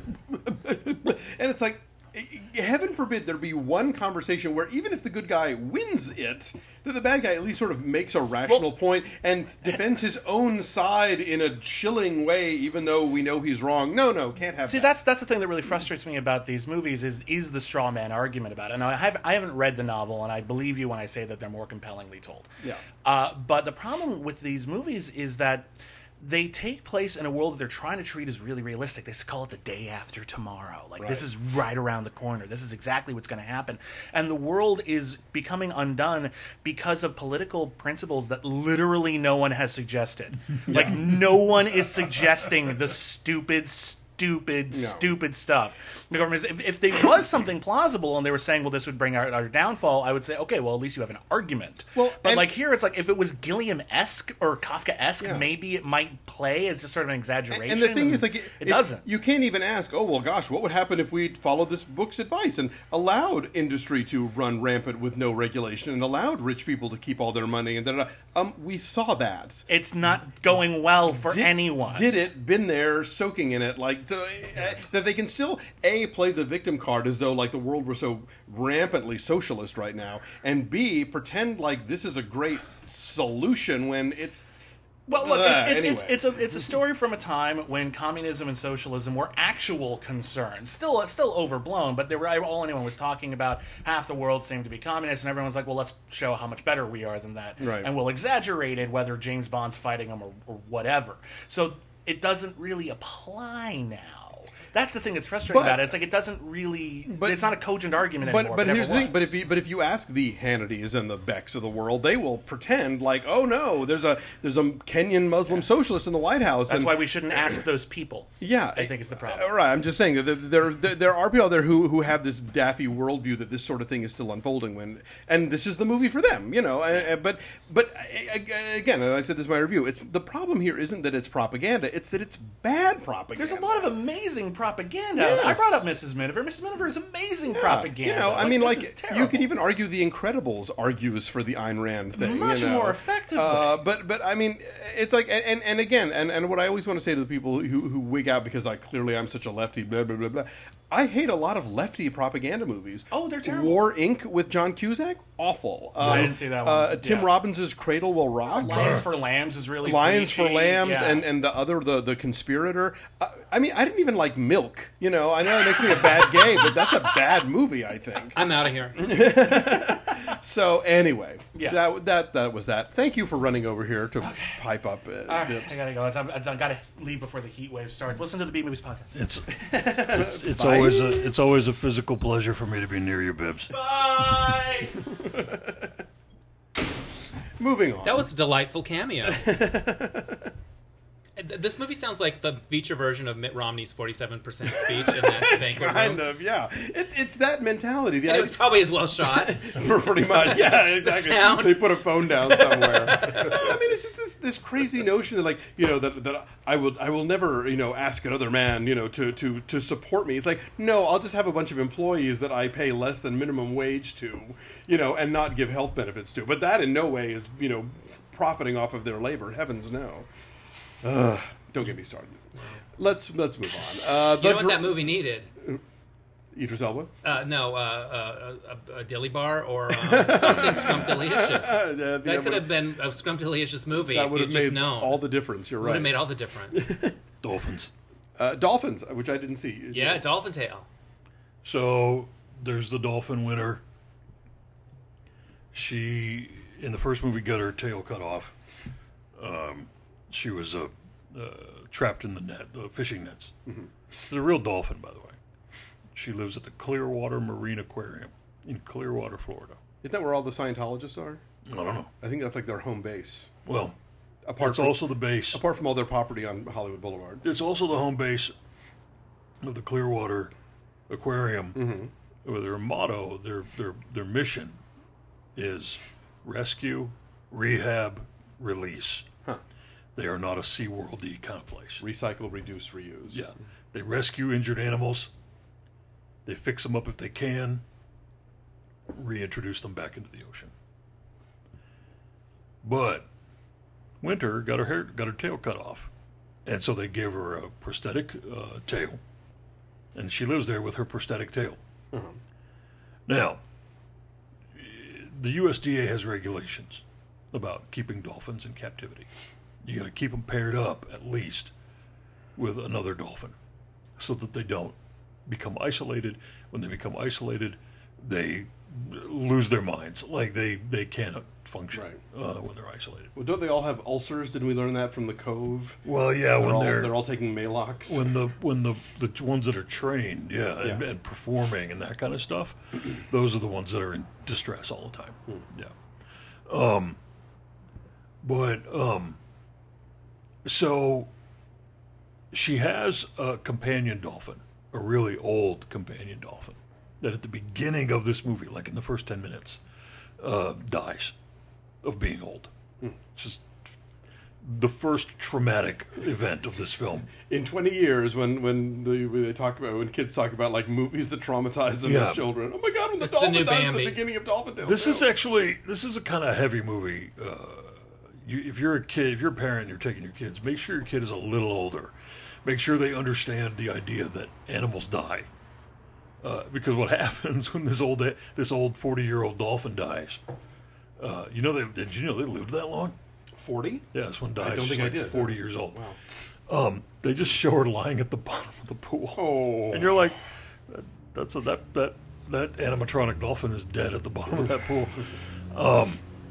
and it's like, heaven forbid there be one conversation where even if the good guy wins it, that the bad guy at least sort of makes a rational Well- point and defends his own side in a chilling way, even though we know he's wrong. No, no, can't have See, that. that's that's the thing that really frustrates me about these movies is is the straw man argument about it. Now, I have I haven't read the novel, and I believe you when I say that they're more compellingly told. Yeah. Uh, but the problem with these movies is that they take place in a world that they're trying to treat as really realistic. They call it the day after tomorrow. Like, this is right around the corner. This is exactly what's going to happen. And the world is becoming undone because of political principles that literally no one has suggested. Like, no one is suggesting the stupid, stupid, No. stupid stuff. The government is, if, if there was something plausible and they were saying, well, this would bring our, our downfall, I would say, okay, well, at least you have an argument. Well, but and- like here, it's like if it was Gilliam-esque or Kafka-esque, Yeah. maybe it might play as just sort of an exaggeration. And the thing is, like, it, if- doesn't. You can't even ask, oh, well, gosh, what would happen if we followed this book's advice and allowed industry to run rampant with no regulation and allowed rich people to keep all their money and da da da. Um, we saw that. It's not going well for Did- anyone. Did it, been there, soaking in it, like, so, uh, that they can still, A, play the victim card as though, like, the world were so rampantly socialist right now, and B, pretend like this is a great solution when it's... Well, look, Uh, it's, it's, anyway. it's, it's a it's a story from a time when communism and socialism were actual concerns. Still, still overblown, but they were all anyone was talking about. Half the world seemed to be communist, and everyone's like, "Well, let's show how much better we are than that." Right. And we'll exaggerate it, whether James Bond's fighting them or, or whatever. So it doesn't really apply now. That's the thing that's frustrating But- about it. It's like it doesn't really. But- it's not a cogent argument But anymore. but It here's the never thing. But was. if you, but if you ask the Hannitys and the Becks of the world, they will pretend like, oh no, there's a there's a Kenyan Muslim socialist in the White House. that's and, why we shouldn't ask those people. Yeah, I think is the problem. Uh, Right, I'm just saying that there, there there there are people out there who who have this daffy worldview that this sort of thing is still unfolding when, and this is the movie for them, you know. And, and- but but uh, again, and I said this in my review, it's the problem here isn't that it's propaganda; it's that it's bad propaganda. There's a lot of amazing propaganda. Yes. I brought up Missus Miniver. Missus Miniver is amazing Yeah, propaganda. You know, I mean, this like is you terrible. could even argue The Incredibles argues for the Ayn Rand thing, Much you know. more effectively. Uh, but but I mean, it's like and, and, and again, and, and what I always want to say to the people who who wig out because like clearly I'm such a lefty, blah blah blah blah. I hate a lot of lefty propaganda movies. Oh, they're terrible. War Incorporated with John Cusack, awful. Um, I didn't see that one. Uh, Tim Yeah. Robbins' Cradle Will Rock. Lions for Lambs is really Lions for preachy. Lambs Yeah. and, and the other the the conspirator. Uh, I mean, I didn't even like Milk. You know, I know it makes me a bad gay, but that's a bad movie. I think. I'm out of here. So anyway, Yeah. that that that was that. Thank you for running over here to pipe up. Uh, All right, Dips. I gotta go. I, I, I gotta leave before the heat wave starts. Listen to the Beat Movies podcast. It's it's, it's always a it's always a physical pleasure for me to be near you, Bibbs. Bye. Moving on. That was a delightful cameo. This movie sounds like the feature version of Mitt Romney's forty-seven percent speech in that banquet kind room. of yeah. It, it's that mentality. The And it was probably as well shot. for pretty much yeah exactly. sound. They put a phone down somewhere. I mean, it's just this this crazy notion that like you know that that I will I will never you know ask another man you know to to to support me. It's like no, I'll just have a bunch of employees that I pay less than minimum wage to, you know, and not give health benefits to. But that in no way is you know profiting off of their labor. Heavens no. Ugh, don't get me started. Let's let's move on. Uh, You know what that movie needed? Idris Elba. Uh, no, uh, uh, a, a dilly bar or uh, something scrumptious. Uh, the That other- could have been a scrumptious movie that if would you'd have just made known. all the difference. You're would right. have made all the difference. Dolphins. Uh, Dolphins, which I didn't see. Yeah, Dolphin Tail. So there's the dolphin winner. She in the first movie got her tail cut off. Um, she was uh, uh, trapped in the net, uh, fishing nets. Mm-hmm. She's a real dolphin, by the way. She lives at the Clearwater Marine Aquarium in Clearwater, Florida. Isn't that where all the Scientologists are? I don't know. I think that's like their home base. Well, Apart it's from also the base. apart from all their property on Hollywood Boulevard. It's also the home base of the Clearwater Aquarium, Mm-hmm. where their motto, their their their mission, is rescue, rehab, release. Huh. They are not a SeaWorld-y kind of place. Recycle, reduce, reuse. Yeah, they rescue injured animals. They fix them up if they can. Reintroduce them back into the ocean. But Winter got her hair, got her tail cut off, and so they gave her a prosthetic uh, tail, and she lives there with her prosthetic tail. Uh-huh. Now, the U S D A has regulations about keeping dolphins in captivity. You got to keep them paired up at least with another dolphin, so that they don't become isolated. When they become isolated, they lose their minds. Like they, they cannot function Right. uh, when they're isolated. Well, don't they all have ulcers? Didn't we learn that from the Cove? Well, yeah, They're, when all, they're, they're all taking Malox. when the when the the ones that are trained, yeah, And, Yeah. and performing and that kind of stuff, those are the ones that are in distress all the time. Hmm. Yeah. Um. But um. So. She has a companion dolphin, a really old companion dolphin, that at the beginning of this movie, like in the first ten minutes, uh, dies of being old. Hmm. Just the first traumatic event of this film. In twenty years, when when, the, when they talk about when kids talk about like movies that traumatize them Yeah. as children, oh my god, when the It's the dolphin new dies at Bambi. the beginning of Dolphin Tale. This is too. actually this is a kind of heavy movie. Uh, you, if you're a kid, if you're a parent, and you're taking your kids. Make sure your kid is a little older. Make sure they understand the idea that animals die. Uh, because what happens when this old this old forty year old dolphin dies? Uh, you know, they, did you know they lived that long? forty. Yeah, this one dies. I don't She's think I like did. Forty years old. Wow. Um, they just show her lying at the bottom of the pool. Oh. And you're like, that, that's a, that that that animatronic dolphin is dead at the bottom of that pool. Um,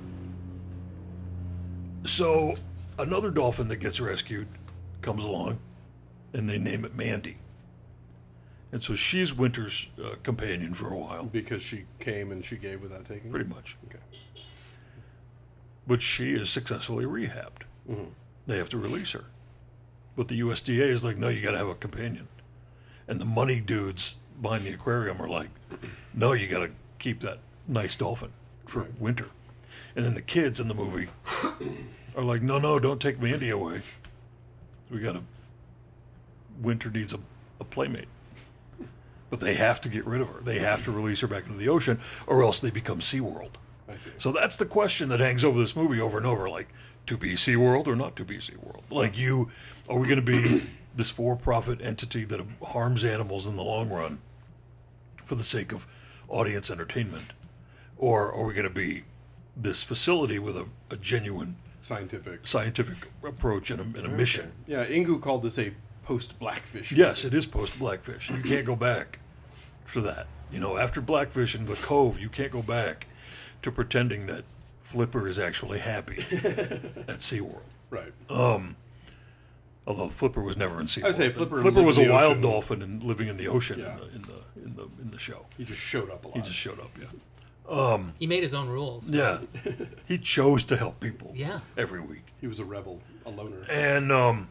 so another dolphin that gets rescued comes along, and they name it Mandy. And so she's Winter's uh, companion for a while, Because she came and she gave without taking. pretty much. Okay. But she is successfully rehabbed. Mm-hmm. They have to release her. But the U S D A is like, no, you got to have a companion. And the money dudes behind the aquarium are like, no, you got to keep that nice dolphin for Right. Winter. And then the kids in the movie are like, no, no, don't take Mandy away. We got to. Winter needs a, a playmate. But they have to get rid of her. They have to release her back into the ocean, or else they become SeaWorld. I see. So that's the question that hangs over this movie over and over, like, to be SeaWorld or not to be SeaWorld? Like, you, are we going to be this for-profit entity that harms animals in the long run for the sake of audience entertainment? Or are we going to be this facility with a, a genuine Scientific. scientific approach and a, and a mission? Yeah, Ingu called this a post-Blackfish. Yes, it is post-Blackfish. You can't go back for that. You know, after Blackfish and the Cove, you can't go back to pretending that Flipper is actually happy at SeaWorld. Right. Although Flipper was never in SeaWorld. I'd say Flipper Flipper lived was in a the wild ocean. dolphin and living in the ocean Yeah. in, the, in the in the in the show. He just showed up a lot. He just showed up. Yeah. He made his own rules. Yeah. He chose to help people. Yeah. Every week. He was a rebel, a loner. And um,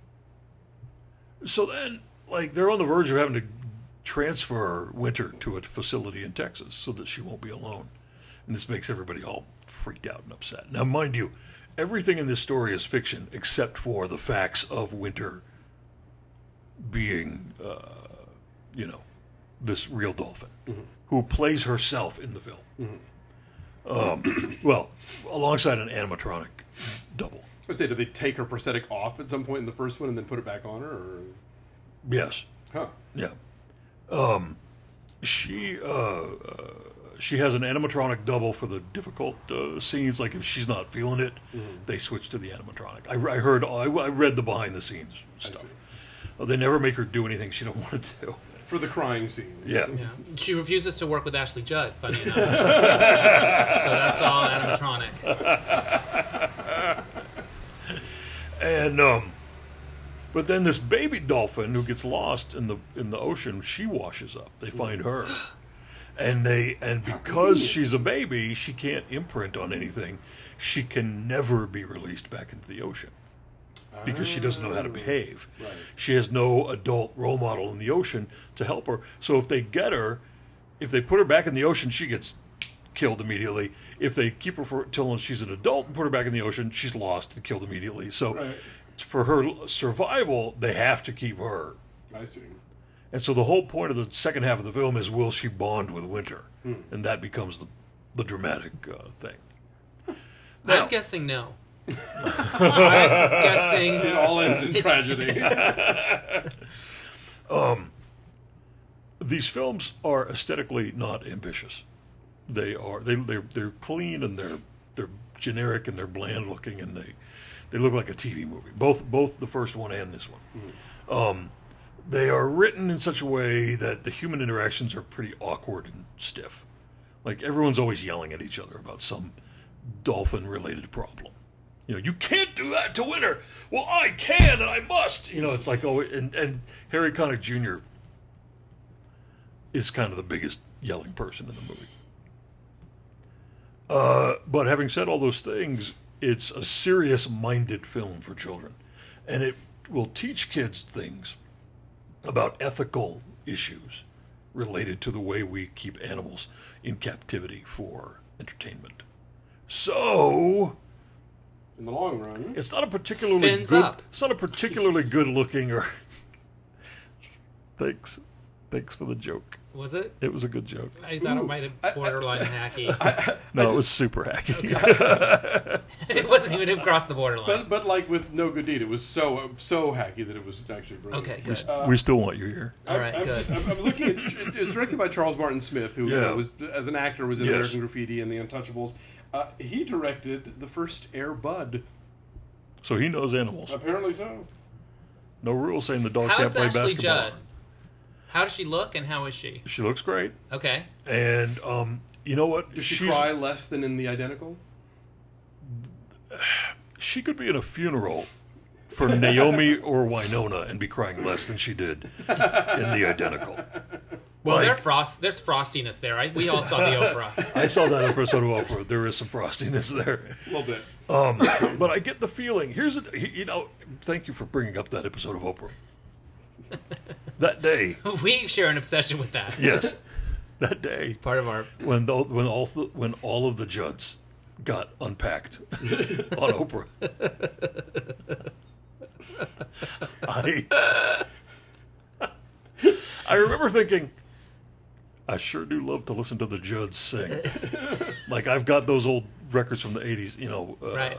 so then, like, they're on the verge of having to transfer Winter to a facility in Texas so that she won't be alone. And this makes everybody all freaked out and upset. Now, mind you, everything in this story is fiction except for the facts of Winter being, uh, you know, this real dolphin who plays herself in the film. Um, well, alongside an animatronic double. I was gonna say, did they take her prosthetic off at some point in the first one and then put it back on her? Or... Yes. Huh. Yeah. Um, she uh, uh, she has an animatronic double for the difficult uh, scenes. Like if she's not feeling it, they switch to the animatronic. I, I heard, I, I read the behind the scenes stuff. see. Uh, they never make her do anything she don't want to do. For the crying scenes. Yeah. Yeah. She refuses to work with Ashley Judd, funny enough. So that's all animatronic. And um, but then this baby dolphin who gets lost in the in the ocean, she washes up. They find her. And they and because she's a baby, she can't imprint on anything. She can never be released back into the ocean because she doesn't know how to behave. Right. She has no adult role model in the ocean to help her. So if they get her, if they put her back in the ocean, she gets killed immediately. If they keep her for till she's an adult and put her back in the ocean, she's lost and killed immediately. So Right. for her survival, they have to keep her. I see. And so the whole point of the second half of the film is, will she bond with Winter? Hmm. And that becomes the, the dramatic uh, thing. Now- I'm guessing no. I'm guessing It all ends in It's- tragedy. These films are aesthetically not ambitious. They are they they're, they're clean and they're they're generic and they're bland looking and they they look like a T V movie. Both both the first one and this one. Um, they are written in such a way that the human interactions are pretty awkward and stiff. Like everyone's always yelling at each other about some dolphin-related problem. You know, you can't do that to Winter. Well, I can and I must. You know, it's like, oh, and, and Harry Connick Junior is kind of the biggest yelling person in the movie. Uh, but having said all those things, it's a serious-minded film for children. And it will teach kids things about ethical issues related to the way we keep animals in captivity for entertainment. So... in the long run, it's not a particularly Fins good. up. It's not a particularly good looking or. Thanks, thanks for the joke. Was it? It was a good joke. I thought it might have borderline hacky. No, it was super hacky. It wasn't even across the borderline. but but like with No Good Deed, it was so so hacky that it was actually brilliant. Okay, good. We still want you here. All right, I, I'm, good. just, I'm, I'm looking at it's directed by Charles Martin Smith, who Yeah. uh, was as an actor was in Yes. American Graffiti and The Untouchables. Uh, he directed the first Air Bud. So he knows animals. Apparently so. No rules saying the dog How can't is play Ashley basketball. Judd? How does she look and how is she? She looks great, Okay. and um, you know what? Does she She's- cry less than in The Identical? She could be in a funeral for Naomi or Winona and be crying less than she did in The Identical. Well, Like- there frost, there's frostiness there. I, we all saw the Oprah. I saw that episode of Oprah. There is some frostiness there. A little bit. Um, but I get the feeling. Here's a, you know. Thank you for bringing up that episode of Oprah. That day, We share an obsession with that. yes, that day Part of our. when the, when all the, when all of the Judds got unpacked on Oprah, I I remember thinking, I sure do love to listen to the Judds sing. Like I've got those old records from the eighties, you know. Uh, Right.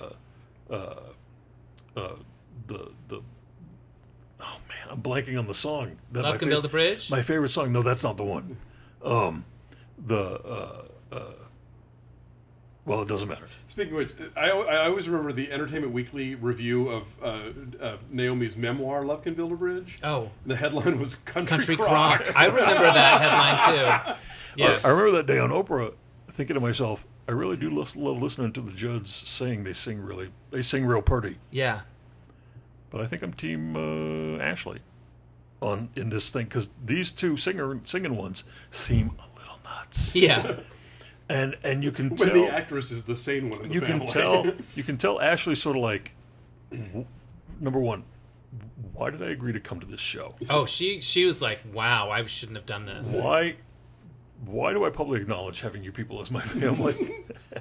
the the oh man, I'm blanking on the song. That Love my Can Build a Bridge? My favorite song. No, that's not the one. Um, the uh, uh, well, it doesn't matter. Speaking of which, I, I always remember the Entertainment Weekly review of uh, uh, Naomi's memoir, Love Can Build a Bridge. Oh, The headline was Country, Country Crock. Crock. I remember that headline too. Yeah. I remember that day on Oprah, thinking to myself, I really do love, love listening to the Judds sing. They sing really, they sing real pretty. Yeah. But I think I'm team uh, Ashley on in this thing because these two singer singing ones seem a little nuts. Yeah. And and you can When tell the actress is the sane one in the you family. can tell you can tell Ashley's sort of like w- number one. Why did I agree to come to this show? Oh, she she was like, "Wow, I shouldn't have done this." Why why do I publicly acknowledge having you people as my family?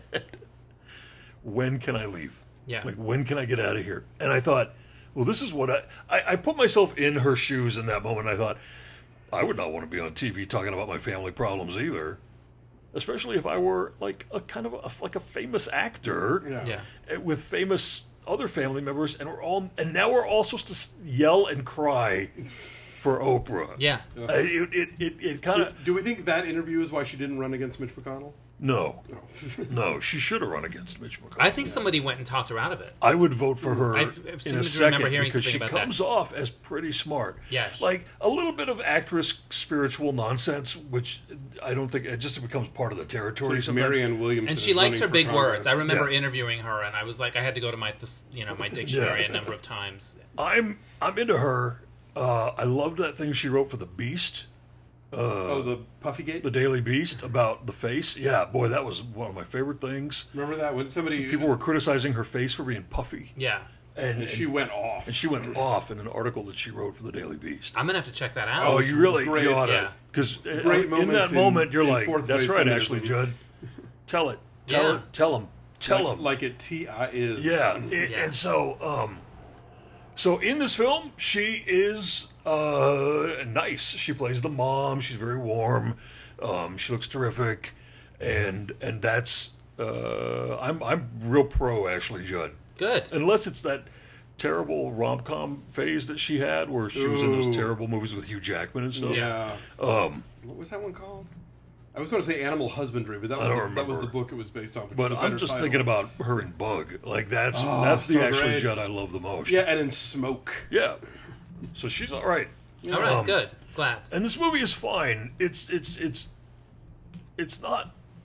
When can I leave? Yeah. Like when can I get out of here? And I thought, well, this is what I I, I put myself in her shoes in that moment. I thought I would not want to be on T V talking about my family problems either. Especially if I were like a kind of a, like a famous actor Yeah. Yeah. with famous other family members, and we're all and now we're all supposed to s- yell and cry for Oprah. Yeah. Uh, it it it, it kind Do, of do we think that interview is why she didn't run against Mitch McConnell? no, no. She should have run against Mitch McConnell. I think somebody went and talked her out of it. I would vote for her I've- I've in seemed a to second remember hearing because something she about that. comes off as pretty smart. Yeah. like a little bit of actress spiritual nonsense, which I don't think it just becomes part of the territory. Please, sometimes. Marianne Williamson. And she is likes her running big for words. I Congress. remember Yeah. interviewing her, and I was like, I had to go to my, this, you know, my dictionary Yeah. a number of times. I'm I'm into her. Uh, I loved that thing she wrote for the Beast, Oh, the Puffygate. the Daily Beast, about the face. Yeah, boy, that was one of my favorite things. Remember that when somebody People were criticizing her face for being puffy, Yeah. and, and she went off. and she went off in an article that she wrote for the Daily Beast. I'm gonna have to check that out. Oh, you really great. you ought Yeah. to, because Great in moments that in- moment you're in like, fourth that's grade right, Ashley feminism." Judd. Tell it, tell Yeah. it, tell him, tell like, him. like it T I is. Yeah, it, Yeah. and so, um, so in this film, she is uh, nice. She plays the mom. She's very warm. Um, she looks terrific, and and that's uh, I'm I'm real pro Ashley Judd. Good. Unless it's that terrible rom com phase that she had, where she was in those Ooh. terrible movies with Hugh Jackman and stuff. Yeah. Um, What was that one called? I was going to say Animal Husbandry, but that was, I don't the, that was the remember. book it was based on. Which but was a I'm better just title. thinking about her in Bug. Like that's Oh, that's the so Ashley great. Judd I love the most. Yeah, and in Smoke. Yeah. So she's all right. All right, Um, good. Glad. And this movie is fine. It's it's it's it's not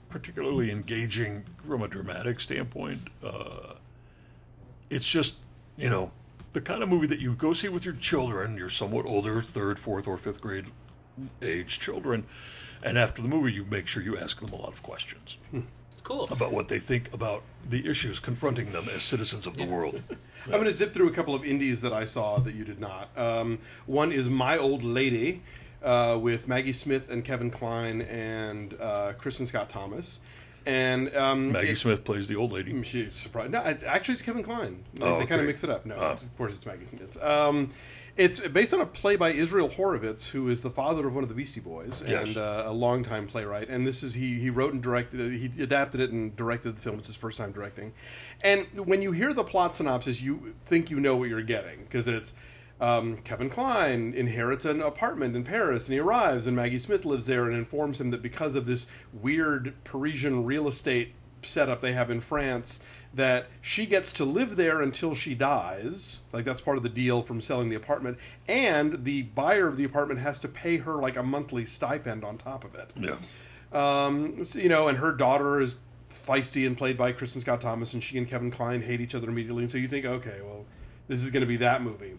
particularly engaging from a dramatic standpoint. Uh, it's just, you know, the kind of movie that you go see with your children, your somewhat older third, fourth, or fifth grade age children, and after the movie, you make sure you ask them a lot of questions. It's cool. About what they think about the issues confronting them as citizens of the Yeah. world. I'm going to zip through a couple of indies that I saw that you did not. Um, one is My Old Lady uh, with Maggie Smith and Kevin Kline and uh, Kristen Scott Thomas. And um, Maggie it's- Smith plays the old lady. She's surprised. No, it's, actually, it's Kevin Kline. They, Oh, they kind of okay. mix it up. No, Ah. of course, it's Maggie Smith. Um, it's based on a play by Israel Horovitz, who is the father of one of the Beastie Boys Yes. and uh, a longtime playwright. And this is he he wrote and directed it. He adapted it and directed the film. It's his first time directing. And when you hear the plot synopsis, you think you know what you're getting because it's. Um, Kevin Kline inherits an apartment in Paris, and he arrives, and Maggie Smith lives there and informs him that because of this weird Parisian real estate setup they have in France, that she gets to live there until she dies. Like, that's part of the deal from selling the apartment. And the buyer of the apartment has to pay her, like, a monthly stipend on top of it. Yeah. Um, so, you know, and her daughter is feisty and played by Kristen Scott Thomas, and she and Kevin Kline hate each other immediately. And so you think, okay, well, this is going to be that movie.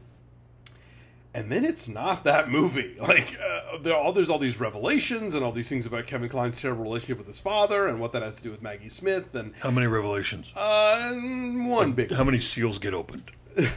And then it's not that movie. Like, uh, there all, there's all these revelations and all these things about Kevin Kline's terrible relationship with his father and what that has to do with Maggie Smith. And How many revelations? uh, one big How many seals get opened?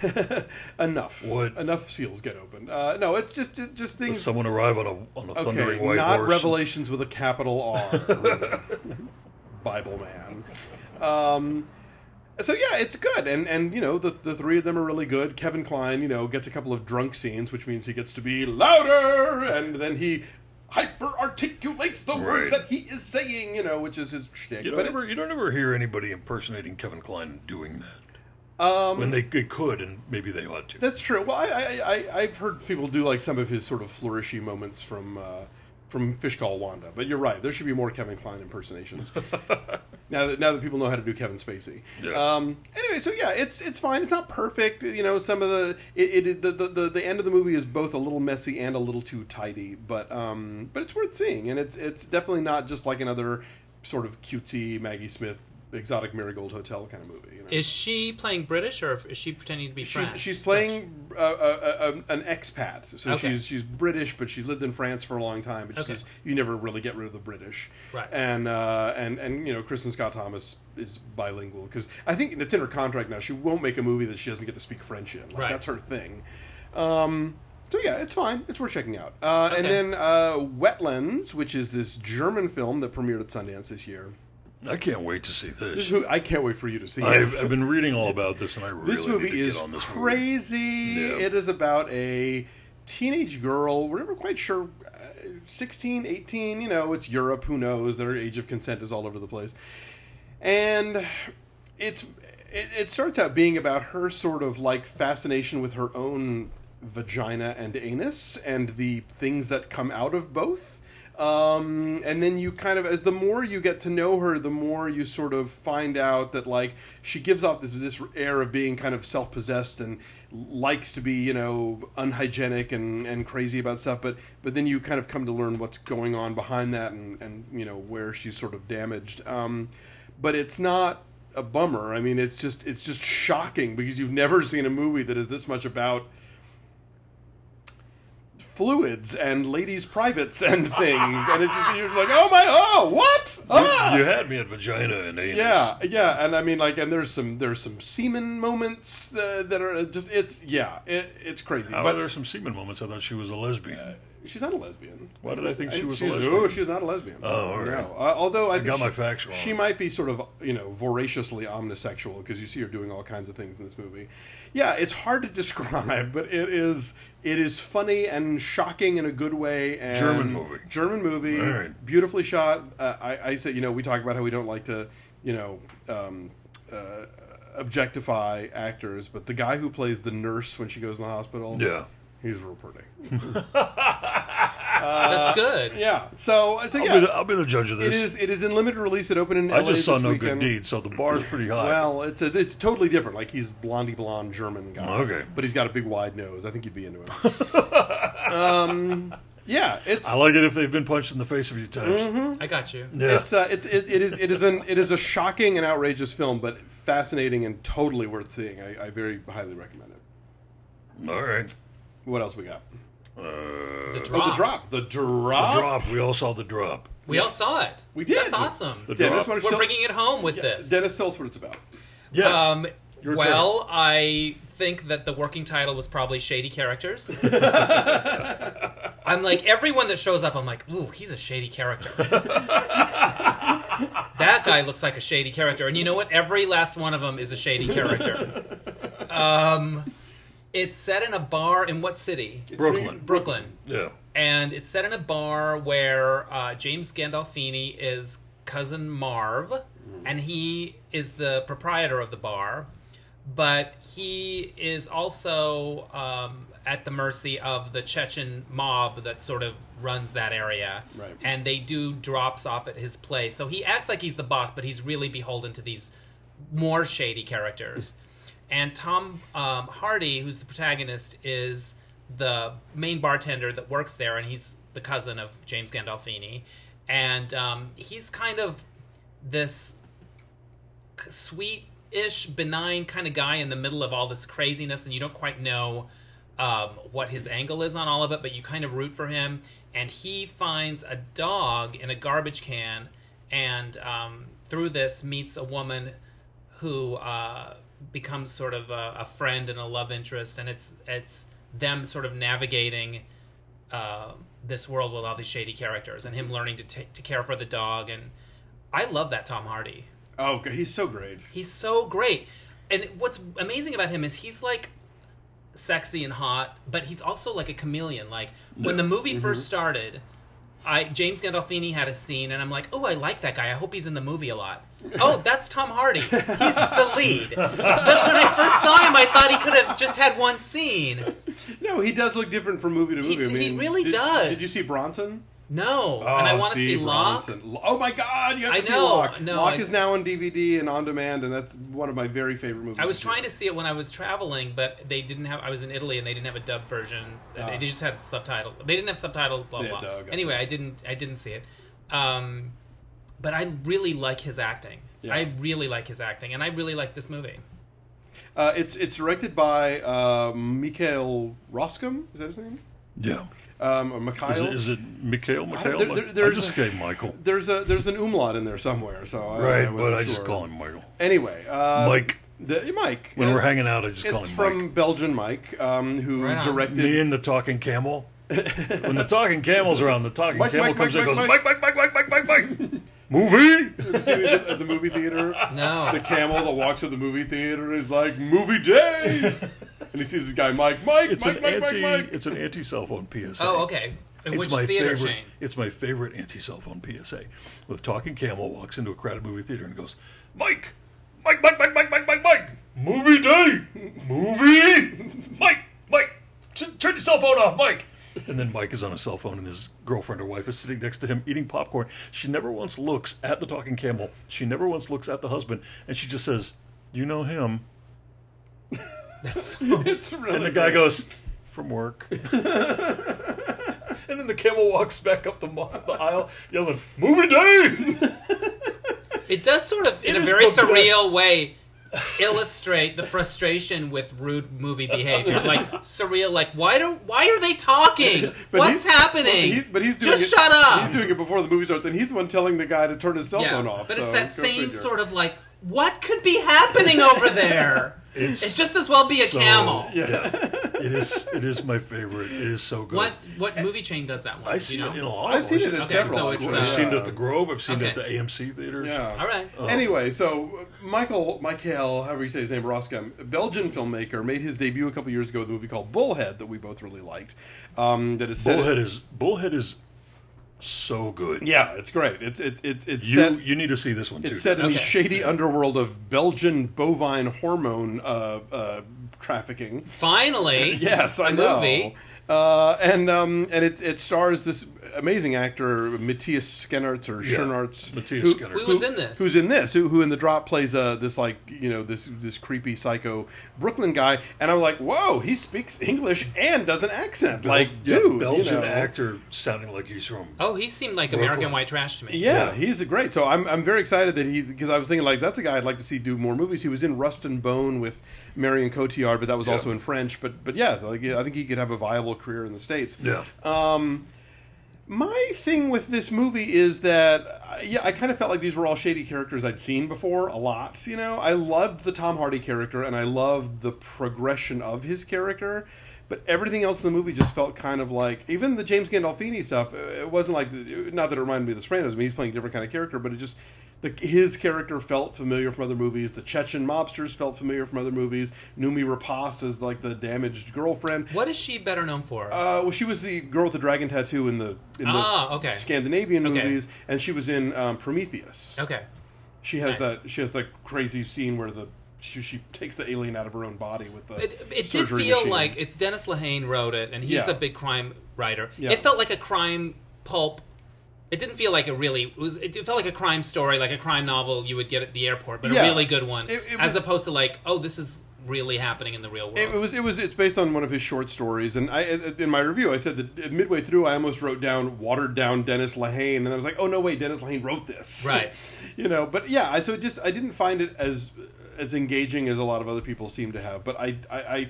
enough. What? Enough seals get opened. Uh, no, it's just just, just Does things. someone arrive on a on a thundering Okay, white not horse? revelations with a capital R. Bible man. Um, so yeah, it's good, and and you know the the three of them are really good. Kevin Kline, you know, gets a couple of drunk scenes, which means he gets to be louder, and then he hyper articulates the words Right. that he is saying, you know, which is his shtick. You don't But ever it's, you don't ever hear anybody impersonating Kevin Kline and doing that. Um, when they, they could, and maybe they ought to. that's true. Well, I, I I I've heard people do like some of his sort of flourishy moments from. Uh, From Fish Call Wanda, but you're right. There should be more Kevin Kline impersonations. now that now that people know how to do Kevin Spacey. Yeah. Um, anyway, so yeah, it's it's fine. It's not perfect. You know, some of the it, it the, the the the end of the movie is both a little messy and a little too tidy, but um, but it's worth seeing, and it's it's definitely not just like another sort of cutesy Maggie Smith exotic Marigold Hotel kind of movie. You know? Is she playing British or is she pretending to be She's, French? she's playing uh, uh, uh, an expat, so Okay. she's she's British, but she's lived in France for a long time. But Okay. she's, you never really get rid of the British, Right. And uh, and and you know, Kristen Scott Thomas is bilingual because I think it's in her contract now. She won't make a movie that she doesn't get to speak French in. Like, Right. That's her thing. Um, so yeah, it's fine. It's worth checking out. Uh, And Okay. then uh, Wetlands, which is this German film that premiered at Sundance this year. I can't wait to see This this. who I can't wait for you to see. I've, it. I've been reading all about this, and I really This movie need to is get on this movie. crazy. Yeah. It is about a teenage girl. We're never quite sure. Uh, sixteen, eighteen, you know, it's Europe. Who knows? Their age of consent is all over the place. And it's it, it starts out being about her sort of like fascination with her own vagina and anus and the things that come out of both. Um, and then you kind of, as the more you get to know her, the more you sort of find out that like she gives off this this air of being kind of self-possessed and likes to be, you know, unhygienic and, and crazy about stuff. But but then you kind of come to learn what's going on behind that and, and you know where she's sort of damaged. Um, but it's not a bummer. I mean, it's just it's just shocking because you've never seen a movie that is this much about fluids and ladies' privates and things, and it's just, you're just like, oh my, oh what? Ah! You had me at vagina and anus. Yeah, yeah, and I mean, like, and there's some there's some semen moments uh, that are just it's yeah, it, it's crazy. How but are there some semen moments? I thought she was a lesbian. she's not a lesbian. Why did I think she was a she's, lesbian? Oh, she's not a lesbian. Oh, all right. No. Uh, although I, think got she, my facts wrong. She might be sort of you know voraciously omnisexual because you see her doing all kinds of things in this movie. Yeah, it's hard to describe, but it is it is funny and shocking in a good way. And German movie. German movie. All right. Beautifully shot. Uh, I, I say you know we talk about how we don't like to you know. Um, uh, objectify actors, but the guy who plays the nurse when she goes in the hospital, Yeah. he's real pretty. That's good. Yeah. So, so I'll, yeah, be the, I'll be the judge of this. it is. It is in limited release. It opened in I L A just saw this No weekend. Good Deed, so the bar's pretty high. Well, it's a, it's totally different. Like he's blondie blonde German guy. Okay. But he's got a big wide nose. I think you'd be into it. um, Yeah, it's I like it if they've been punched in the face a few times. Mm-hmm. I got you. Yeah. it's uh, it's it, it is it is an it is a shocking and outrageous film, but fascinating and totally worth seeing. I, I very highly recommend it. All right. What else we got? The Oh, drop. the drop. The The drop. drop. We all saw the drop. We all saw it. We did. That's awesome. The Dennis, drop. what- We're Shall- bringing it home with this. Dennis, tell us what it's about. Yes. Um, Your well, I think that the working title was probably Shady Characters. I'm like, everyone that shows up, I'm like, ooh, he's a shady character. That guy looks like a shady character. And you know what? Every last one of them is a shady character. Um, it's set in a bar in what city? Brooklyn. Brooklyn. Yeah. And it's set in a bar where uh, James Gandolfini is cousin Marv, and he is the proprietor of the bar, but he is also um, at the mercy of the Chechen mob that sort of runs that area. Right. And they do drops off at his place. So he acts like he's the boss, but he's really beholden to these more shady characters. And Tom um, Hardy, who's the protagonist, is the main bartender that works there, and he's the cousin of James Gandolfini. And um, he's kind of this sweet-ish, benign kind of guy in the middle of all this craziness, and you don't quite know um, what his angle is on all of it, but you kind of root for him. And he finds a dog in a garbage can, and um, through this meets a woman who uh, becomes sort of a, a friend and a love interest, and it's it's them sort of navigating uh, this world with all these shady characters, and him learning to take to care for the dog. And I love that Tom Hardy. Oh, God, he's so great. He's so great. And what's amazing about him is he's like sexy and hot, but he's also like a chameleon. Like when the movie first started, I James Gandolfini had a scene, and I'm like, oh, I like that guy. I hope he's in the movie a lot. Oh, that's Tom Hardy. He's the lead. But when I first saw him, I thought he could have just had one scene. No, he does look different from movie to He- movie. I he mean, really did, does. Did you see Bronson? No, and I want to see Locke. Bronson. Oh my God, you have I to see know, Locke. no, Locke I- is now on D V D and on demand, and that's one of my very favorite movies. I was trying to see it when I was traveling, but they didn't have. I was in Italy, and they didn't have a dub version. Ah. They just had subtitle. They didn't have subtitle. Blah They blah. had dub, got Anyway, it. I didn't. I didn't see it. Um, but I really like his acting. Yeah. I really like his acting, and I really like this movie. Uh, it's it's directed by uh, Mikhail Roscom. Is that his name? Yeah. Um, or Mikhail. Is it, is it Mikhail? Mikhail? there- there- I there's just a- say Michael. There's a there's an umlaut in there somewhere, so I, Right, I but wasn't I just sure. call him Michael. Anyway, uh, Mike. The, Mike. When yeah, we're it's- hanging out, I just call It's him from Mike. Belgian Mike, um, who Right on. directed. Me and the talking camel. When the talking camel's around, the talking Mike, camel Mike, comes Mike, in and goes, Mike, Mike, Mike, Mike, Mike, Mike, Mike, Mike. Movie? You see it at the movie theater. No. The camel that walks to the movie theater is like movie day, and he sees this guy Mike, Mike, It's Mike, an Mike, anti. Mike, Mike. It's an anti-cell phone P S A. Oh, okay. It's Which my theater favorite. chain? It's my favorite anti-cell phone P S A. With talking camel walks into a crowded movie theater and goes, Mike, Mike, Mike, Mike, Mike, Mike, Mike, Mike, movie day, movie, Mike, Mike, t- turn your cell phone off, Mike. And then Mike is on a cell phone, and his girlfriend or wife is sitting next to him eating popcorn. She never once looks at the talking camel. She never once looks at the husband, and she just says, "You know him." That's It's really And the guy great. goes, "From work." And then the camel walks back up the, mo- the aisle, yelling, "Movie day!" It does sort of, in It a is very the surreal way, illustrate the frustration with rude movie behavior. Like surreal, like why don't why are they talking? But What's he's- happening? But, he, but he's doing Just it, shut up. He's doing it before the movie starts, and he's the one telling the guy to turn his cell yeah, phone off. but so it's that go same figure. sort of like, what could be happening over there? It's It's just as well be a so- camel. Yeah, it is. It is my favorite. It is so good. What what movie chain does that one? I've Do seen you know? it in a lot. I've seen it in Okay, several. so it's, I've uh, seen it at the Grove. I've seen it at okay. the A M C theaters. Yeah. All right. Anyway, so uh, Michael, Michael, however you say his name, Roscom, a Belgian filmmaker, made his debut a couple years ago with a movie called Bullhead that we both really liked. Um, that is set. Bullhead is Bullhead is so good. Yeah, it's great. It's it's it's it's You set. you need to see this one too. It's set in the Okay. shady underworld of Belgian bovine hormone uh, uh, trafficking. Finally, Yes, I a know. movie. Uh, and um, and it, it stars this amazing actor Matthias Schoenaerts or Yeah, Schoenaerts, Matthias who, Schoenaerts. Who was in this? Who's in this? Who, who in The Drop plays uh, this like you know this this creepy psycho Brooklyn guy, and I'm like, whoa, he speaks English and does an accent, like yeah, dude, Belgian you know. actor sounding like he's from. Oh, he seemed like Brooklyn. American White Trash to me. Yeah, Yeah. he's a great. So I'm I'm very excited that he because I was thinking like that's a guy I'd like to see do more movies. He was in Rust and Bone with Marion Cotillard, but that was Yeah. also in French. But but yeah, like I think he could have a viable career in the States. Yeah. Um, my thing with this movie is that uh, yeah, I kind of felt like these were all shady characters I'd seen before a lot. You know, I loved the Tom Hardy character and I loved the progression of his character. But everything else in the movie just felt kind of like, even the James Gandolfini stuff, it wasn't like, not that it reminded me of The Sopranos, I mean, he's playing a different kind of character, but it just, the, his character felt familiar from other movies. The Chechen mobsters felt familiar from other movies. Numi Rapace is like the damaged girlfriend. What is she better known for? Uh, well, she was the girl with the dragon tattoo in the, in the Ah, okay. Scandinavian Okay. movies, and she was in um, Prometheus. okay. She has Nice. that, she has that crazy scene where the, she, she takes the alien out of her own body with the It, it did surgery feel machine. like it's Dennis Lehane wrote it, and he's Yeah. a big crime writer. Yeah. It felt like a crime pulp. It didn't feel like a really. It was. It felt like a crime story, like a crime novel you would get at the airport, but Yeah. a really good one, It- it as was- opposed to like, oh, this is really happening in the real world. It was. It was. It's based on one of his short stories, and I, in my review, I said that midway through, I almost wrote down watered down Dennis Lehane, and I was like, oh no, wait, Dennis Lehane wrote this, Right. you know, but yeah, I, so it just I didn't find it as as engaging as a lot of other people seem to have, but I, I, I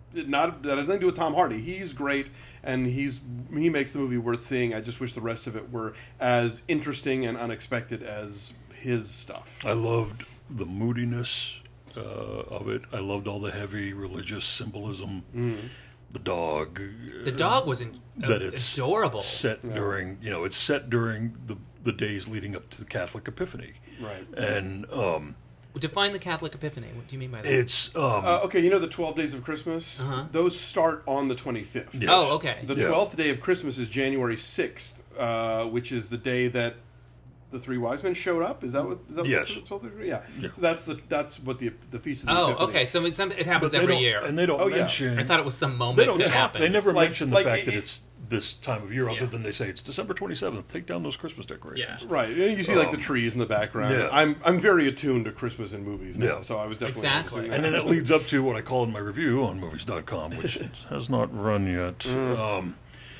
not that has nothing to do with Tom Hardy. He's great, and he's he makes the movie worth seeing. I just wish the rest of it were as interesting and unexpected as his stuff. I loved the moodiness uh, of it. I loved all the heavy religious symbolism. The dog. the dog was in, that it's adorable. Set during, you know, it's set during the the days leading up to the Catholic Epiphany. Right. And um, Define the Catholic Epiphany. What do you mean by that? it's um, Uh, okay, you know the twelve Days of Christmas? Uh-huh. Those start on the twenty-fifth. Yes. Oh, okay. The Yeah. twelfth day of Christmas is January sixth, uh, which is the day that the three wise men showed up. Is that what? Is that Yes. What the twelfth day- yeah. Yeah. So that's the that's what the the feast of the Oh, Epiphany. okay. So it's, some- it happens but they every don't- year. and they don't Oh, yeah. mention. I thought it was some moment they don't. that talk- happened. They never Like- mention like the fact it- that it's this time of year, Yeah. other than they say it's December twenty seventh. Take down those Christmas decorations. Yeah. Right, and you see like the Um, trees in the background. yeah. I'm I'm very attuned to Christmas in movies now, Yeah. so I was definitely Exactly. noticing And that. then it leads up to what I call in my review on movies dot com, which has not run yet. Mm. Um,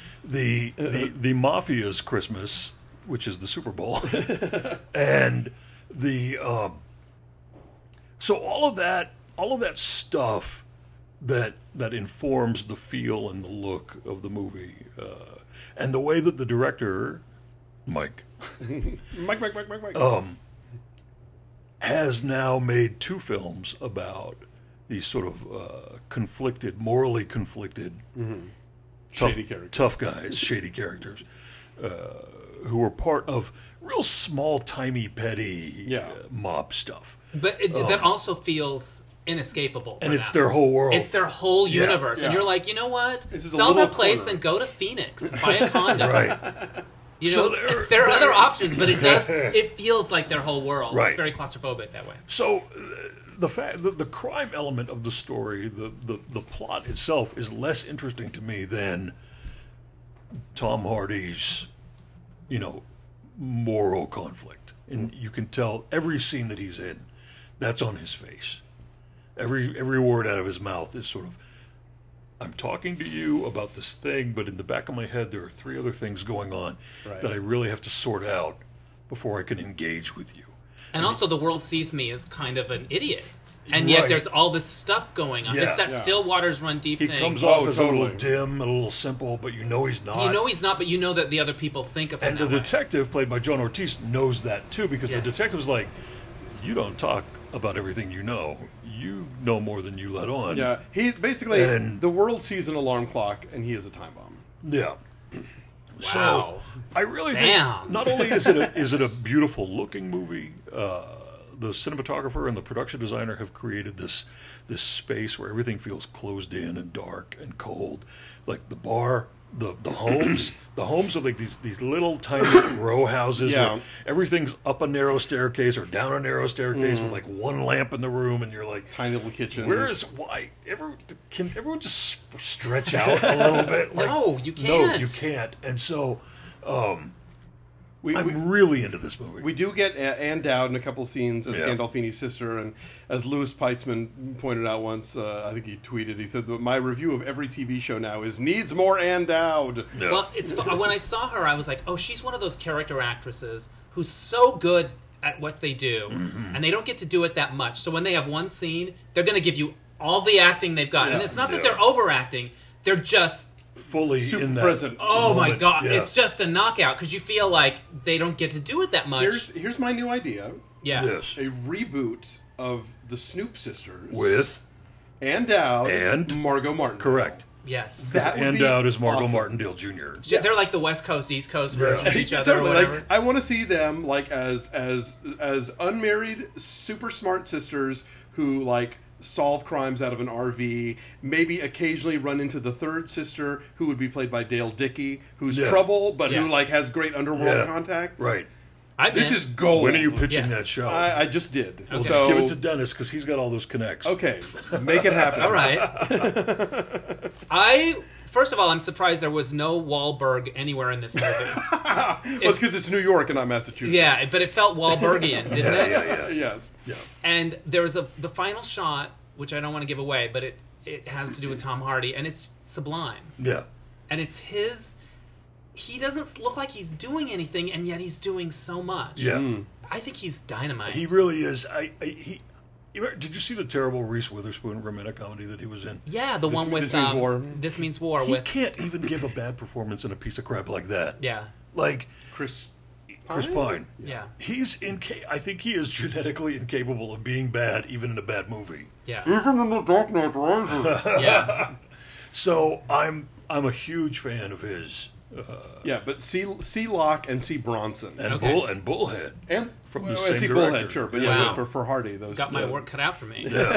the, the the Mafia's Christmas, which is the Super Bowl, and the um, so all of that, all of that stuff that that informs the feel and the look of the movie, uh, and the way that the director, Mike, Mike, Mike, Mike, Mike, Mike. um, has now made two films about these sort of uh, conflicted, morally conflicted, tough, Shady characters. tough guys, shady characters, uh, who are part of real small, timey, petty Yeah. uh, mob stuff. But it, that also feels inescapable. for And it's them. their whole world. It's their whole Yeah. universe, and Yeah. you're like, you know what? It's just a Sell little that place corner. and go to Phoenix, buy a condo. right. You So know, they're- there are other they're- options, but it does. It feels like their whole world. Right. It's very claustrophobic that way. So uh, the fact the, the crime element of the story, the, the, the plot itself is less interesting to me than Tom Hardy's, you know, moral conflict. And you can tell every scene that he's in, that's on his face. Every every word out of his mouth is sort of, I'm talking to you about this thing, but in the back of my head there are three other things going on Right. that I really have to sort out before I can engage with you. And also, the world sees me as kind of an idiot, and yet Right. there's all this stuff going on. Yeah. It's that Yeah. still waters run deep He thing. comes Oh, off as a totally. little dim, a little simple, but you know he's not. You know he's not, but you know that the other people think of him and the that way. detective, played by John Ortiz, knows that too, because Yeah. the detective's like, you don't talk about everything you know. You know more than you let on. Yeah, he basically And- the world sees an alarm clock, and he is a time bomb. Yeah. So Wow. I really Damn. think not only is it a, is it a beautiful looking movie, uh, the cinematographer and the production designer have created this this space where everything feels closed in and dark and cold, like the bar. The, the homes the homes are like these these little tiny row houses Yeah. where everything's up a narrow staircase or down a narrow staircase with like one lamp in the room, and you're like, Tiny little kitchen. where is why? Ever can everyone just stretch out a little bit? Like, No, you No, can't. you can't. And so, We, I'm we, really into this movie. we do get A- Ann Dowd in a couple scenes as Yeah. Gandolfini's sister, and as Louis Peitzman pointed out once, uh, I think he tweeted, he said that my review of every T V show now is needs more Ann Dowd. Yeah. Well, it's fu- when I saw her, I was like, oh, she's one of those character actresses who's so good at what they do, Mm-hmm. and they don't get to do it that much. So when they have one scene, they're going to give you all the acting they've got, and Yeah. it's not that Yeah. they're overacting; they're just. fully Super in that. present. Oh my moment. god! Yeah. It's just a knockout because you feel like they don't get to do it that much. Here's here's my new idea: yeah, Yes. a reboot of the Snoop sisters With Ann Dowd And- Margot Martin. correct. yes. That would And be out is Margot awesome. Martindale Junior J- They're like the West Coast, East Coast Yeah. version of each other, Totally. or whatever. Like, I want to see them like as as as unmarried, super smart sisters who like solve crimes out of an R V. Maybe occasionally run into the third sister, who would be played by Dale Dickey, who's Yeah. trouble but Yeah. who like has great underworld Yeah. contacts. Right. I'm This in. is gold. When are you pitching Yeah. that show? I, I just did. Okay. So Give it to Dennis because he's got all those connects. okay, make it happen. All right. I first of all, I'm surprised there was no Wahlberg anywhere in this movie. Well, it's because it's New York and not Massachusetts. Yeah, but it felt Wahlbergian, didn't Yeah, it? yeah, yeah. Yes. yeah. And there was a the final shot, which I don't want to give away, but it it has to do with Tom Hardy, and it's sublime. Yeah. And it's his. He doesn't look like he's doing anything, and yet he's doing so much. Yeah. I think he's dynamite. He really is. I, I he. you remember- Did you see the terrible Reese Witherspoon romantic comedy that he was in? yeah, the one with This Means um, War. This Means War He with can't even give a bad performance in a piece of crap like that. yeah, Like Chris. Chris Pine. yeah, He's inca- I think he is genetically incapable of being bad, even in a bad movie. yeah, Even in the Dark Knight Rises. yeah. So I'm I'm a huge fan of his. Uh, Yeah, but see, see Locke and see Bronson and Okay. Bull and Bullhead. and From the well, same and see director. Bullhead, sure, but yeah, Wow. but for for Hardy, those Got my uh, work cut out for me. Yeah.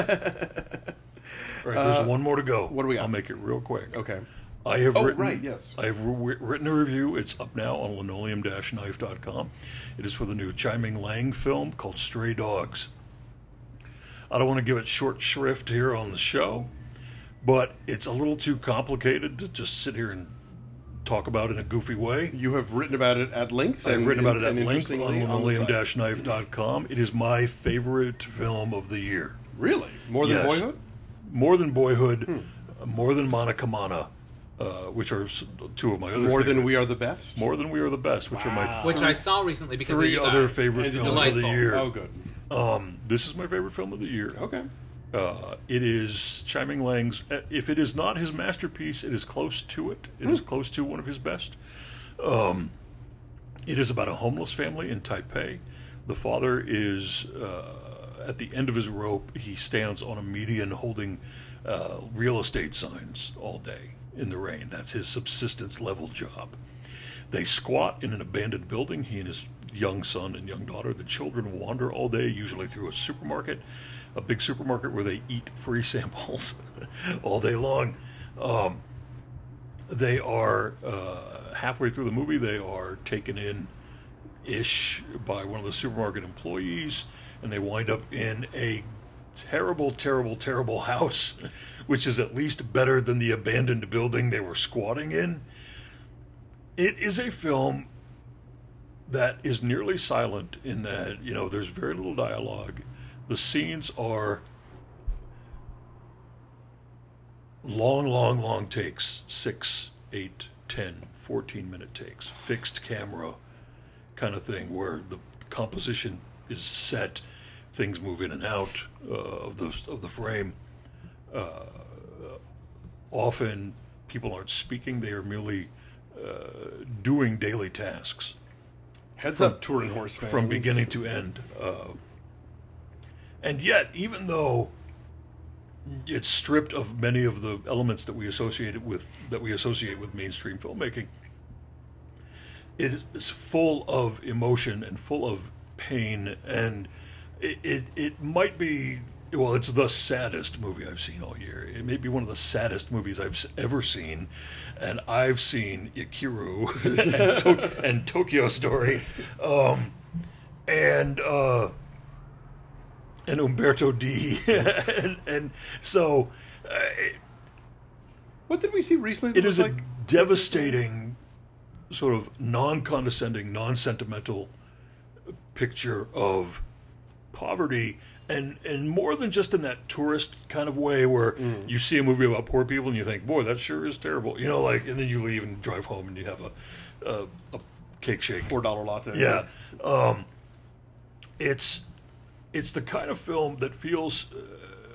All right, there's one more to go. Uh, what do we got? I'll make it real quick. Okay. I have Oh, written, right, yes. I have re- written a review. It's up now on linoleum dash knife dot com. It is for the new Chai Ming Lang film called Stray Dogs. I don't want to give it short shrift here on the show, but it's a little too complicated to just sit here and talk about in a goofy way. You have written about it at length. I've and, written about it at and length on interestingly the linoleum site. dash knife dot com. It is my favorite film of the year. Really, more than Yes. Boyhood. More than Boyhood, Hmm. uh, more than Monica Mana, uh, which are s- two of my other More than favorite- We Are the Best. More Than We Are the Best, which are my Which I saw recently because three of you other guys. favorite And films of the delightful. year. Oh, good. Um, this is my favorite film of the year. Okay. Uh, it is Chai Ming Lang's. uh, If it is not his masterpiece, it is close to it. It is close to one of his best. Um, it is about a homeless family in Taipei. The father is uh, at the end of his rope. He stands on a median holding uh, real estate signs all day in the rain. That's his subsistence level job. They squat in an abandoned building, he and his young son and young daughter. The children wander all day, usually through a supermarket, a big supermarket where they eat free samples all day long. Um, they are, uh, halfway through the movie, they are taken in ish by one of the supermarket employees, and they wind up in a terrible, terrible, terrible house, which is at least better than the abandoned building they were squatting in. It is a film that is nearly silent in that, you know, there's very little dialogue. The scenes are long, long, long takes, six, eight, ten, fourteen minute takes, fixed camera kind of thing where the composition is set, things move in and out uh, of the of the frame. Uh, often people aren't speaking; they are merely uh, doing daily tasks Heads up, touring horse fans. from beginning to end. Uh, and yet, even though it's stripped of many of the elements that we associate it with that we associate with mainstream filmmaking, it is full of emotion and full of pain, and it, it it might be, well, it's the saddest movie I've seen all year. It may be one of the saddest movies I've s- ever seen, and I've seen Ikiru and, to- and Tokyo Story, um, and uh, and Umberto D, and, and so uh, What did we see recently? That it was is a like devastating sort of non-condescending, non-sentimental picture of poverty, and and more than just in that tourist kind of way where Mm. you see a movie about poor people and you think, boy, that sure is terrible, you know, like, and then you leave and drive home and you have a a, a cake shake. Four dollar latte. Yeah, um, it's it's the kind of film that feels uh,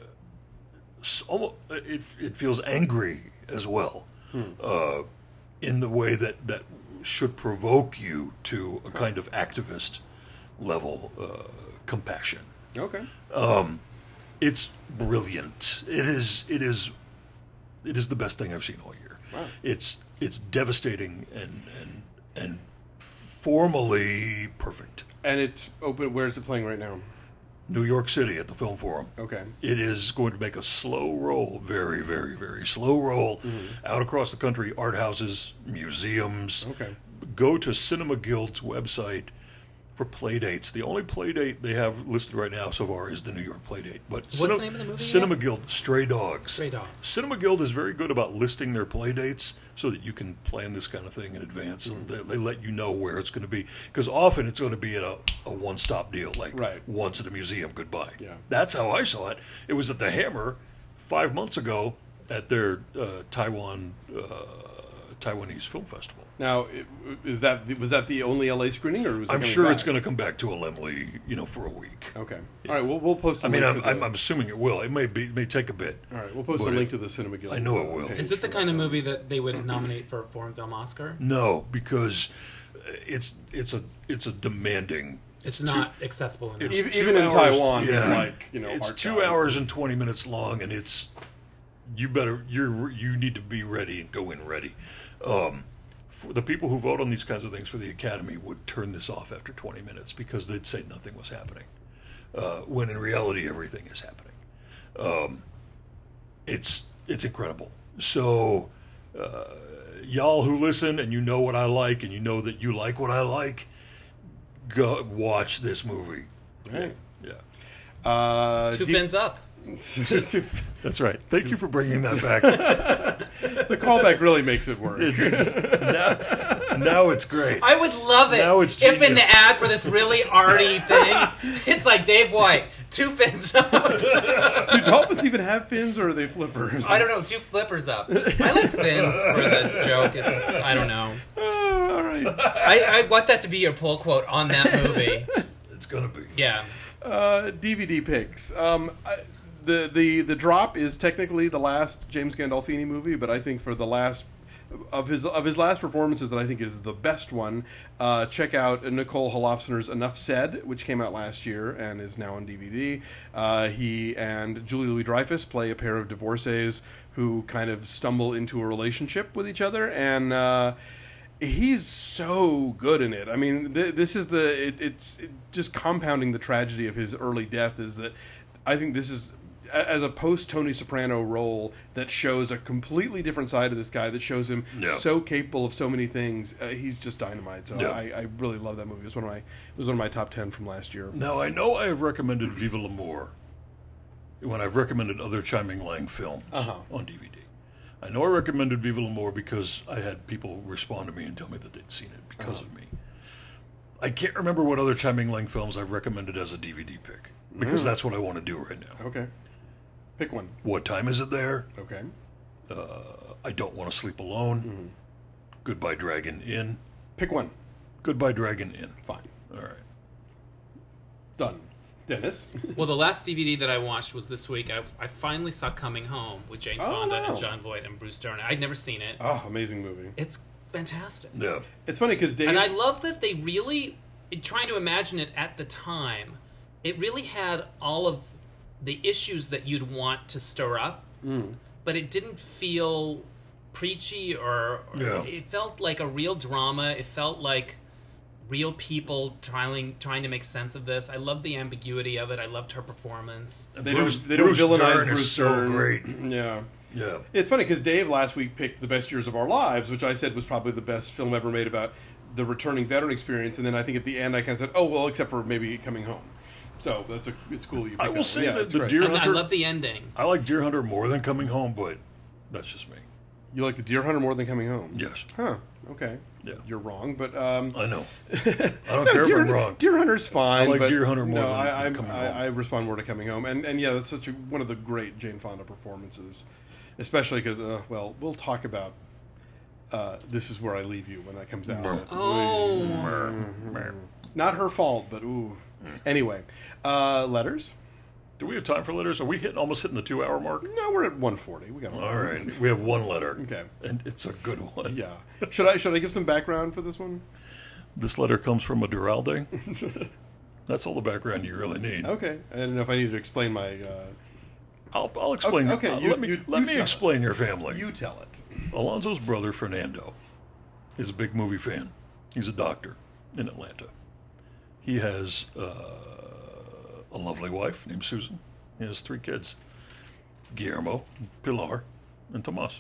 s- almost it it feels angry as well, uh, in the way that that should provoke you to a kind of activist level uh, compassion. Okay. It's brilliant. It is. It is. It is the best thing I've seen all year. Wow. It's it's devastating and and and formally perfect. And it's open. Where is it playing right now? New York City at the Film Forum. Okay. It is going to make a slow roll, very, very, very slow roll out across the country, art houses, museums. Okay. Go to Cinema Guild's website for play dates. The only play date they have listed right now so far is the New York play date. But What's the name of the movie Cinema again? Guild, Stray Dogs. Stray Dogs. Cinema Guild is very good about listing their play dates so that you can plan this kind of thing in advance, and they, they let you know where it's going to be. Because often it's going to be at a, a one-stop deal, like Right. once at a museum, goodbye. Yeah. That's how I saw it. It was at the Hammer five months ago at their uh, Taiwan uh, Taiwanese Film Festival. Now, i- is that the, was that the only L A screening, or was it I'm coming sure back? it's going to come back to a Lemley, you know, for a week. Okay. All right. We'll we'll post. A I mean, link I'm, to the, I'm, I'm assuming it will. It may be, it may take a bit. All right. We'll post but a it- link to the Cinema Guild. I know it uh, will. page Is it the for kind of that. movie that they would nominate for a foreign film Oscar? No, because it's it's a it's a demanding. It's two- not accessible enough. It's Even, two even in hours- Taiwan, yeah. it's like you know, It's art two gallery. hours and twenty minutes long, and it's you better you're you need to be ready and go in ready. Um, for the people who vote on these kinds of things for the Academy would turn this off after twenty minutes because they'd say nothing was happening, uh, when in reality everything is happening. Um, it's it's incredible. So, uh, y'all who listen and you know what I like and you know that you like what I like, go watch this movie. Right. Yeah. Uh, Two D- fins up. That's right. Thank you for bringing that back. the callback really makes it work. now, now it's great. I would love it Now it's if in genius. the ad for this really arty thing, it's like Dave White, two fins up. Do dolphins even have fins, or are they flippers? I don't know, two flippers up. I like fins for the joke. Is I don't know. Uh, all right. I, I want that to be your pull quote on that movie. It's gonna be. Yeah. Uh, D V D picks. Um, I, the the the drop is technically the last James Gandolfini movie, but I think for the last of his of his last performances that I think is the best one, uh, check out Nicole Holofcener's Enough Said, which came out last year and is now on D V D. Uh, he and Julie Louis-Dreyfus play a pair of divorcees who kind of stumble into a relationship with each other, and uh, he's so good in it. I mean, th- this is the it, it's it just compounding the tragedy of his early death is that I think this is a- as a post Tony Soprano role that shows a completely different side of this guy that shows him Yeah. so capable of so many things. Uh, he's just dynamite. So Yeah. I, I really love that movie. It was one of my it was one of my top ten from last year. Now I know I have recommended Viva l'Amour when I've recommended other Chiming Lang films Uh-huh. on D V D. I know I recommended Viva l'Amour because I had people respond to me and tell me that they'd seen it because of me. I can't remember what other Chiming Lang films I've recommended as a D V D pick because that's what I want to do right now. Okay, pick one. What time is it there? Okay, I Don't Want to Sleep Alone. Goodbye Dragon Inn. pick one. Goodbye Dragon Inn. Fine, All right. done. Dennis. Well, the last D V D that I watched was this week. I, I finally saw Coming Home with Jane Oh, Fonda wow. and John Voight and Bruce Dern. I'd never seen it. Oh, amazing movie. It's fantastic. Yeah. It's funny because Dave. And I love that they really, trying to imagine it at the time, it really had all of the issues that you'd want to stir up, but it didn't feel preachy or, or Yeah. it felt like a real drama. It felt like real people trying trying to make sense of this. I loved the ambiguity of it. I loved her performance. They Bruce- don't. They don't Bruce villainize Dern is Bruce so Dern. great. Yeah. Yeah. It's funny because Dave last week picked The Best Years of Our Lives, which I said was probably the best film ever made about the returning veteran experience. And then I think at the end I kind of said, "Oh well, except for maybe Coming Home." So that's a, it's cool that you. Picked I will that say one. Yeah, that it's the great. Deer And I Hunter. love the ending. I like Deer Hunter more than Coming Home, but that's just me. You like The Deer Hunter more than Coming Home? Yes. Huh. Okay. Yeah. You're wrong, but um, I know. I don't no, care Deer, if I'm wrong. Deer Hunter's fine. I like but Deer Hunter more no, than I, I'm- Coming I, Home. I respond more to Coming Home, and and yeah, that's such a, one of the great Jane Fonda performances, especially because uh, well, we'll talk about uh, This Is Where I Leave You when that comes out. Brr. Oh. Brr. Not her fault, but ooh. Anyway, uh, letters. Do we have time for letters? Are we hitting almost hitting the two-hour mark? No, we're at one forty. We got a All right. We have one letter. Okay. And it's a good one. Yeah. Should I should I give some background for this one? This letter comes from a Duralde. That's all the background you really need. Okay. I don't know if I need to explain my. Uh, I'll, I'll explain. Okay, okay, uh, you- let me, you- let you me tell explain your family. you tell it. Alonzo's brother, Fernando, is a big movie fan. He's a doctor in Atlanta. He has uh, a lovely wife named Susan. He has three kids, Guillermo, Pilar, and Tomas.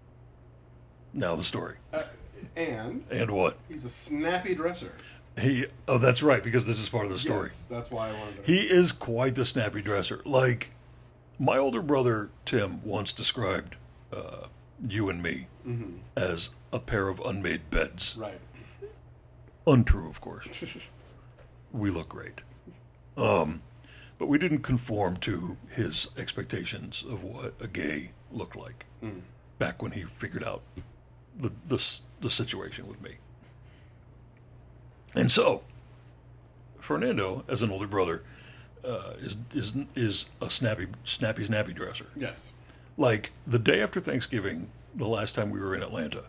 Now the story. Uh, and And what? he's a snappy dresser. He, oh, that's right, because this is part of the story. Yes, that's why I wanted to. He is quite the snappy dresser. Like, my older brother, Tim, once described uh, you and me as a pair of unmade beds. Right. Untrue, of course. We look great. Um, but we didn't conform to his expectations of what a gay looked like back when he figured out the, the, s- the situation with me. And so, Fernando, as an older brother, uh, is is is a snappy, snappy, snappy dresser. Yes. Like the day after Thanksgiving, the last time we were in Atlanta,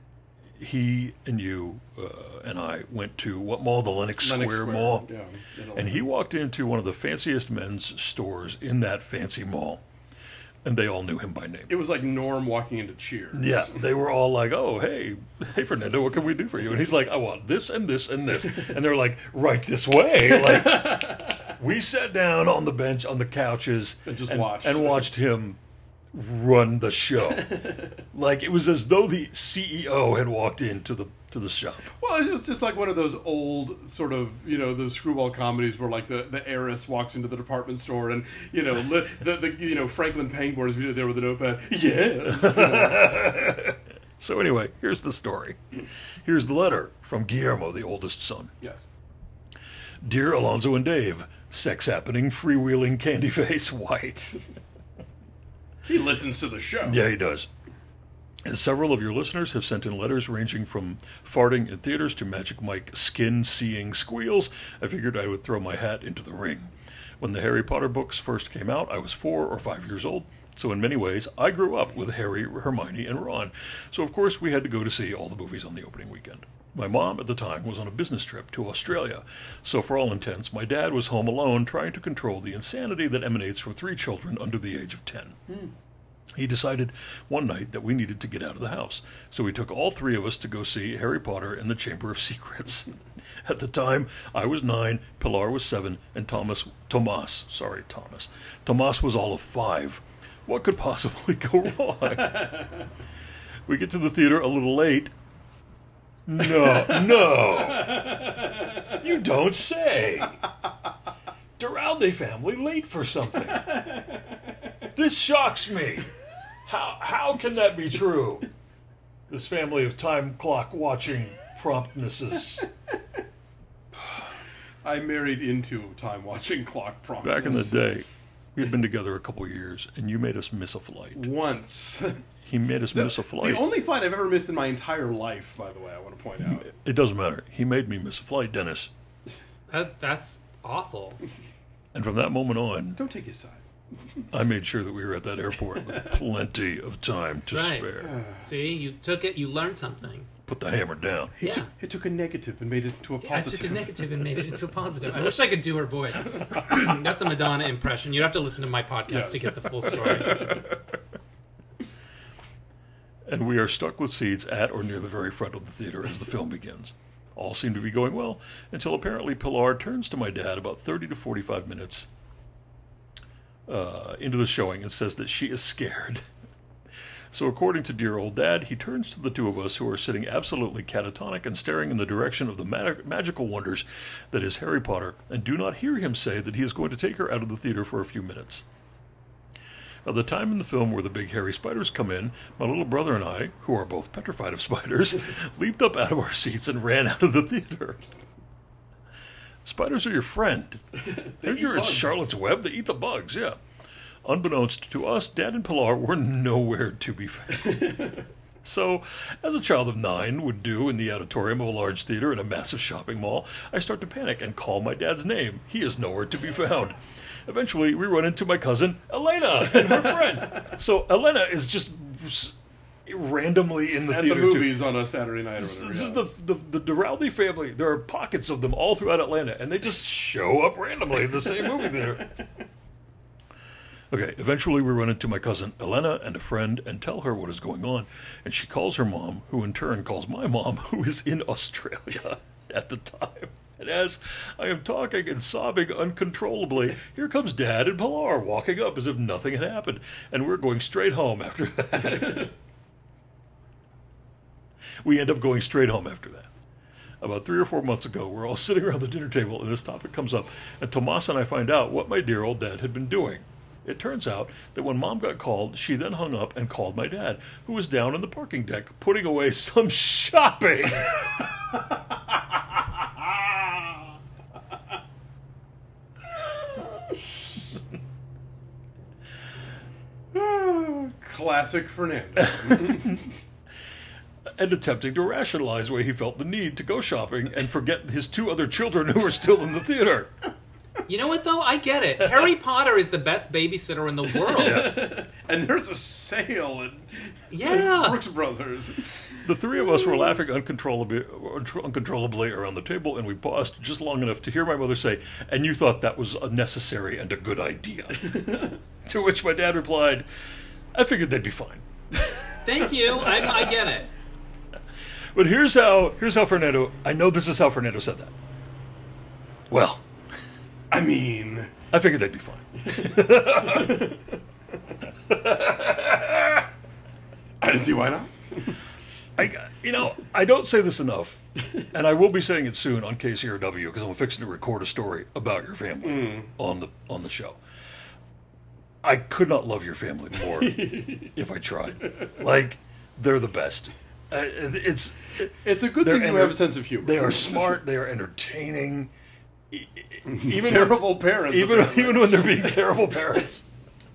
he and you uh, and I went to what mall? The Lenox, Lenox Square, Square, Mall. yeah, in And he walked into one of the fanciest men's stores in that fancy mall, and they all knew him by name. It was like Norm walking into Cheers. Yeah, they were all like, "Oh, hey, hey, Fernando, what can we do for you?" And he's like, "I want this and this and this," and they're like, "Right this way." Like, we sat down on the bench on the couches And just watched. and watched him run the show. Like it was as though the C E O had walked into the to the shop. Well, it's just, just like one of those old sort of, you know, those screwball comedies where like the, the heiress walks into the department store and, you know, li- the, the you know, Franklin Pangborn is there with a notepad. Yes. You know. So anyway, here's the story. Here's the letter from Guillermo, the oldest son. Yes. Dear Alonzo and Dave, sex happening, freewheeling, candy face, white. He listens to the show. Yeah, he does. And several of your listeners have sent in letters ranging from farting in theaters to Magic Mike skin-seeing squeals. I figured I would throw my hat into the ring. When the Harry Potter books first came out, I was four or five years old. So in many ways, I grew up with Harry, Hermione, and Ron. So of course we had to go to see all the movies on the opening weekend. My mom at the time was on a business trip to Australia. So for all intents, my dad was home alone trying to control the insanity that emanates from three children under the age of ten. He decided one night that we needed to get out of the house, so he took all three of us to go see Harry Potter and the Chamber of Secrets. At the time, I was nine, Pilar was seven, and Thomas, Tomas, sorry, Thomas, Tomas was all of five. What could possibly go wrong? We get to the theater a little late. No, no, you don't say. Duralde family late for something. This shocks me. How how can that be true? This family of time clock watching promptnesses. I married into time watching clock promptness. Back in the day, we had been together a couple years, and you made us miss a flight. Once. He made us miss a flight. The only flight I've ever missed in my entire life, by the way, I want to point out. It doesn't matter. He made me miss a flight, Dennis. That, that's awful. And from that moment on, Don't take his side. I made sure that we were at that airport with plenty of time to Right. spare. See, you took it, you learned something. Put the hammer down. He, Yeah. took, he took a negative and made it into a Yeah, I positive. took a negative and made it into a positive. I wish I could do her voice. That's a Madonna impression. You'd have to listen to my podcast Yes. to get the full story. And we are stuck with seats at or near the very front of the theater as the film begins. All seem to be going well until apparently Pilar turns to my dad about thirty to forty-five minutes uh, into the showing and says that she is scared. So according to dear old dad, he turns to the two of us who are sitting absolutely catatonic and staring in the direction of the mag- magical wonders that is Harry Potter and do not hear him say that he is going to take her out of the theater for a few minutes. By the time in the film where the big hairy spiders come in, my little brother and I, who are both petrified of spiders, leaped up out of our seats and ran out of the theater. Spiders are your friend. You're in Charlotte's Web. They eat the bugs, yeah. Unbeknownst to us, Dad and Pilar were nowhere to be found. So, as a child of nine would do in the auditorium of a large theater in a massive shopping mall, I start to panic and call my dad's name. He is nowhere to be found. Eventually, we run into my cousin, Elena, and her friend. So, Elena is just randomly in the At theater, the movies too. On a Saturday night. Or This, whatever, this yeah. is the, the the Duralde family. There are pockets of them all throughout Atlanta, and they just show up randomly in the same movie theater. Okay, eventually we run into my cousin Elena and a friend and tell her what is going on, and she calls her mom, who in turn calls my mom, who is in Australia at the time. And as I am talking and sobbing uncontrollably, here comes Dad and Pilar walking up as if nothing had happened, and we're going straight home after that. We end up going straight home after that. About three or four months ago, we're all sitting around the dinner table, and this topic comes up, and Tomas and I find out what my dear old dad had been doing. It turns out that when Mom got called, she then hung up and called my dad, who was down on the parking deck putting away some shopping. Classic Fernando. And attempting to rationalize why he felt the need to go shopping and forget his two other children who were still in the theater. You know what, though? I get it. Harry Potter is the best babysitter in the world. And there's a sale at, Yeah. at Brooks Brothers. The three of us were laughing uncontrollably, uncontrollably around the table, and we paused just long enough to hear my mother say, "And you thought that was a necessary and a good idea." To which my dad replied, "I figured they'd be fine." Thank you. I, I get it. But here's how here's how Fernando, I know this is how Fernando said that. Well, I mean, I figured they'd be fine. I didn't see why not. I, you know, I don't say this enough, and I will be saying it soon on K C R W because I'm fixing to record a story about your family mm. on the on the show. I could not love your family more if I tried. Like, they're the best. Uh, it's it's a good thing you enter- have a sense of humor. They are smart. They are entertaining. Even terrible when, parents. Even even when they're being terrible parents.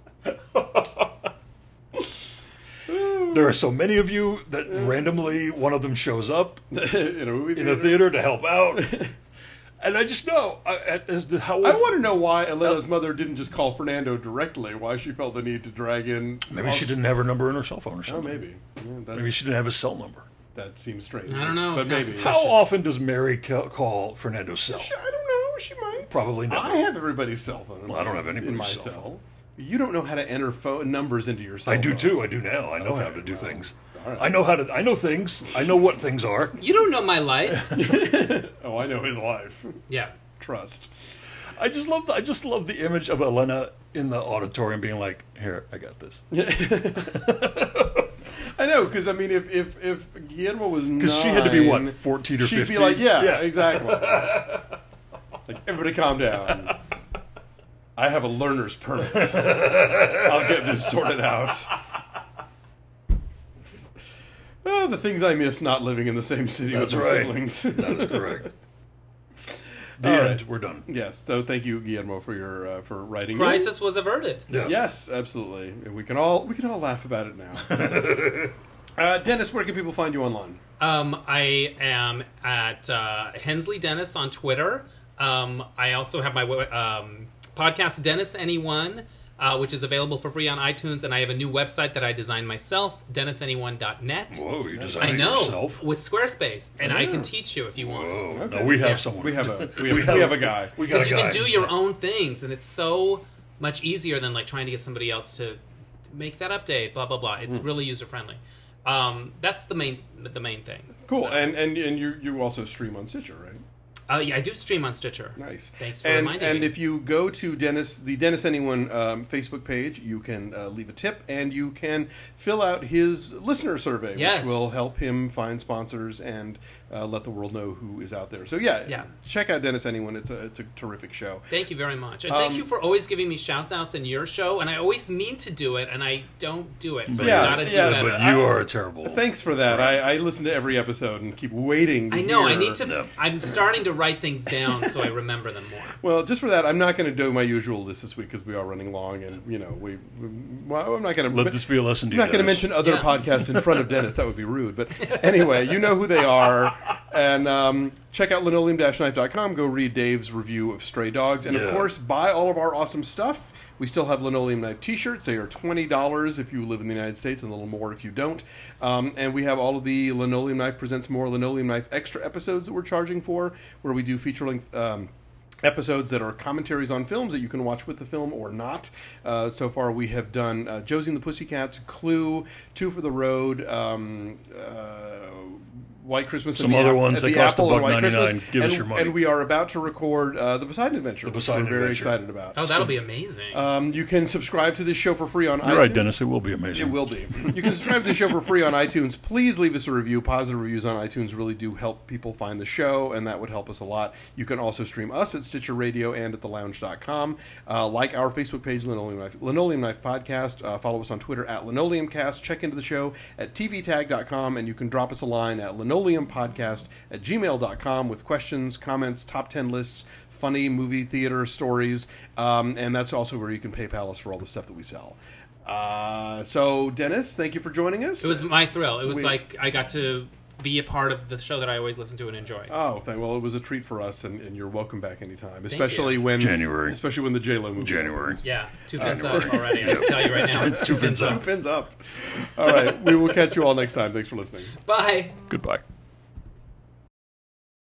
There are so many of you that randomly one of them shows up in a movie theater, in a theater to help out. And I just know I, as to how I want to know why Elena's uh, mother didn't just call Fernando directly. Why she felt the need to drag in. Maybe she didn't have her number in her cell phone or something. Oh, maybe. Yeah, maybe she didn't have his cell number. That seems strange. I don't know. But maybe. Suspicious. How often does Mary call Fernando's cell? I don't know. She might. Probably never. I have everybody's cell phone. Well, I don't have anybody's in my cell, cell phone. You don't know how to enter phone numbers into your cell I do phone. too. I do now. I know okay, how to do well, things. Right. I know how to. I know things. I know what things are. You don't know my life. Oh, I know his life. Yeah. Trust. I just love. The, I just love the image of Elena in the auditorium being like, "Here, I got this." I know, because I mean, if if if Guillermo was nine, because she had to be what, fourteen or she'd fifteen. She'd be like, "Yeah, yeah. exactly." Like, everybody, calm down. I have a learner's permit. I'll get this sorted out. Oh, the things I miss not living in the same city That's with my right. siblings. That is correct. The All end. right. We're done. Yes. So thank you, Guillermo, for your uh, for writing. Crisis was averted. Yeah. Yes, absolutely. And we can all we can all laugh about it now. uh, Dennis, where can people find you online? Um, I am at uh, Hensley Dennis on Twitter. Um, I also have my um, podcast, Dennis Anyone, uh, which is available for free on iTunes, and I have a new website that I designed myself, dennis anyone dot net. Whoa, you designed I it know, yourself? with Squarespace, and Yeah. I can teach you if you want. Whoa. Okay. No, we have Yeah. someone. We have a we have, we have a guy. We got a Because you guy. can do your own things, and it's so much easier than like trying to get somebody else to make that update. Blah blah blah. It's Mm. really user friendly. Um, that's the main the main thing. Cool. So- And and and you you also stream on Stitcher, right? Uh, yeah, I do stream on Stitcher. Nice. Thanks for and, reminding and me. if you go to Dennis, the Dennis Anyone um, Facebook page, you can uh, leave a tip and you can fill out his listener survey, Yes. which will help him find sponsors and uh, let the world know who is out there. So yeah, Yeah. check out Dennis Anyone. It's a it's a terrific show. Thank you very much. And thank Um, you for always giving me shout-outs in your show. And I always mean to do it, and I don't do it. So Yeah, I gotta do yeah, better. But you are a terrible. Thanks for that. I, I listen to every episode and keep waiting. To I know. I hear- need to. No. I'm starting to write things down so I remember them more. Well, just for that, I'm not going to do my usual list this week because we are running long, and you know we. Well, I'm not going to Let this be a lesson to I'm you. not going to Dennis. mention other Yeah. podcasts in front of Dennis. That would be rude. But anyway, you know who they are. And um, check out linoleum dash knife dot com. Go read Dave's review of Stray Dogs. And, of Yeah. course, buy all of our awesome stuff. We still have Linoleum Knife t-shirts. They are twenty dollars if you live in the United States and a little more if you don't. Um, and we have all of the Linoleum Knife Presents More Linoleum Knife extra episodes that we're charging for, where we do feature-length... Um, episodes that are commentaries on films that you can watch with the film or not. Uh, so far, we have done uh, Josie and the Pussycats, Clue, Two for the Road, um, uh, White Christmas, Some and the other App- ones the that cost a Apple and buck White ninety-nine. Christmas. Give us and, your money. And we are about to record uh, the Poseidon Adventure, The which Poseidon we're very Adventure. excited about. Oh, that'll be amazing. Um, you can subscribe to this show for free on You're iTunes. right, Dennis. It will be amazing. It will be. You can subscribe to the show for free on iTunes. Please leave us a review. Positive reviews on iTunes really do help people find the show, and that would help us a lot. You can also stream us at Stitcher Radio and at the lounge dot com. Uh, like our Facebook page, Linoleum Knife, Linoleum Knife Podcast. Uh, follow us on Twitter at LinoleumCast. Check into the show at T V tag dot com, and you can drop us a line at linoleumpodcast at gmail dot com with questions, comments, top ten lists, funny movie theater stories, um, and that's also where you can PayPal us for all the stuff that we sell. Uh, so, Dennis, thank you for joining us. it was my thrill. It was we- like I got to be a part of the show that I always listen to and enjoy. Oh, thank, well, it was a treat for us, and, and you're welcome back anytime. Especially you. when January. especially when the J Lo movie. January. opens. Yeah, two fins January. up already. I can tell you right now. It's two fins Two up. fins up. All right, we will catch you all next time. Thanks for listening. Bye. Goodbye.